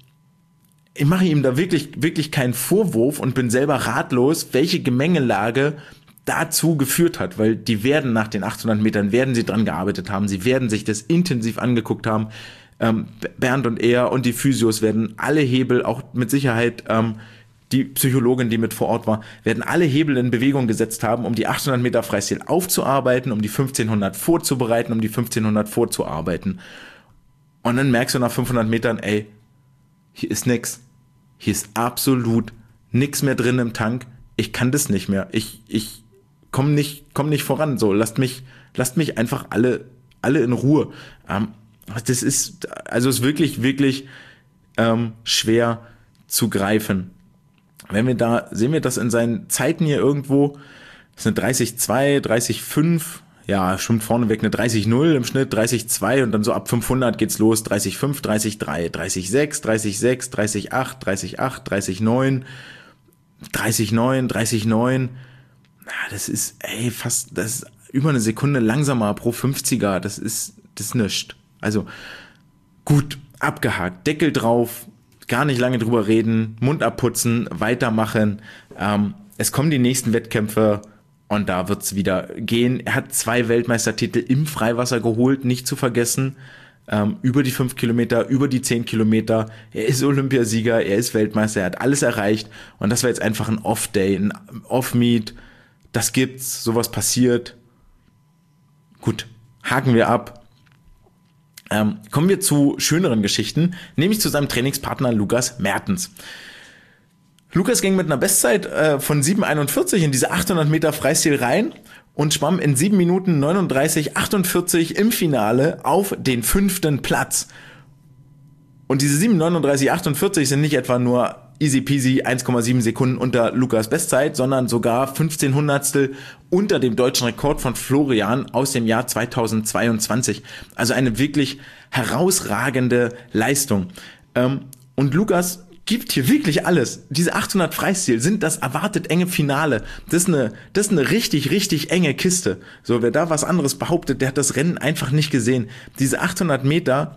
ich mache ihm da wirklich, wirklich keinen Vorwurf und bin selber ratlos, welche Gemengelage dazu geführt hat, weil die werden nach den achthundert Metern, werden sie dran gearbeitet haben, sie werden sich das intensiv angeguckt haben, ähm, Bernd und er und die Physios werden alle Hebel, auch mit Sicherheit ähm, die Psychologin, die mit vor Ort war, werden alle Hebel in Bewegung gesetzt haben, um die achthundert Meter Freistil aufzuarbeiten, um die fünfzehnhundert vorzubereiten, um die fünfzehnhundert vorzuarbeiten. Und dann merkst du nach fünfhundert Metern, ey, hier ist nix, hier ist absolut nix mehr drin im Tank, ich kann das nicht mehr, ich, ich komm nicht, komm nicht voran, so, lasst mich, lasst mich einfach alle, alle in Ruhe. Ähm, das ist, also ist wirklich, wirklich ähm, schwer zu greifen. Wenn wir da, sehen wir das in seinen Zeiten hier irgendwo, das ist eine dreißig zwei, dreißig fünf, ja, schwimmt vorneweg eine dreißig null im Schnitt, dreißig zwei und dann so ab fünfhundert geht's los, dreißig fünf, dreißig drei, dreißig sechs, dreißig sechs, dreißig acht, dreißig acht, dreißig neun, dreißig neun, dreißig neun, das ist, ey, fast, das ist über eine Sekunde langsamer pro fünfziger, das ist, das ist nichts. Also, gut, abgehakt, Deckel drauf, gar nicht lange drüber reden, Mund abputzen, weitermachen, ähm, es kommen die nächsten Wettkämpfe und da wird's wieder gehen. Er hat zwei Weltmeistertitel im Freiwasser geholt, nicht zu vergessen, ähm, über die fünf Kilometer, über die zehn Kilometer, er ist Olympiasieger, er ist Weltmeister, er hat alles erreicht und das war jetzt einfach ein Off-Day, ein Off-Meet, das gibt's, sowas passiert. Gut, haken wir ab. Ähm, kommen wir zu schöneren Geschichten, nämlich zu seinem Trainingspartner Lukas Mertens. Lukas ging mit einer Bestzeit äh, von sieben einundvierzig in diese achthundert Meter Freistil rein und schwamm in sieben Minuten neununddreißig achtundvierzig im Finale auf den fünften Platz. Und diese sieben neununddreißig achtundvierzig sind nicht etwa nur easy peasy eins Komma sieben Sekunden unter Lukas Bestzeit, sondern sogar fünfzehn Hundertstel unter dem deutschen Rekord von Florian aus dem Jahr zweitausendzweiundzwanzig. Also eine wirklich herausragende Leistung. Und Lukas gibt hier wirklich alles. Diese achthundert Freistil sind das erwartet enge Finale. Das ist eine, das ist eine richtig, richtig enge Kiste. So, wer da was anderes behauptet, der hat das Rennen einfach nicht gesehen. Diese achthundert Meter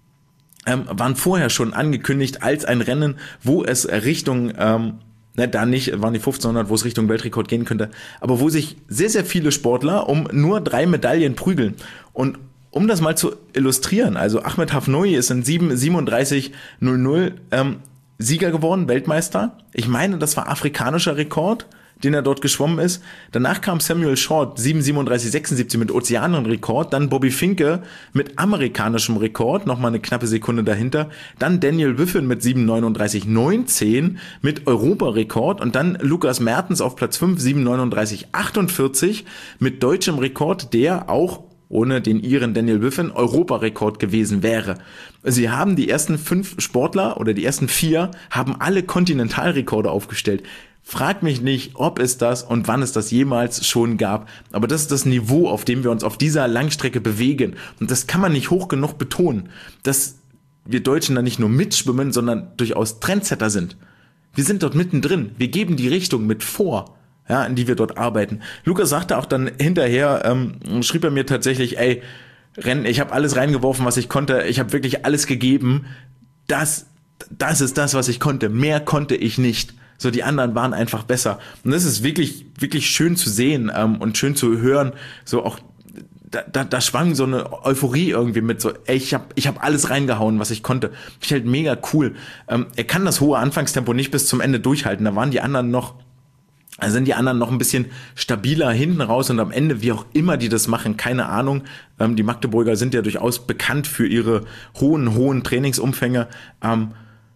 ähm, waren vorher schon angekündigt als ein Rennen, wo es Richtung, ähm, ne, da nicht, waren die fünfzehnhundert, wo es Richtung Weltrekord gehen könnte, aber wo sich sehr, sehr viele Sportler um nur drei Medaillen prügeln. Und um das mal zu illustrieren, also Ahmed Hafnoui ist in sieben siebenunddreißig null null ähm, Sieger geworden, Weltmeister. Ich meine, das war afrikanischer Rekord, den er dort geschwommen ist. Danach kam Samuel Short, sieben siebenunddreißig sechsundsiebzig mit Ozeanenrekord. Dann Bobby Finke mit amerikanischem Rekord, nochmal eine knappe Sekunde dahinter. Dann Daniel Wiffen mit sieben neununddreißig neunzehn mit Europarekord. Und dann Lukas Mertens auf Platz fünf, sieben neununddreißig achtundvierzig mit deutschem Rekord, der auch ohne den Iren Daniel Wiffen Europarekord gewesen wäre. Sie haben die ersten fünf Sportler oder die ersten vier haben alle Kontinentalrekorde aufgestellt. Frag mich nicht, ob es das und wann es das jemals schon gab, aber das ist das Niveau, auf dem wir uns auf dieser Langstrecke bewegen. Und das kann man nicht hoch genug betonen, dass wir Deutschen da nicht nur mitschwimmen, sondern durchaus Trendsetter sind. Wir sind dort mittendrin, wir geben die Richtung mit vor. Ja, in die wir dort arbeiten. Lukas sagte auch dann hinterher, ähm, schrieb er mir tatsächlich, ey, Rennen, ich habe alles reingeworfen, was ich konnte, ich habe wirklich alles gegeben, das, das ist das, was ich konnte, mehr konnte ich nicht. So, die anderen waren einfach besser. Und das ist wirklich, wirklich schön zu sehen ähm, und schön zu hören, so auch, da, da, da schwang so eine Euphorie irgendwie mit, so, ey, ich habe ich hab alles reingehauen, was ich konnte. Ich halt mega cool. Ähm, er kann das hohe Anfangstempo nicht bis zum Ende durchhalten, da waren die anderen noch Also sind die anderen noch ein bisschen stabiler hinten raus und am Ende, wie auch immer die das machen, keine Ahnung. Ähm, die Magdeburger sind ja durchaus bekannt für ihre hohen, hohen Trainingsumfänge. Ähm,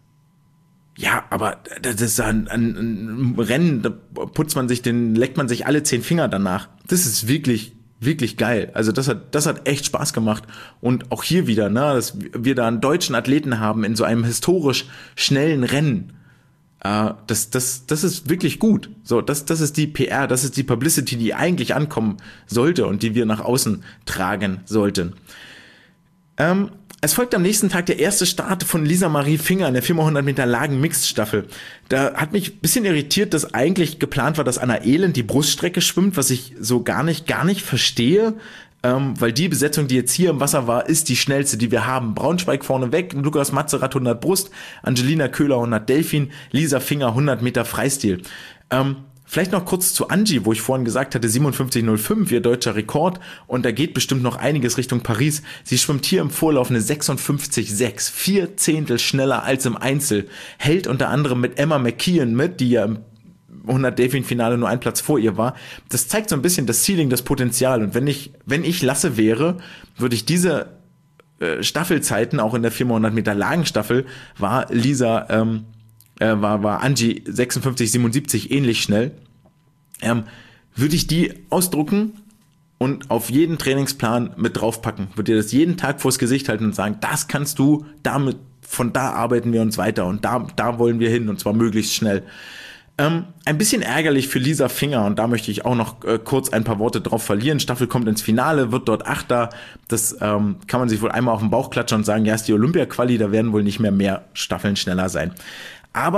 ja, aber das ist ein, ein, ein Rennen, da putzt man sich den, leckt man sich alle zehn Finger danach. Das ist wirklich, wirklich geil. Also das hat, das hat echt Spaß gemacht. Und auch hier wieder, ne, dass wir da einen deutschen Athleten haben in so einem historisch schnellen Rennen. Uh, das, das, das ist wirklich gut. So, das, das ist die P R, das ist die Publicity, die eigentlich ankommen sollte und die wir nach außen tragen sollten. Ähm, es folgt am nächsten Tag der erste Start von Lisa Marie Finger in der viermal hundert Meter Lagen-Mixed-Staffel. Da hat mich ein bisschen irritiert, dass eigentlich geplant war, dass Anna Elend die Bruststrecke schwimmt, was ich so gar nicht, gar nicht verstehe. Ähm, weil die Besetzung, die jetzt hier im Wasser war, ist die schnellste, die wir haben. Braunschweig vorne weg, Lukas Matzerath hundert Brust, Angelina Köhler hundert Delfin, Lisa Finger hundert Meter Freistil. Ähm, vielleicht noch kurz zu Angie, wo ich vorhin gesagt hatte, siebenundfünfzig null fünf, ihr deutscher Rekord, und da geht bestimmt noch einiges Richtung Paris. Sie schwimmt hier im Vorlauf eine sechsundfünfzig sechs, vier Zehntel schneller als im Einzel, hält unter anderem mit Emma McKeon mit, die ja im hundert Delfin-Finale nur ein Platz vor ihr war. Das zeigt so ein bisschen das Ceiling, das Potenzial. Und wenn ich, wenn ich Lasse wäre, würde ich diese äh, Staffelzeiten, auch in der viermal hundert Meter Lagenstaffel, war Lisa, ähm, äh, war, war Angie sechsundfünfzig siebenundsiebzig ähnlich schnell, ähm, würde ich die ausdrucken und auf jeden Trainingsplan mit draufpacken. Würde dir das jeden Tag vors Gesicht halten und sagen, das kannst du, damit, von da arbeiten wir uns weiter und da, da wollen wir hin und zwar möglichst schnell. Ähm, ein bisschen ärgerlich für Lisa Finger, und da möchte ich auch noch äh, kurz ein paar Worte drauf verlieren. Staffel kommt ins Finale, wird dort Achter. Das ähm, kann man sich wohl einmal auf den Bauch klatschen und sagen, ja, ist die Olympia-Quali, da werden wohl nicht mehr mehr Staffeln schneller sein. Aber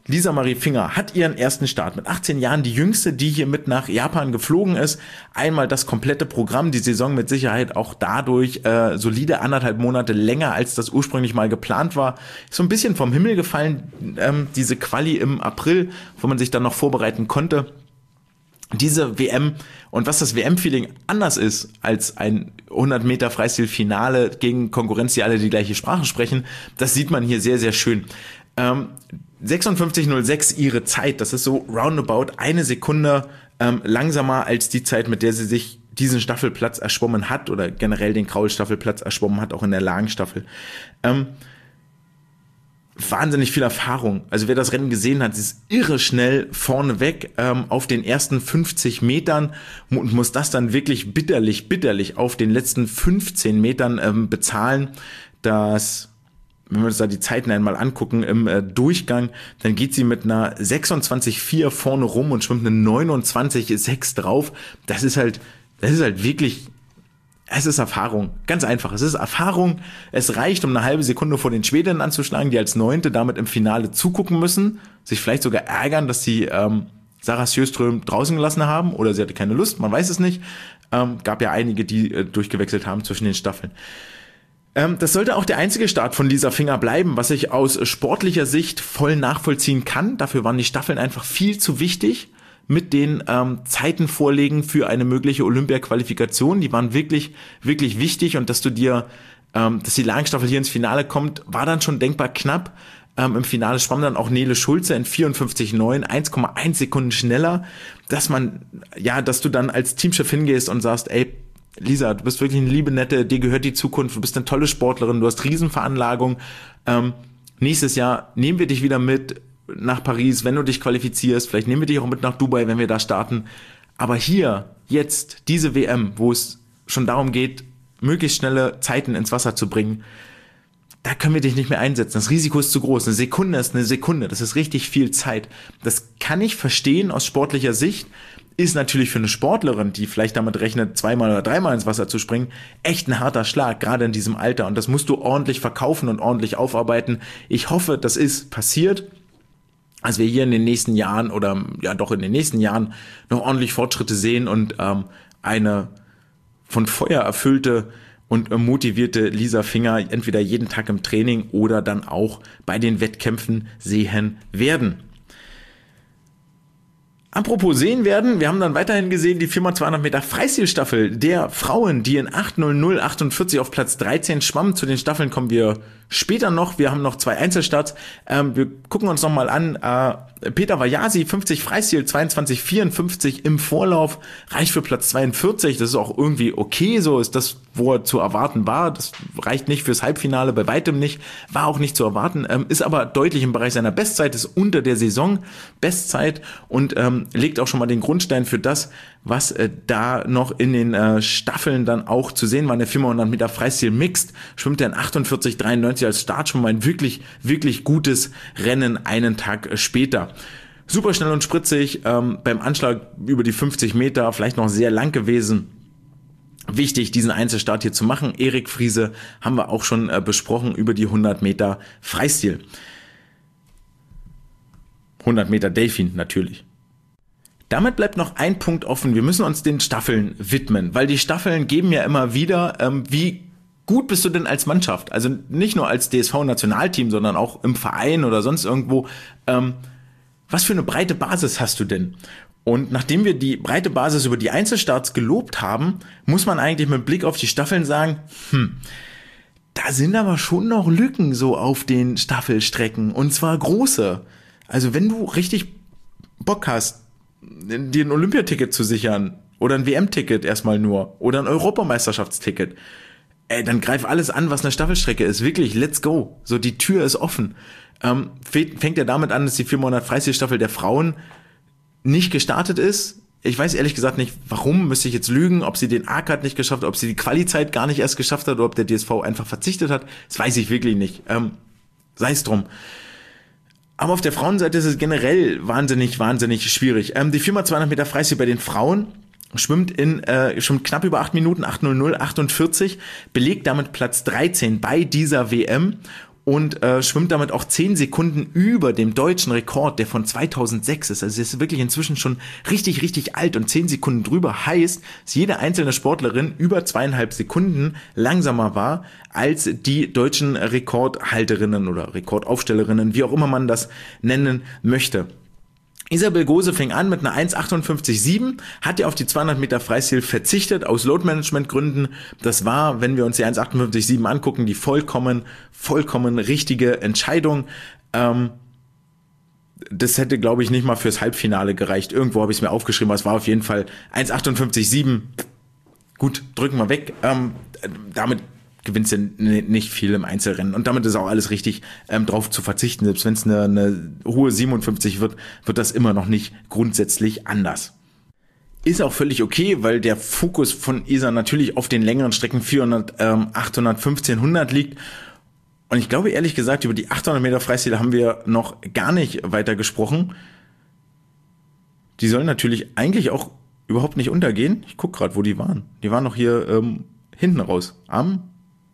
Lisa Marie Finger hat ihren ersten Start mit achtzehn Jahren, die jüngste, die hier mit nach Japan geflogen ist. Einmal das komplette Programm, die Saison mit Sicherheit auch dadurch äh, solide anderthalb Monate länger, als das ursprünglich mal geplant war. So ein bisschen vom Himmel gefallen, ähm, diese Quali im April, wo man sich dann noch vorbereiten konnte. Diese W M und was das W M-Feeling anders ist als ein hundert Meter Freistil-Finale gegen Konkurrenz, die alle die gleiche Sprache sprechen, das sieht man hier sehr, sehr schön. Ähm, sechsundfünfzig null sechs ihre Zeit, das ist so roundabout eine Sekunde ähm, langsamer als die Zeit, mit der sie sich diesen Staffelplatz erschwommen hat oder generell den Kraul-Staffelplatz erschwommen hat, auch in der Lagenstaffel. Ähm, wahnsinnig viel Erfahrung. Also wer das Rennen gesehen hat, ist irre schnell vorneweg ähm, auf den ersten fünfzig Metern und muss das dann wirklich bitterlich, bitterlich auf den letzten fünfzehn Metern ähm, bezahlen. Das, wenn wir uns da die Zeiten einmal angucken im äh, Durchgang, dann geht sie mit einer sechsundzwanzig vier vorne rum und schwimmt eine neunundzwanzig sechs drauf. Das ist halt, das ist halt wirklich... Es ist Erfahrung, ganz einfach. Es ist Erfahrung. Es reicht, um eine halbe Sekunde vor den Schwedinnen anzuschlagen, die als Neunte damit im Finale zugucken müssen, sich vielleicht sogar ärgern, dass sie ähm, Sarah Sjöström draußen gelassen haben oder sie hatte keine Lust, man weiß es nicht. Ähm, gab ja einige, die äh, durchgewechselt haben zwischen den Staffeln. Ähm, das sollte auch der einzige Start von Lisa Finger bleiben, was ich aus sportlicher Sicht voll nachvollziehen kann. Dafür waren die Staffeln einfach viel zu wichtig. Mit den ähm, Zeiten vorlegen für eine mögliche Olympia-Qualifikation. Die waren wirklich, wirklich wichtig und dass du dir, ähm, dass die Lagenstaffel hier ins Finale kommt, war dann schon denkbar knapp. Ähm, Im Finale schwamm dann auch Nele Schulze in vierundfünfzig neun, eins Komma eins Sekunden schneller, dass man, ja, dass du dann als Teamchef hingehst und sagst, ey, Lisa, du bist wirklich eine liebe Nette, dir gehört die Zukunft, du bist eine tolle Sportlerin, du hast Riesenveranlagung. Ähm, nächstes Jahr nehmen wir dich wieder mit nach Paris, wenn du dich qualifizierst, vielleicht nehmen wir dich auch mit nach Dubai, wenn wir da starten, aber hier, jetzt, diese W M, wo es schon darum geht, möglichst schnelle Zeiten ins Wasser zu bringen, da können wir dich nicht mehr einsetzen, das Risiko ist zu groß, eine Sekunde ist eine Sekunde, das ist richtig viel Zeit, das kann ich verstehen aus sportlicher Sicht, ist natürlich für eine Sportlerin, die vielleicht damit rechnet, zweimal oder dreimal ins Wasser zu springen, echt ein harter Schlag, gerade in diesem Alter, und das musst du ordentlich verkaufen und ordentlich aufarbeiten. Ich hoffe, das ist passiert, als wir hier in den nächsten Jahren oder ja doch in den nächsten Jahren noch ordentlich Fortschritte sehen und ähm, eine von Feuer erfüllte und äh, motivierte Lisa Finger entweder jeden Tag im Training oder dann auch bei den Wettkämpfen sehen werden. Apropos sehen werden, wir haben dann weiterhin gesehen die vier mal zweihundert Meter Freistilstaffel der Frauen, die in acht null null achtundvierzig auf Platz dreizehn schwammen. Zu den Staffeln kommen wir später noch. Wir haben noch zwei Einzelstarts. Ähm, wir gucken uns nochmal an. Äh, Peter Vajasi, fünfzig Freistil, zweiundzwanzig vierundfünfzig im Vorlauf, reicht für Platz zweiundvierzig. Das ist auch irgendwie okay, so ist das, wo er zu erwarten war. Das reicht nicht fürs Halbfinale, bei weitem nicht. War auch nicht zu erwarten, ähm, ist aber deutlich im Bereich seiner Bestzeit, ist unter der Saison Bestzeit und ähm, legt auch schon mal den Grundstein für das, was äh, da noch in den äh, Staffeln dann auch zu sehen war. In der vier mal hundert Meter Freistil Mixed schwimmt er in achtundvierzig dreiundneunzig als Start, schon mal ein wirklich, wirklich gutes Rennen einen Tag äh, später. Super schnell und spritzig, ähm, beim Anschlag über die fünfzig Meter, vielleicht noch sehr lang gewesen. Wichtig, diesen Einzelstart hier zu machen. Erik Friese haben wir auch schon äh, besprochen über die hundert Meter Freistil. hundert Meter Delfin natürlich. Damit bleibt noch ein Punkt offen. Wir müssen uns den Staffeln widmen, weil die Staffeln geben ja immer wieder, ähm, wie gut bist du denn als Mannschaft? Also nicht nur als D S V-Nationalteam, sondern auch im Verein oder sonst irgendwo. Ähm, was für eine breite Basis hast du denn? Und nachdem wir die breite Basis über die Einzelstarts gelobt haben, muss man eigentlich mit Blick auf die Staffeln sagen, hm, da sind aber schon noch Lücken so auf den Staffelstrecken, und zwar große. Also wenn du richtig Bock hast, dir ein Olympiaticket zu sichern oder ein W M-Ticket erstmal nur oder ein Europameisterschaftsticket, ey, dann greif alles an, was eine Staffelstrecke ist. Wirklich, let's go. So, die Tür ist offen. Ähm, fängt ja damit an, dass die vier mal hundert Freistilstaffel der Frauen nicht gestartet ist. Ich weiß ehrlich gesagt nicht, warum, müsste ich jetzt lügen, ob sie den A-Cut nicht geschafft hat, ob sie die Quali-Zeit gar nicht erst geschafft hat oder ob der D S V einfach verzichtet hat. Das weiß ich wirklich nicht. Ähm, sei es drum. Aber auf der Frauenseite ist es generell wahnsinnig, wahnsinnig schwierig. Ähm, die vier mal zweihundert Meter Freistil bei den Frauen schwimmt in äh, schwimmt knapp über acht Minuten, acht null null achtundvierzig, belegt damit Platz dreizehn bei dieser W M und äh, schwimmt damit auch zehn Sekunden über dem deutschen Rekord, der von zweitausendsechs ist. Also sie ist wirklich inzwischen schon richtig, richtig alt und zehn Sekunden drüber heißt, dass jede einzelne Sportlerin über zweieinhalb Sekunden langsamer war als die deutschen Rekordhalterinnen oder Rekordaufstellerinnen, wie auch immer man das nennen möchte. Isabel Gose fing an mit einer eins achtundfünfzig Komma sieben, hat ja auf die zweihundert Meter Freistil verzichtet, aus Load-Management-Gründen. Das war, wenn wir uns die eins achtundfünfzig Komma sieben angucken, die vollkommen, vollkommen richtige Entscheidung. Ähm, das hätte, glaube ich, nicht mal fürs Halbfinale gereicht. Irgendwo habe ich es mir aufgeschrieben, aber es war auf jeden Fall eins achtundfünfzig Komma sieben. Gut, drücken wir weg. Ähm, damit gewinnst du nicht viel im Einzelrennen. Und damit ist auch alles richtig, ähm, drauf zu verzichten. Selbst wenn es eine, eine hohe siebenundfünfzig wird, wird das immer noch nicht grundsätzlich anders. Ist auch völlig okay, weil der Fokus von Isa natürlich auf den längeren Strecken vierhundert, ähm, achthundert, fünfzehnhundert liegt. Und ich glaube, ehrlich gesagt, über die achthundert Meter Freistil haben wir noch gar nicht weiter gesprochen. Die sollen natürlich eigentlich auch überhaupt nicht untergehen. Ich gucke gerade, wo die waren. Die waren noch hier ähm, hinten raus. Am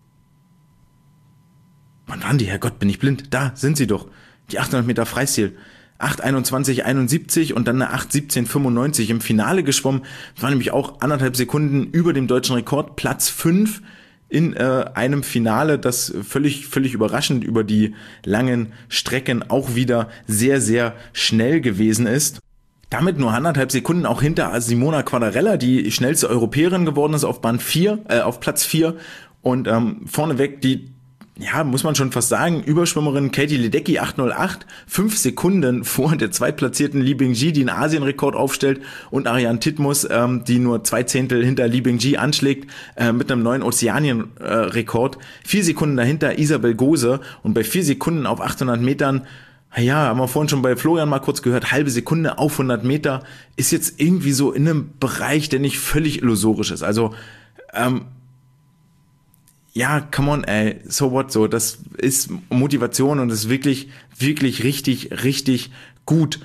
Wann waren die? Herrgott, bin ich blind. Da sind sie doch. Die achthundert Meter Freistil. acht einundzwanzig einundsiebzig und dann eine acht siebzehn fünfundneunzig im Finale geschwommen. Das war nämlich auch anderthalb Sekunden über dem deutschen Rekord. Platz fünf in äh, einem Finale, das völlig, völlig überraschend über die langen Strecken auch wieder sehr, sehr schnell gewesen ist. Damit nur anderthalb Sekunden auch hinter Simona Quadarella, die schnellste Europäerin geworden ist auf Bahn vier, äh, auf Platz vier. Und ähm, vorneweg die, ja, muss man schon fast sagen, Überschwimmerin Katie Ledecky acht null acht, fünf Sekunden vor der zweitplatzierten Li Bingji, die einen Asienrekord aufstellt, und Ariane Titmus, ähm, die nur zwei Zehntel hinter Li Bingji anschlägt, äh, mit einem neuen Ozeanienrekord. Vier Sekunden dahinter Isabel Gose, und bei vier Sekunden auf achthundert Metern, ja, haben wir vorhin schon bei Florian mal kurz gehört, halbe Sekunde auf hundert Meter ist jetzt irgendwie so in einem Bereich, der nicht völlig illusorisch ist. Also, ähm, ja, come on, ey, so what, so, das ist Motivation und das ist wirklich, wirklich richtig, richtig gut.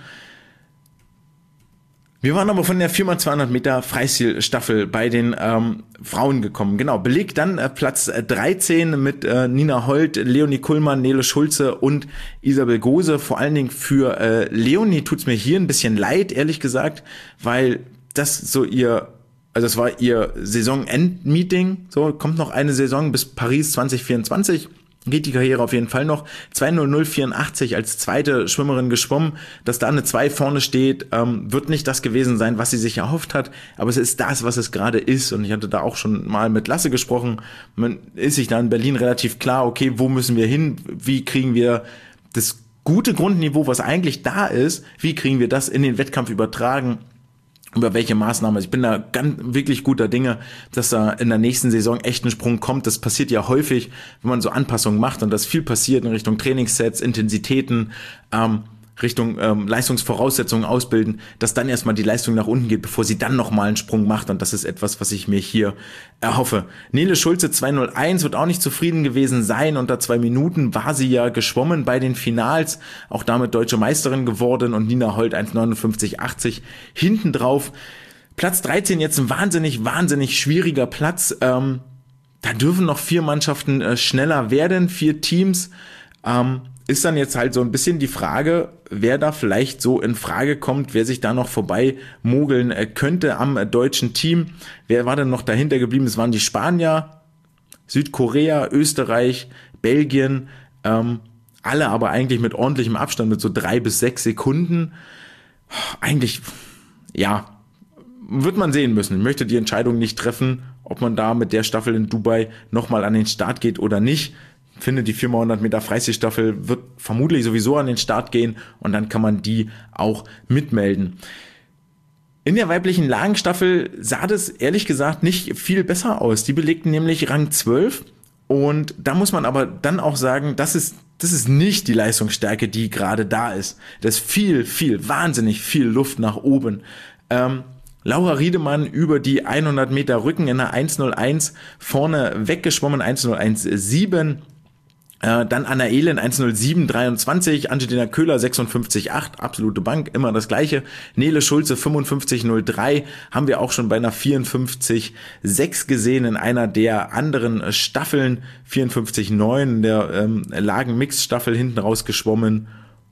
Wir waren aber von der vier mal zweihundert Meter Freistilstaffel bei den ähm, Frauen gekommen. Genau, belegt dann äh, Platz dreizehn mit äh, Nina Holt, Leonie Kullmann, Nele Schulze und Isabel Gose. Vor allen Dingen für äh, Leonie tut's mir hier ein bisschen leid, ehrlich gesagt, weil das so ihr... Also es war ihr Saisonend-Meeting, so, kommt noch eine Saison bis Paris zwanzig vierundzwanzig, geht die Karriere auf jeden Fall noch. zwei null null vierundachtzig als zweite Schwimmerin geschwommen, dass da eine zwei vorne steht, ähm, wird nicht das gewesen sein, was sie sich erhofft hat, aber es ist das, was es gerade ist, und ich hatte da auch schon mal mit Lasse gesprochen. Man ist sich da in Berlin relativ klar, okay, wo müssen wir hin, wie kriegen wir das gute Grundniveau, was eigentlich da ist, wie kriegen wir das in den Wettkampf übertragen, über welche Maßnahmen. Also ich bin da ganz wirklich guter Dinge, dass da in der nächsten Saison echt ein Sprung kommt. Das passiert ja häufig, wenn man so Anpassungen macht, und das viel passiert in Richtung Trainingssets, Intensitäten, ähm, Richtung ähm, Leistungsvoraussetzungen ausbilden, dass dann erstmal die Leistung nach unten geht, bevor sie dann nochmal einen Sprung macht, und das ist etwas, was ich mir hier erhoffe. Nele Schulze zwei null eins wird auch nicht zufrieden gewesen sein. Unter zwei Minuten war sie ja geschwommen bei den Finals, auch damit deutsche Meisterin geworden, und Nina Holt eins neunundfünfzig achtzig hinten drauf. Platz dreizehn jetzt ein wahnsinnig, wahnsinnig schwieriger Platz. Ähm, da dürfen noch vier Mannschaften äh, schneller werden, vier Teams. Ähm, ist dann jetzt halt so ein bisschen die Frage, wer da vielleicht so in Frage kommt, wer sich da noch vorbei mogeln könnte am deutschen Team. Wer war denn noch dahinter geblieben? Es waren die Spanier, Südkorea, Österreich, Belgien, ähm, alle aber eigentlich mit ordentlichem Abstand, mit so drei bis sechs Sekunden. Eigentlich, ja, wird man sehen müssen. Ich möchte die Entscheidung nicht treffen, ob man da mit der Staffel in Dubai nochmal an den Start geht oder nicht. Ich finde, die vier mal hundert Meter Freistilstaffel wird vermutlich sowieso an den Start gehen, und dann kann man die auch mitmelden. In der weiblichen Lagenstaffel sah das ehrlich gesagt nicht viel besser aus. Die belegten nämlich Rang zwölf, und da muss man aber dann auch sagen, das ist, das ist nicht die Leistungsstärke, die gerade da ist. Da ist viel, viel, wahnsinnig viel Luft nach oben. Ähm, Laura Riedemann über die hundert Meter Rücken in der eins null eins vorne weggeschwommen, eins null eins sieben. Äh, dann Anna Elend eins null sieben dreiundzwanzig, Angelina Köhler sechsundfünfzig acht, absolute Bank, immer das gleiche. Nele Schulze fünfundfünfzig null drei, haben wir auch schon bei einer vierundfünfzig sechs gesehen in einer der anderen Staffeln, vierundfünfzig neun, der ähm, Lagen-Mixed-Staffel hinten rausgeschwommen.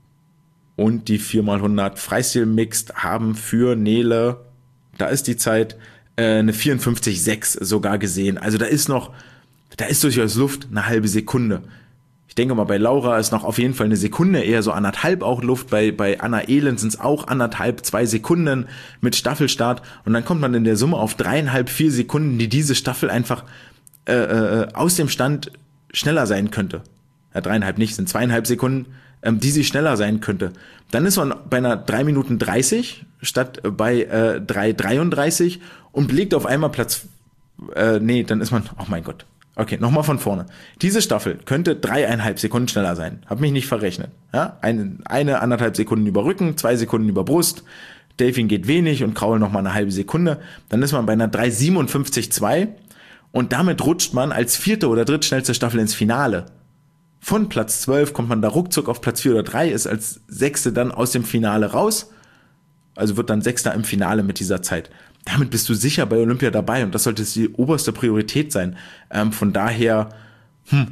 Und die vier mal hundert Freistil-Mixed haben für Nele, da ist die Zeit, äh, eine vierundfünfzig sechs sogar gesehen. Also da ist noch, da ist durchaus Luft, eine halbe Sekunde. Ich denke mal, bei Laura ist noch auf jeden Fall eine Sekunde, eher so anderthalb auch Luft. Bei, bei Anna Elend sind es auch anderthalb, zwei Sekunden mit Staffelstart. Und dann kommt man in der Summe auf dreieinhalb, vier Sekunden, die diese Staffel einfach äh, äh, aus dem Stand schneller sein könnte. Ja, dreieinhalb nicht, sind zweieinhalb Sekunden, ähm, die sie schneller sein könnte. Dann ist man bei einer drei Minuten dreißig statt bei äh, drei dreiunddreißig und belegt auf einmal Platz, äh, nee, dann ist man, oh mein Gott. Okay, nochmal von vorne. Diese Staffel könnte dreieinhalb Sekunden schneller sein. Hab mich nicht verrechnet. Ja, eine, eine anderthalb Sekunden über Rücken, zwei Sekunden über Brust. Delfin geht wenig und Kraul nochmal eine halbe Sekunde. Dann ist man bei einer drei siebenundfünfzig zwei und damit rutscht man als vierte oder drittschnellste Staffel ins Finale. Von Platz zwölf kommt man da ruckzuck auf Platz vier oder drei, ist als Sechste dann aus dem Finale raus. Also wird dann Sechster im Finale mit dieser Zeit. Damit bist du sicher bei Olympia dabei und das sollte die oberste Priorität sein. Ähm, von daher, hm,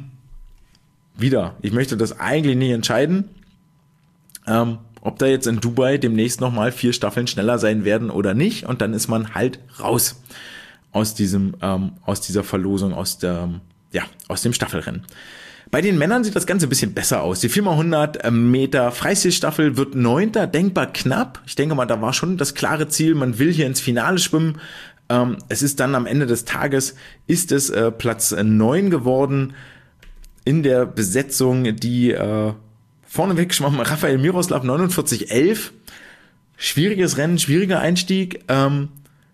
wieder, ich möchte das eigentlich nicht entscheiden, ähm, ob da jetzt in Dubai demnächst nochmal vier Staffeln schneller sein werden oder nicht und dann ist man halt raus aus diesem, ähm, aus dieser Verlosung, aus der, ja, aus dem Staffelrennen. Bei den Männern sieht das Ganze ein bisschen besser aus. Die vier mal hundert Meter Freistilstaffel wird Neunter, denkbar knapp. Ich denke mal, da war schon das klare Ziel, man will hier ins Finale schwimmen. Ähm, es ist dann am Ende des Tages, ist es äh, Platz neun geworden in der Besetzung, die äh, vorneweg schwamm Rafael Miroslav neunundvierzig elf. Schwieriges Rennen, schwieriger Einstieg. Ähm,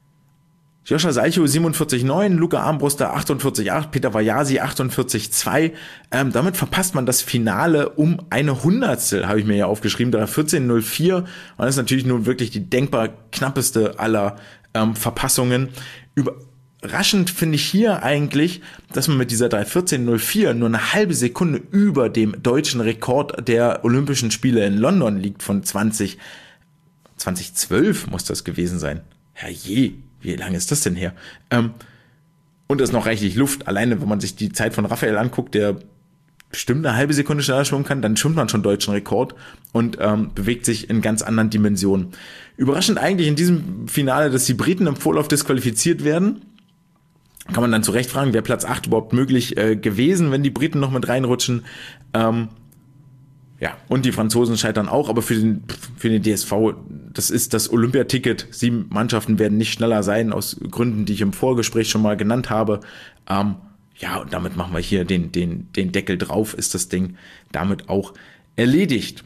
Joscha Salchow siebenundvierzig neun, Luca Armbruster achtundvierzig acht, Peter Vajasi achtundvierzig zwei. Ähm, damit verpasst man das Finale um eine Hundertstel, habe ich mir ja aufgeschrieben, drei vierzehn null vier. Und das ist natürlich nun wirklich die denkbar knappeste aller ähm, Verpassungen. Überraschend finde ich hier eigentlich, dass man mit dieser drei vierzehn null vier nur eine halbe Sekunde über dem deutschen Rekord der Olympischen Spiele in London liegt von zwanzig, zweitausendzwölf muss das gewesen sein. Herrje. Wie lange ist das denn her? Ähm, und es ist noch reichlich Luft. Alleine, wenn man sich die Zeit von Raphael anguckt, der bestimmt eine halbe Sekunde schneller schwimmen kann, dann schwimmt man schon deutschen Rekord und ähm, bewegt sich in ganz anderen Dimensionen. Überraschend eigentlich in diesem Finale, dass die Briten im Vorlauf disqualifiziert werden. Kann man dann zu Recht fragen, wäre Platz acht überhaupt möglich äh, gewesen, wenn die Briten noch mit reinrutschen? Ähm, Ja, und die Franzosen scheitern auch, aber für den, für den D S V, das ist das Olympiaticket. Sieben Mannschaften werden nicht schneller sein, aus Gründen, die ich im Vorgespräch schon mal genannt habe. Ähm, ja, und damit machen wir hier den, den, den Deckel drauf, ist das Ding damit auch erledigt.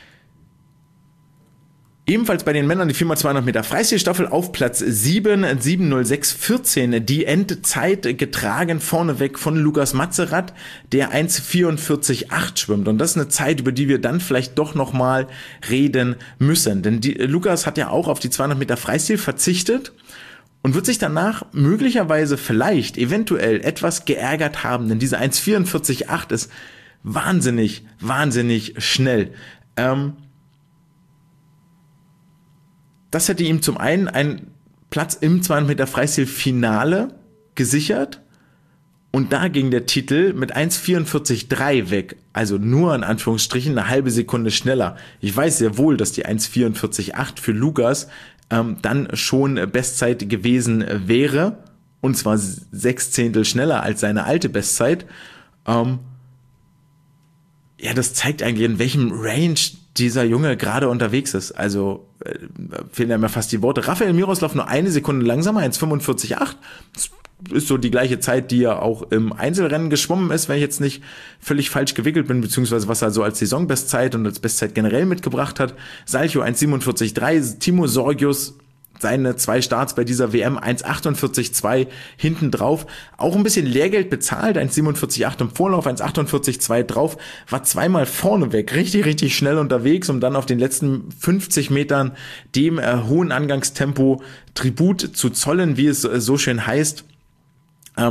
Ebenfalls bei den Männern die vier mal zweihundert Meter Freistilstaffel auf Platz sieben, sieben null sechs vierzehn, die Endzeit getragen vorneweg von Lukas Matzerath, der eins vierundvierzig acht schwimmt. Und das ist eine Zeit, über die wir dann vielleicht doch nochmal reden müssen. Denn die, Lukas hat ja auch auf die zweihundert Meter Freistil verzichtet und wird sich danach möglicherweise vielleicht eventuell etwas geärgert haben, denn diese eins vierundvierzig acht ist wahnsinnig, wahnsinnig schnell. Ähm, Das hätte ihm zum einen einen Platz im zweihundert Meter Freistil-Finale gesichert und da ging der Titel mit eins vierundvierzig drei weg, also nur in Anführungsstrichen eine halbe Sekunde schneller. Ich weiß sehr wohl, dass die eins vierundvierzig acht für Lukas ähm, dann schon Bestzeit gewesen wäre und zwar sechs Zehntel schneller als seine alte Bestzeit. Ähm, ja, das zeigt eigentlich, in welchem Range dieser Junge gerade unterwegs ist. Also äh, fehlen ja mir fast die Worte. Rafael Miroslav nur eine Sekunde langsamer, eins fünfundvierzig acht. Das ist so die gleiche Zeit, die er auch im Einzelrennen geschwommen ist, wenn ich jetzt nicht völlig falsch gewickelt bin, beziehungsweise was er so als Saisonbestzeit und als Bestzeit generell mitgebracht hat. Salchow eins siebenundvierzig drei, Timo Sorgius seine zwei Starts bei dieser W M eins achtundvierzig zwei hinten drauf. Auch ein bisschen Lehrgeld bezahlt, eins siebenundvierzig acht im Vorlauf, eins achtundvierzig zwei drauf, war zweimal vorneweg, richtig, richtig schnell unterwegs, um dann auf den letzten fünfzig Metern dem äh, hohen Angangstempo Tribut zu zollen, wie es äh, so schön heißt. Ähm,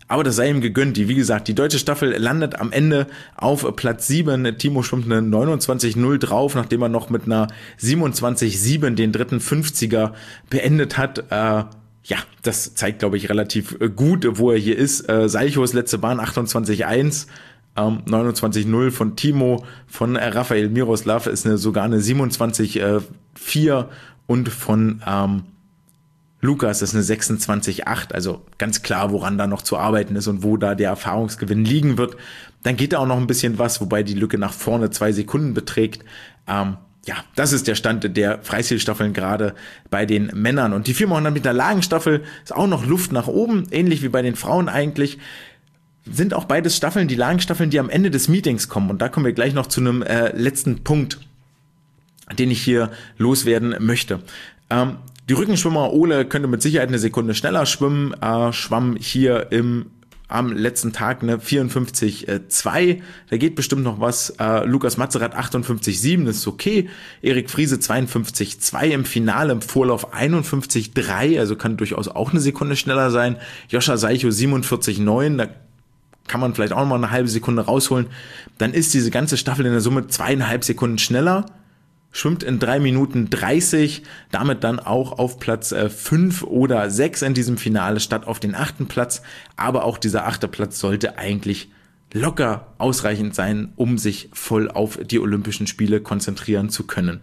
Aber das sei ihm gegönnt. Die, wie gesagt, die deutsche Staffel landet am Ende auf Platz sieben. Timo schwimmt eine neunundzwanzig null drauf, nachdem er noch mit einer siebenundzwanzig sieben den dritten fünfziger beendet hat. Äh, ja, das zeigt, glaube ich, relativ gut, wo er hier ist. Äh, Salchos letzte Bahn achtundzwanzig eins. Ähm, neunundzwanzig null von Timo, von äh, Rafael Miroslav ist eine, sogar eine siebenundzwanzig vier und von ähm, Lukas ist eine sechsundzwanzig acht, also ganz klar, woran da noch zu arbeiten ist und wo da der Erfahrungsgewinn liegen wird. Dann geht da auch noch ein bisschen was, wobei die Lücke nach vorne zwei Sekunden beträgt. Ähm, ja, das ist der Stand der Freistilstaffeln gerade bei den Männern. Und die viermal hundert Meter Lagenstaffel ist auch noch Luft nach oben, ähnlich wie bei den Frauen eigentlich. Sind auch beides Staffeln, die Lagenstaffeln, die am Ende des Meetings kommen. Und da kommen wir gleich noch zu einem äh, letzten Punkt, den ich hier loswerden möchte. Ähm, Die Rückenschwimmer Ole könnte mit Sicherheit eine Sekunde schneller schwimmen, äh, schwamm hier im am letzten Tag eine vierundfünfzig zwei, da geht bestimmt noch was. Äh, Lukas Matzerath achtundfünfzig sieben, das ist okay. Erik Friese zweiundfünfzig zwei im Finale, im Vorlauf einundfünfzig drei, also kann durchaus auch eine Sekunde schneller sein. Joscha Salcho siebenundvierzig neun, da kann man vielleicht auch noch mal eine halbe Sekunde rausholen. Dann ist diese ganze Staffel in der Summe zweieinhalb Sekunden schneller. Schwimmt in drei Minuten dreißig, damit dann auch auf Platz äh, fünf oder sechs in diesem Finale statt auf den achten Platz. Aber auch dieser achte Platz sollte eigentlich locker ausreichend sein, um sich voll auf die Olympischen Spiele konzentrieren zu können.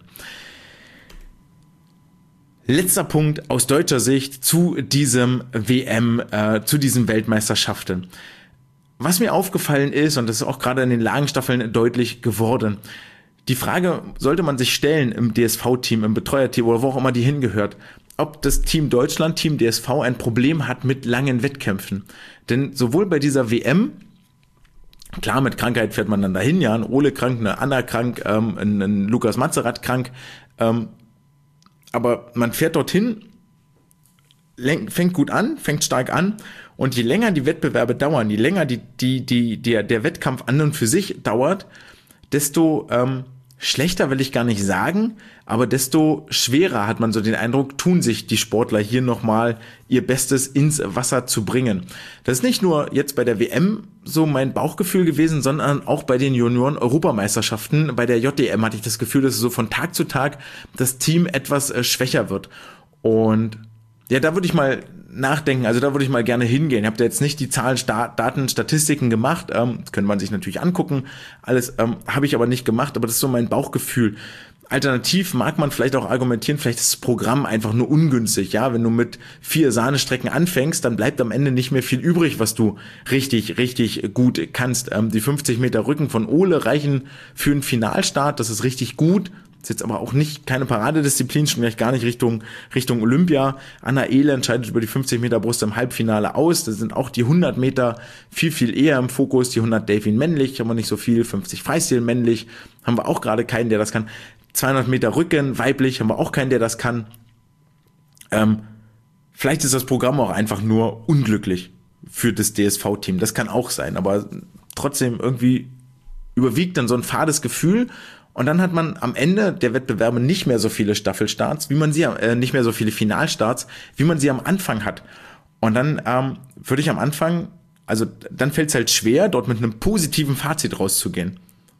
Letzter Punkt aus deutscher Sicht zu diesem W M, äh, zu diesen Weltmeisterschaften. Was mir aufgefallen ist, und das ist auch gerade in den Lagenstaffeln deutlich geworden, die Frage sollte man sich stellen im D S V-Team, im Betreuerteam oder wo auch immer die hingehört, ob das Team Deutschland, Team D S V ein Problem hat mit langen Wettkämpfen. Denn sowohl bei dieser W M, klar, mit Krankheit fährt man dann dahin, ja, ein Ole krank, eine Anna krank, ähm, ein, ein Lukas Matzerath krank, ähm, aber man fährt dorthin, fängt gut an, fängt stark an und je länger die Wettbewerbe dauern, je länger die, die, die, der, der Wettkampf an und für sich dauert, desto ähm, schlechter will ich gar nicht sagen, aber desto schwerer hat man so den Eindruck, tun sich die Sportler hier nochmal ihr Bestes ins Wasser zu bringen. Das ist nicht nur jetzt bei der W M so mein Bauchgefühl gewesen, sondern auch bei den Junioren-Europameisterschaften. Bei der J D M hatte ich das Gefühl, dass so von Tag zu Tag das Team etwas äh, schwächer wird. Und ja, da würde ich mal nachdenken, also da würde ich mal gerne hingehen. Ich habe da jetzt nicht die Zahlen, Sta- Daten, Statistiken gemacht, ähm, das könnte man sich natürlich angucken, alles ähm, habe ich aber nicht gemacht, aber das ist so mein Bauchgefühl. Alternativ mag man vielleicht auch argumentieren, vielleicht ist das Programm einfach nur ungünstig, ja, wenn du mit vier Sahnestrecken anfängst, dann bleibt am Ende nicht mehr viel übrig, was du richtig, richtig gut kannst. Ähm, die fünfzig Meter Rücken von Ole reichen für einen Finalstart, das ist richtig gut. Ist jetzt aber auch nicht keine Paradedisziplin, schon gleich gar nicht Richtung Richtung Olympia. Anna Ehle scheidet über die fünfzig Meter Brust im Halbfinale aus. Da sind auch die hundert Meter viel, viel eher im Fokus. Die hundert Delfin männlich, haben wir nicht so viel. fünfzig Freistil männlich, haben wir auch gerade keinen, der das kann. zweihundert Meter Rücken weiblich, haben wir auch keinen, der das kann. Ähm, vielleicht ist das Programm auch einfach nur unglücklich für das D S V-Team. Das kann auch sein, aber trotzdem irgendwie überwiegt dann so ein fades Gefühl. Und dann hat man am Ende der Wettbewerbe nicht mehr so viele Staffelstarts, wie man sie, äh, nicht mehr so viele Finalstarts, wie man sie am Anfang hat. Und dann ähm, würde ich am Anfang, also dann fällt es halt schwer, dort mit einem positiven Fazit rauszugehen.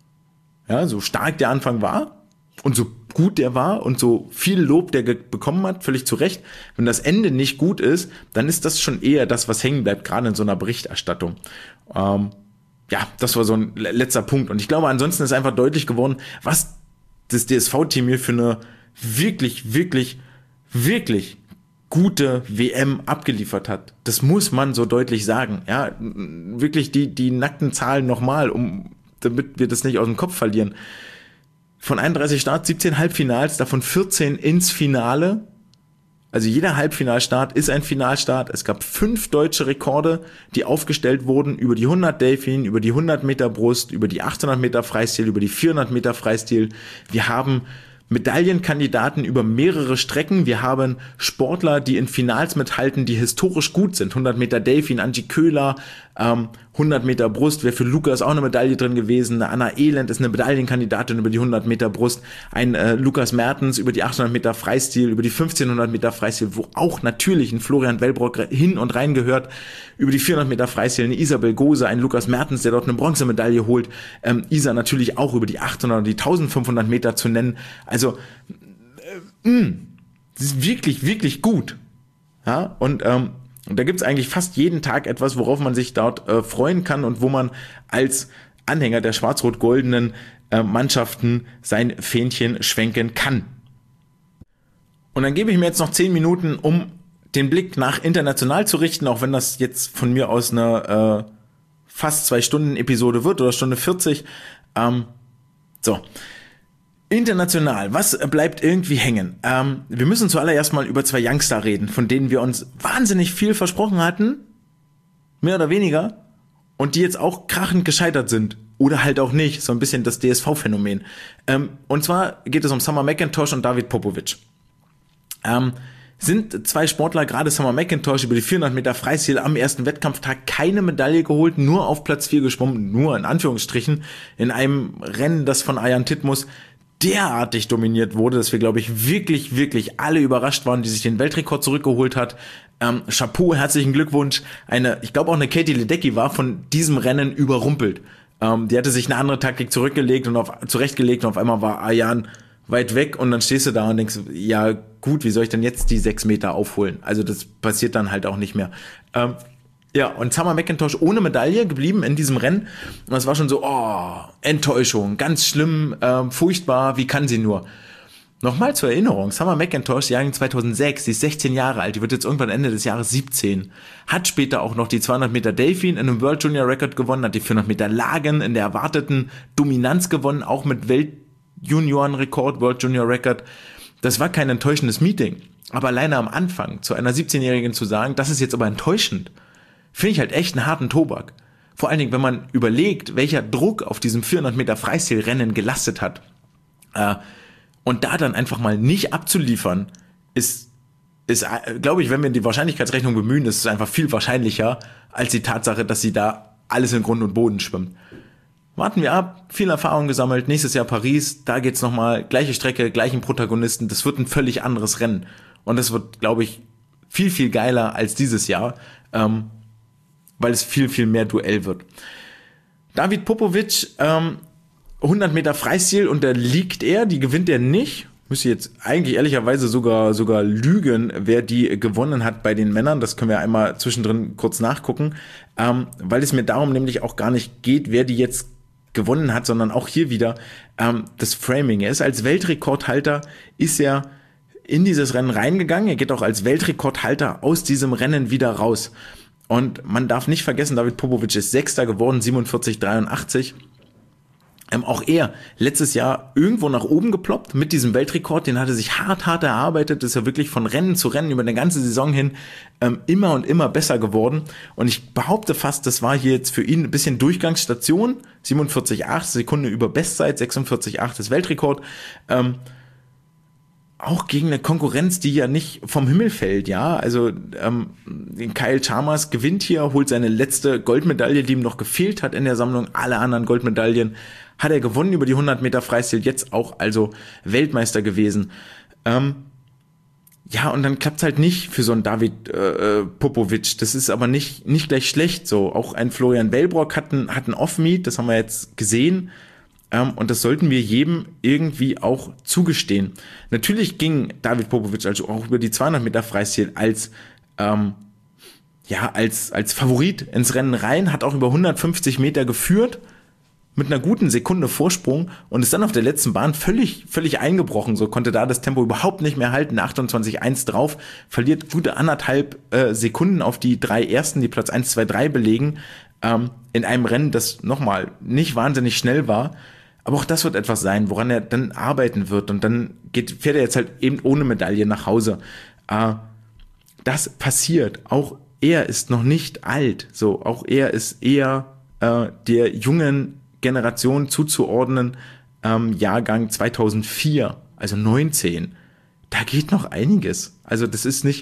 Ja, so stark der Anfang war und so gut der war und so viel Lob der ge- bekommen hat, völlig zu Recht. Wenn das Ende nicht gut ist, dann ist das schon eher das, was hängen bleibt, gerade in so einer Berichterstattung. Ähm, Ja, das war so ein letzter Punkt. Und ich glaube, ansonsten ist einfach deutlich geworden, was das D S V-Team hier für eine wirklich, wirklich, wirklich gute W M abgeliefert hat. Das muss man so deutlich sagen. Ja, wirklich die, die nackten Zahlen nochmal, um, damit wir das nicht aus dem Kopf verlieren. Von einunddreißig Starts, siebzehn Halbfinals, davon vierzehn ins Finale. Also jeder Halbfinalstart ist ein Finalstart. Es gab fünf deutsche Rekorde, die aufgestellt wurden über die hundert Delfin, über die hundert Meter Brust, über die achthundert Meter Freistil, über die vierhundert Meter Freistil. Wir haben Medaillenkandidaten über mehrere Strecken. Wir haben Sportler, die in Finals mithalten, die historisch gut sind. hundert Meter Delfin, Angie Köhler, Ähm, hundert Meter Brust wäre für Lukas auch eine Medaille drin gewesen. Eine Anna Elend ist eine Medaillenkandidatin über die hundert Meter Brust. Ein äh, Lukas Mertens über die achthundert Meter Freistil, über die fünfzehnhundert Meter Freistil, wo auch natürlich ein Florian Wellbrock hin und rein gehört. Über die vierhundert Meter Freistil eine Isabel Gose, ein Lukas Mertens, der dort eine Bronzemedaille holt. Ähm, Isa natürlich auch über die achthundert und die eintausendfünfhundert Meter zu nennen. Also, äh, mh, das ist wirklich, wirklich gut. Ja, und ähm, Und da gibt's eigentlich fast jeden Tag etwas, worauf man sich dort äh, freuen kann und wo man als Anhänger der schwarz-rot-goldenen äh, Mannschaften sein Fähnchen schwenken kann. Und dann gebe ich mir jetzt noch zehn Minuten, um den Blick nach international zu richten, auch wenn das jetzt von mir aus eine äh, fast zwei Stunden Episode wird oder Stunde vierzig. Ähm, so. International, was bleibt irgendwie hängen? Ähm, wir müssen zuallererst mal über zwei Youngster reden, von denen wir uns wahnsinnig viel versprochen hatten, mehr oder weniger, und die jetzt auch krachend gescheitert sind. Oder halt auch nicht, so ein bisschen das D S V-Phänomen. Ähm, und zwar geht es um Summer McIntosh und David Popovic. Ähm, sind zwei Sportler, gerade Summer McIntosh, über die vierhundert Meter Freistil am ersten Wettkampftag keine Medaille geholt, nur auf Platz vier geschwommen, nur in Anführungsstrichen, in einem Rennen, das von Ayan Titmus derartig dominiert wurde, dass wir, glaube ich, wirklich, wirklich alle überrascht waren, die sich den Weltrekord zurückgeholt hat. Ähm, Chapeau, herzlichen Glückwunsch. Eine, ich glaube auch eine Katie Ledecky war von diesem Rennen überrumpelt. Ähm, die hatte sich eine andere Taktik zurückgelegt und auf, zurechtgelegt und auf einmal war Ayan weit weg und dann stehst du da und denkst, ja gut, wie soll ich denn jetzt die sechs Meter aufholen? Also das passiert dann halt auch nicht mehr. Ähm, Ja, und Summer McIntosh ohne Medaille geblieben in diesem Rennen. Und das war schon so, oh, Enttäuschung, ganz schlimm, äh, furchtbar, wie kann sie nur? Nochmal zur Erinnerung, Summer McIntosh, Jahrgang zweitausendsechs, die ist sechzehn Jahre alt, die wird jetzt irgendwann Ende des Jahres siebzehn. Hat später auch noch die zweihundert Meter Delfin in einem World Junior Record gewonnen, hat die vierhundert Meter Lagen in der erwarteten Dominanz gewonnen, auch mit Weltjuniorenrekord, World Junior Record. Das war kein enttäuschendes Meeting. Aber alleine am Anfang zu einer siebzehnjährigen zu sagen, das ist jetzt aber enttäuschend, finde ich halt echt einen harten Tobak. Vor allen Dingen, wenn man überlegt, welcher Druck auf diesem vierhundert Meter Freistilrennen gelastet hat. Äh, und da dann einfach mal nicht abzuliefern, ist, ist, äh, glaube ich, wenn wir die Wahrscheinlichkeitsrechnung bemühen, ist es einfach viel wahrscheinlicher, als die Tatsache, dass sie da alles in Grund und Boden schwimmt. Warten wir ab, viel Erfahrung gesammelt, nächstes Jahr Paris, da geht's nochmal, gleiche Strecke, gleichen Protagonisten, das wird ein völlig anderes Rennen. Und das wird, glaube ich, viel, viel geiler als dieses Jahr. Ähm, weil es viel, viel mehr Duell wird. David Popovic, ähm, hundert Meter Freistil, und da liegt er, die gewinnt er nicht. Müsste jetzt eigentlich ehrlicherweise sogar, sogar lügen, wer die gewonnen hat bei den Männern. Das können wir einmal zwischendrin kurz nachgucken, ähm, weil es mir darum nämlich auch gar nicht geht, wer die jetzt gewonnen hat, sondern auch hier wieder ähm, das Framing. Er ist als Weltrekordhalter, ist er in dieses Rennen reingegangen. Er geht auch als Weltrekordhalter aus diesem Rennen wieder raus. Und man darf nicht vergessen, David Popovic ist Sechster geworden, siebenundvierzig dreiundachtzig. Ähm, auch er letztes Jahr irgendwo nach oben geploppt mit diesem Weltrekord. Den hat er sich hart, hart erarbeitet. Ist ja wirklich von Rennen zu Rennen über eine ganze Saison hin ähm, immer und immer besser geworden. Und ich behaupte fast, das war hier jetzt für ihn ein bisschen Durchgangsstation. siebenundvierzig Komma acht, Sekunde über Bestzeit, sechsundvierzig Komma acht ist Weltrekord. Ähm, auch gegen eine Konkurrenz, die ja nicht vom Himmel fällt, ja, also ähm, Kyle Chalmers gewinnt hier, holt seine letzte Goldmedaille, die ihm noch gefehlt hat in der Sammlung, alle anderen Goldmedaillen hat er gewonnen über die hundert Meter Freistil, jetzt auch also Weltmeister gewesen. Ähm, ja, und dann klappt's halt nicht für so einen David äh, Popovic, das ist aber nicht nicht gleich schlecht so, auch ein Florian Wellbrock hat ein, hat ein Off-Meet, das haben wir jetzt gesehen. Und das sollten wir jedem irgendwie auch zugestehen. Natürlich ging David Popovic also auch über die zweihundert Meter Freistil als, ähm, ja, als, als Favorit ins Rennen rein, hat auch über hundertfünfzig Meter geführt, mit einer guten Sekunde Vorsprung und ist dann auf der letzten Bahn völlig, völlig eingebrochen. So konnte da das Tempo überhaupt nicht mehr halten, achtundzwanzig Komma eins drauf, verliert gute anderthalb äh, Sekunden auf die drei ersten, die Platz eins, zwei, drei belegen, ähm, in einem Rennen, das nochmal nicht wahnsinnig schnell war. Aber auch das wird etwas sein, woran er dann arbeiten wird. Und dann geht, fährt er jetzt halt eben ohne Medaille nach Hause. Äh, das passiert. Auch er ist noch nicht alt. So, auch er ist eher äh, der jungen Generation zuzuordnen. Ähm, Jahrgang zweitausendvier, also neunzehn. Da geht noch einiges. Also das ist nicht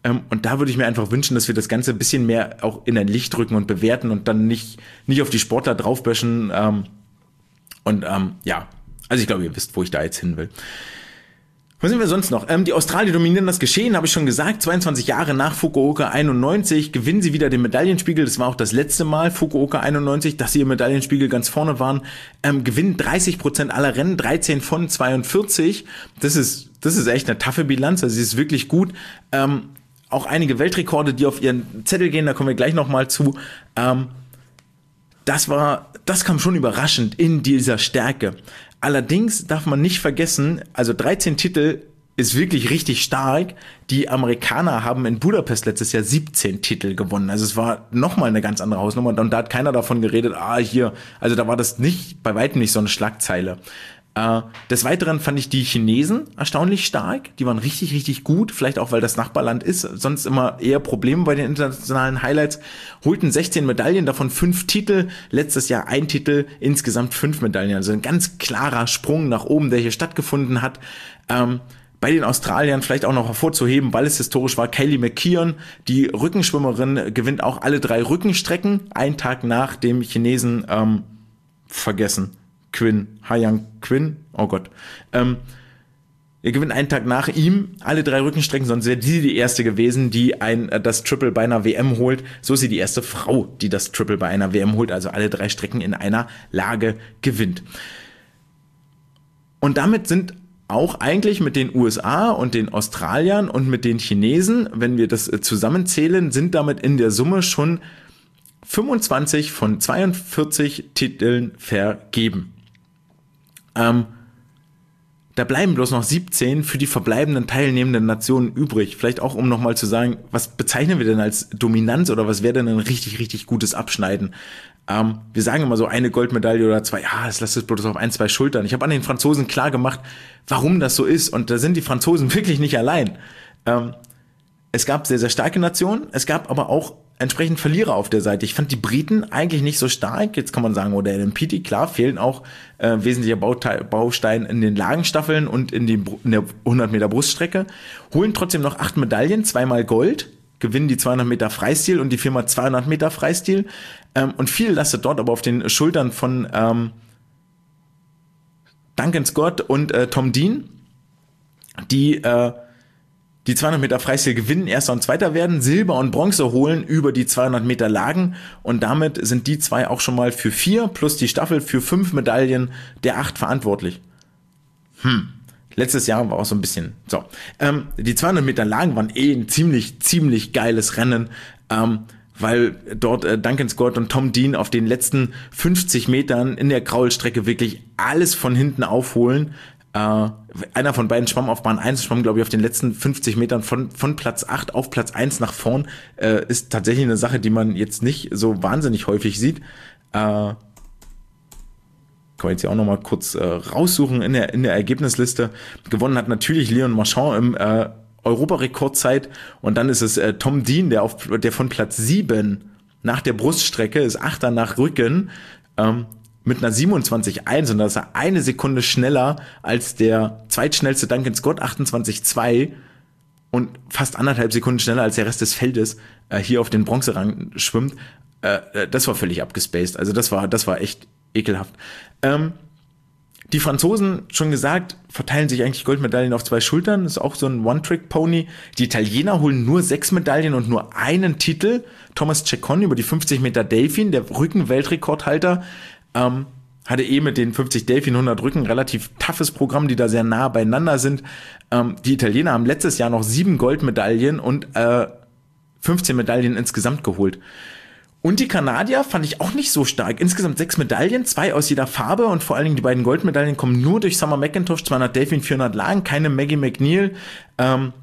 Ähm, und da würde ich mir einfach wünschen, dass wir das Ganze ein bisschen mehr auch in ein Licht rücken und bewerten und dann nicht, nicht auf die Sportler draufböschen. Ähm, und ähm, ja, also ich glaube, ihr wisst, wo ich da jetzt hin will. Was sind wir sonst noch? Ähm, die Australier dominieren das Geschehen, habe ich schon gesagt. zweiundzwanzig Jahre nach Fukuoka einundneunzig gewinnen sie wieder den Medaillenspiegel. Das war auch das letzte Mal, Fukuoka einundneunzig, dass sie im Medaillenspiegel ganz vorne waren. Ähm, gewinnen dreißig Prozent aller Rennen, dreizehn von zweiundvierzig. Das ist, das ist echt eine taffe Bilanz, also sie ist wirklich gut. Ähm, auch einige Weltrekorde, die auf ihren Zettel gehen, da kommen wir gleich nochmal zu. Ähm, das war, das kam schon überraschend in dieser Stärke. Allerdings darf man nicht vergessen, also dreizehn Titel ist wirklich richtig stark. Die Amerikaner haben in Budapest letztes Jahr siebzehn Titel gewonnen. Also es war nochmal eine ganz andere Hausnummer. Und da hat keiner davon geredet, ah hier, also da war das nicht, bei weitem nicht so eine Schlagzeile. Äh, des Weiteren fand ich die Chinesen erstaunlich stark. Die waren richtig, richtig gut. Vielleicht auch, weil das Nachbarland ist. Sonst immer eher Probleme bei den internationalen Highlights. Holten sechzehn Medaillen, davon fünf Titel. Letztes Jahr ein Titel, insgesamt fünf Medaillen. Also ein ganz klarer Sprung nach oben, der hier stattgefunden hat. Ähm, Bei den Australiern vielleicht auch noch hervorzuheben, weil es historisch war, Kaylee McKeown, die Rückenschwimmerin, gewinnt auch alle drei Rückenstrecken. Einen Tag nach dem Chinesen, ähm, vergessen. Quinn, Haiyang Quinn, oh Gott. Ähm, er gewinnt einen Tag nach ihm alle drei Rückenstrecken, sonst wäre sie die erste gewesen, die ein äh, das Triple bei einer W M holt. So ist sie die erste Frau, die das Triple bei einer W M holt, also alle drei Strecken in einer Lage gewinnt. Und damit sind auch eigentlich mit den U S A und den Australiern und mit den Chinesen, wenn wir das äh, zusammenzählen, sind damit in der Summe schon fünfundzwanzig von zweiundvierzig Titeln vergeben. Ähm, da bleiben bloß noch siebzehn für die verbleibenden teilnehmenden Nationen übrig. Vielleicht auch, um nochmal zu sagen, was bezeichnen wir denn als Dominanz oder was wäre denn ein richtig, richtig gutes Abschneiden? Ähm, wir sagen immer so eine Goldmedaille oder zwei, ja, es lasst es bloß auf ein, zwei Schultern. Ich habe an den Franzosen klar gemacht, warum das so ist. Und da sind die Franzosen wirklich nicht allein. Ähm, es gab sehr, sehr starke Nationen, es gab aber auch entsprechend Verlierer auf der Seite. Ich fand die Briten eigentlich nicht so stark. Jetzt kann man sagen, oh, der Adam Peaty, klar, fehlen auch äh, wesentliche Bauteil, Bausteine in den Lagenstaffeln und in, die, in der hundert Meter Bruststrecke. Holen trotzdem noch acht Medaillen, zweimal Gold, gewinnen die zweihundert Meter Freistil und die viermal zweihundert Meter Freistil. Ähm, und viel lastet dort aber auf den Schultern von ähm, Duncan Scott und äh, Tom Dean, die äh, die zweihundert Meter Freistil gewinnen, Erster und Zweiter werden, Silber und Bronze holen über die zweihundert Meter Lagen und damit sind die zwei auch schon mal für vier plus die Staffel für fünf Medaillen der acht verantwortlich. Hm. Letztes Jahr war auch so ein bisschen, so. Ähm, die zweihundert Meter Lagen waren eh ein ziemlich, ziemlich geiles Rennen, ähm, weil dort äh, Duncan Scott und Tom Dean auf den letzten fünfzig Metern in der Kraulstrecke wirklich alles von hinten aufholen. Uh, einer von beiden schwamm auf Bahn eins, schwamm, glaube ich, auf den letzten fünfzig Metern von, von Platz acht auf Platz eins nach vorn. Uh, ist tatsächlich eine Sache, die man jetzt nicht so wahnsinnig häufig sieht. Uh, kann man jetzt hier auch nochmal kurz uh, raussuchen in der, in der Ergebnisliste. Gewonnen hat natürlich Leon Marchand im uh, Europarekordzeit. Und dann ist es uh, Tom Dean, der, auf, der von Platz sieben nach der Bruststrecke ist, Achter nach Rücken. Um, mit einer siebenundzwanzig eins und das ist eine Sekunde schneller als der zweitschnellste Duncan Scott, achtundzwanzig zwei und fast anderthalb Sekunden schneller als der Rest des Feldes äh, hier auf den Bronzerang schwimmt. Äh, das war völlig abgespaced. Also das war, das war echt ekelhaft. Ähm, die Franzosen, schon gesagt, verteilen sich eigentlich Goldmedaillen auf zwei Schultern. Das ist auch so ein One-Trick-Pony. Die Italiener holen nur sechs Medaillen und nur einen Titel. Thomas Ceccon über die fünfzig Meter Delfin, der Rücken-Weltrekordhalter, Ähm, hatte eh mit den fünfzig Delfin hundert Rücken relativ toughes Programm, die da sehr nah beieinander sind. Ähm, die Italiener haben letztes Jahr noch sieben Goldmedaillen und äh, fünfzehn Medaillen insgesamt geholt. Und die Kanadier fand ich auch nicht so stark. Insgesamt sechs Medaillen, zwei aus jeder Farbe und vor allen Dingen die beiden Goldmedaillen kommen nur durch Summer McIntosh, zweihundert Delfin, vierhundert Lagen, keine Maggie McNeil. Ähm,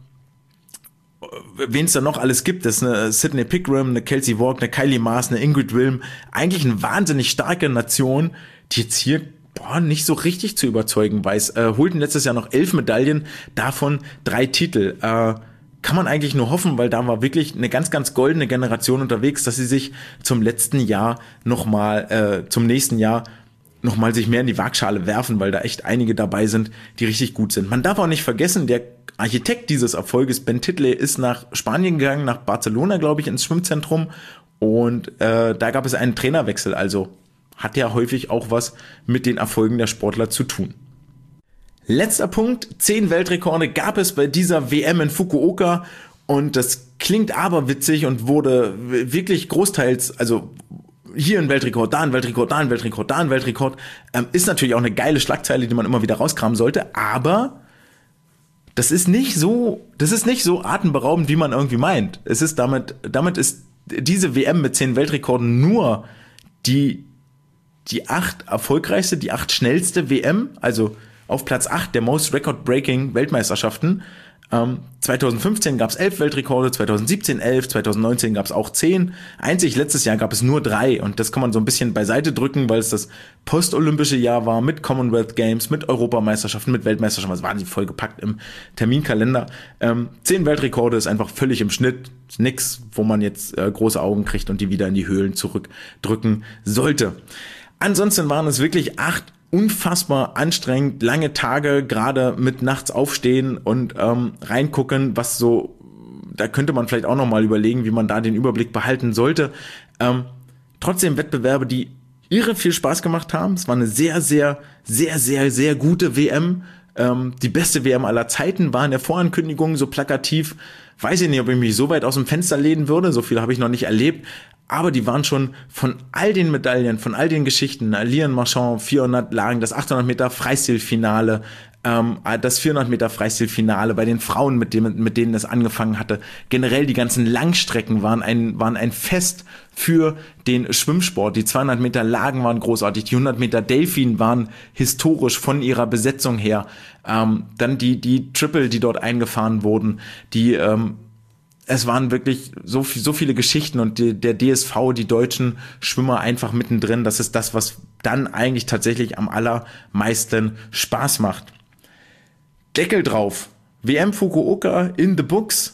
wen es da noch alles gibt, das ist eine Sydney Pickram, eine Kelsey Walk, eine Kylie Maas, eine Ingrid Wilm, eigentlich eine wahnsinnig starke Nation, die jetzt hier boah, nicht so richtig zu überzeugen weiß. Äh, holten letztes Jahr noch elf Medaillen, davon drei Titel. Äh, kann man eigentlich nur hoffen, weil da war wirklich eine ganz, ganz goldene Generation unterwegs, dass sie sich zum letzten Jahr nochmal, äh, zum nächsten Jahr nochmal sich mehr in die Waagschale werfen, weil da echt einige dabei sind, die richtig gut sind. Man darf auch nicht vergessen, der Architekt dieses Erfolges, Ben Titley, ist nach Spanien gegangen, nach Barcelona, glaube ich, ins Schwimmzentrum, und äh, da gab es einen Trainerwechsel, also hat ja häufig auch was mit den Erfolgen der Sportler zu tun. Letzter Punkt, zehn Weltrekorde gab es bei dieser W M in Fukuoka, und das klingt aberwitzig und wurde wirklich großteils, also hier ein Weltrekord, da ein Weltrekord, da ein Weltrekord, da ein Weltrekord, ähm, ist natürlich auch eine geile Schlagzeile, die man immer wieder rauskramen sollte, aber das ist nicht so, das ist nicht so atemberaubend, wie man irgendwie meint. Es ist damit, damit ist diese W M mit zehn Weltrekorden nur die, die acht erfolgreichste, die acht schnellste W M, also auf Platz acht der Most Record-Breaking Weltmeisterschaften. Ähm, zwanzig fünfzehn gab es elf Weltrekorde, zwanzig siebzehn elf, zwanzig neunzehn gab es auch zehn. Einzig letztes Jahr gab es nur drei, und das kann man so ein bisschen beiseite drücken, weil es das postolympische Jahr war mit Commonwealth Games, mit Europameisterschaften, mit Weltmeisterschaften. Das war nicht voll gepackt im Terminkalender. Ähm, zehn Weltrekorde ist einfach völlig im Schnitt. Nix, wo man jetzt äh, große Augen kriegt und die wieder in die Höhlen zurückdrücken sollte. Ansonsten waren es wirklich acht unfassbar anstrengend, lange Tage, gerade mit nachts aufstehen und ähm, reingucken, was so, da könnte man vielleicht auch nochmal überlegen, wie man da den Überblick behalten sollte. Ähm, trotzdem Wettbewerbe, die irre viel Spaß gemacht haben. Es war eine sehr, sehr, sehr, sehr, sehr gute W M. Ähm, die beste W M aller Zeiten war in der Vorankündigung so plakativ. Weiß ich nicht, ob ich mich so weit aus dem Fenster lehnen würde, so viel habe ich noch nicht erlebt. Aber die waren schon von all den Medaillen, von all den Geschichten, Lian Marchand, vierhundert Lagen, das achthundert Meter Freistilfinale, ähm, das vierhundert Meter Freistilfinale bei den Frauen, mit, dem, mit denen es angefangen hatte. Generell die ganzen Langstrecken waren ein, waren ein Fest für den Schwimmsport. Die zweihundert Meter Lagen waren großartig, die hundert Meter Delfin waren historisch von ihrer Besetzung her. Ähm, dann die, die Triple, die dort eingefahren wurden, die ähm, es waren wirklich so, so viele Geschichten, und die, der D S V, die deutschen Schwimmer einfach mittendrin. Das ist das, was dann eigentlich tatsächlich am allermeisten Spaß macht. Deckel drauf. W M Fukuoka in the books.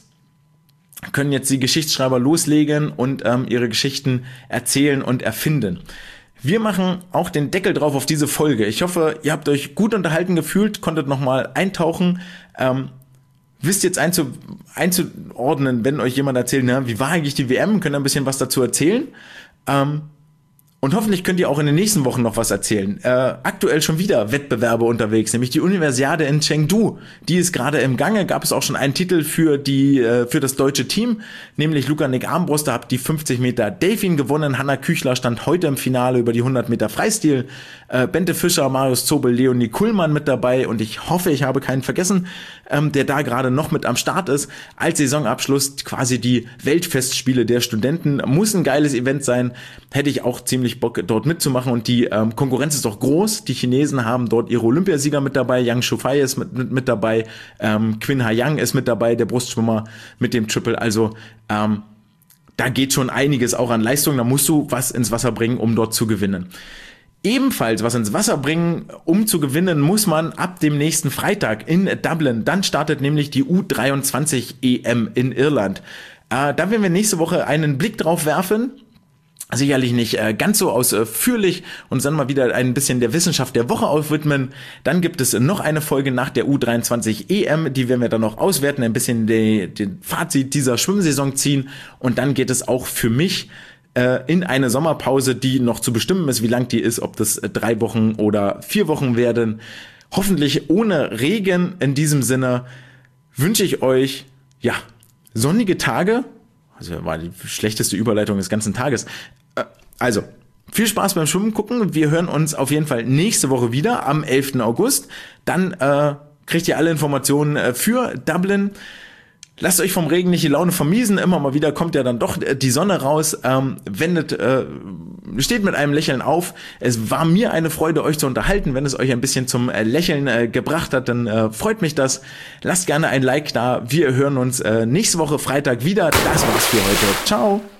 Können jetzt die Geschichtsschreiber loslegen und ähm, ihre Geschichten erzählen und erfinden. Wir machen auch den Deckel drauf auf diese Folge. Ich hoffe, ihr habt euch gut unterhalten gefühlt, konntet nochmal eintauchen. Ähm, wisst jetzt einzu, einzuordnen, wenn euch jemand erzählt, na, wie war eigentlich die W M, könnt ihr ein bisschen was dazu erzählen. Ähm, und hoffentlich könnt ihr auch in den nächsten Wochen noch was erzählen. Äh, aktuell schon wieder Wettbewerbe unterwegs, nämlich die Universiade in Chengdu. Die ist gerade im Gange, gab es auch schon einen Titel für die äh, für das deutsche Team, nämlich Luca Nick Armbruster hat die fünfzig Meter Delfin gewonnen. Hanna Küchler stand heute im Finale über die hundert Meter Freistil. Äh, Bente Fischer, Marius Zobel, Leonie Kuhlmann mit dabei, und ich hoffe, ich habe keinen vergessen, ähm, der da gerade noch mit am Start ist. Als Saisonabschluss quasi die Weltfestspiele der Studenten. Muss ein geiles Event sein. Hätte ich auch ziemlich Bock, dort mitzumachen, und die ähm, Konkurrenz ist doch groß. Die Chinesen haben dort ihre Olympiasieger mit dabei. Yang Shufei ist mit, mit, mit dabei. Ähm, Qin Haiyang ist mit dabei, der Brustschwimmer mit dem Triple. Also ähm, da geht schon einiges auch an Leistung. Da musst du was ins Wasser bringen, um dort zu gewinnen. Ebenfalls was ins Wasser bringen, um zu gewinnen, muss man ab dem nächsten Freitag in Dublin. Dann startet nämlich die U dreiundzwanzig E M in Irland. Äh, da werden wir nächste Woche einen Blick drauf werfen. Sicherlich nicht äh, ganz so ausführlich, und dann mal wieder ein bisschen der Wissenschaft der Woche aufwidmen. Dann gibt es noch eine Folge nach der U dreiundzwanzig E M, die werden wir dann noch auswerten, ein bisschen den die Fazit dieser Schwimmsaison ziehen, und dann geht es auch für mich äh, in eine Sommerpause, die noch zu bestimmen ist, wie lang die ist, ob das äh, drei Wochen oder vier Wochen werden. Hoffentlich ohne Regen. In diesem Sinne wünsche ich euch, ja, sonnige Tage. Also war die schlechteste Überleitung des ganzen Tages. Also, viel Spaß beim Schwimmen gucken. Wir hören uns auf jeden Fall nächste Woche wieder am elften August. Dann äh, kriegt ihr alle Informationen äh, für Dublin. Lasst euch vom Regen nicht die Laune vermiesen. Immer mal wieder kommt ja dann doch die Sonne raus. Ähm, wendet, äh, steht mit einem Lächeln auf. Es war mir eine Freude, euch zu unterhalten. Wenn es euch ein bisschen zum äh, Lächeln äh, gebracht hat, dann äh, freut mich das. Lasst gerne ein Like da. Wir hören uns äh, nächste Woche Freitag wieder. Das war's für heute. Ciao.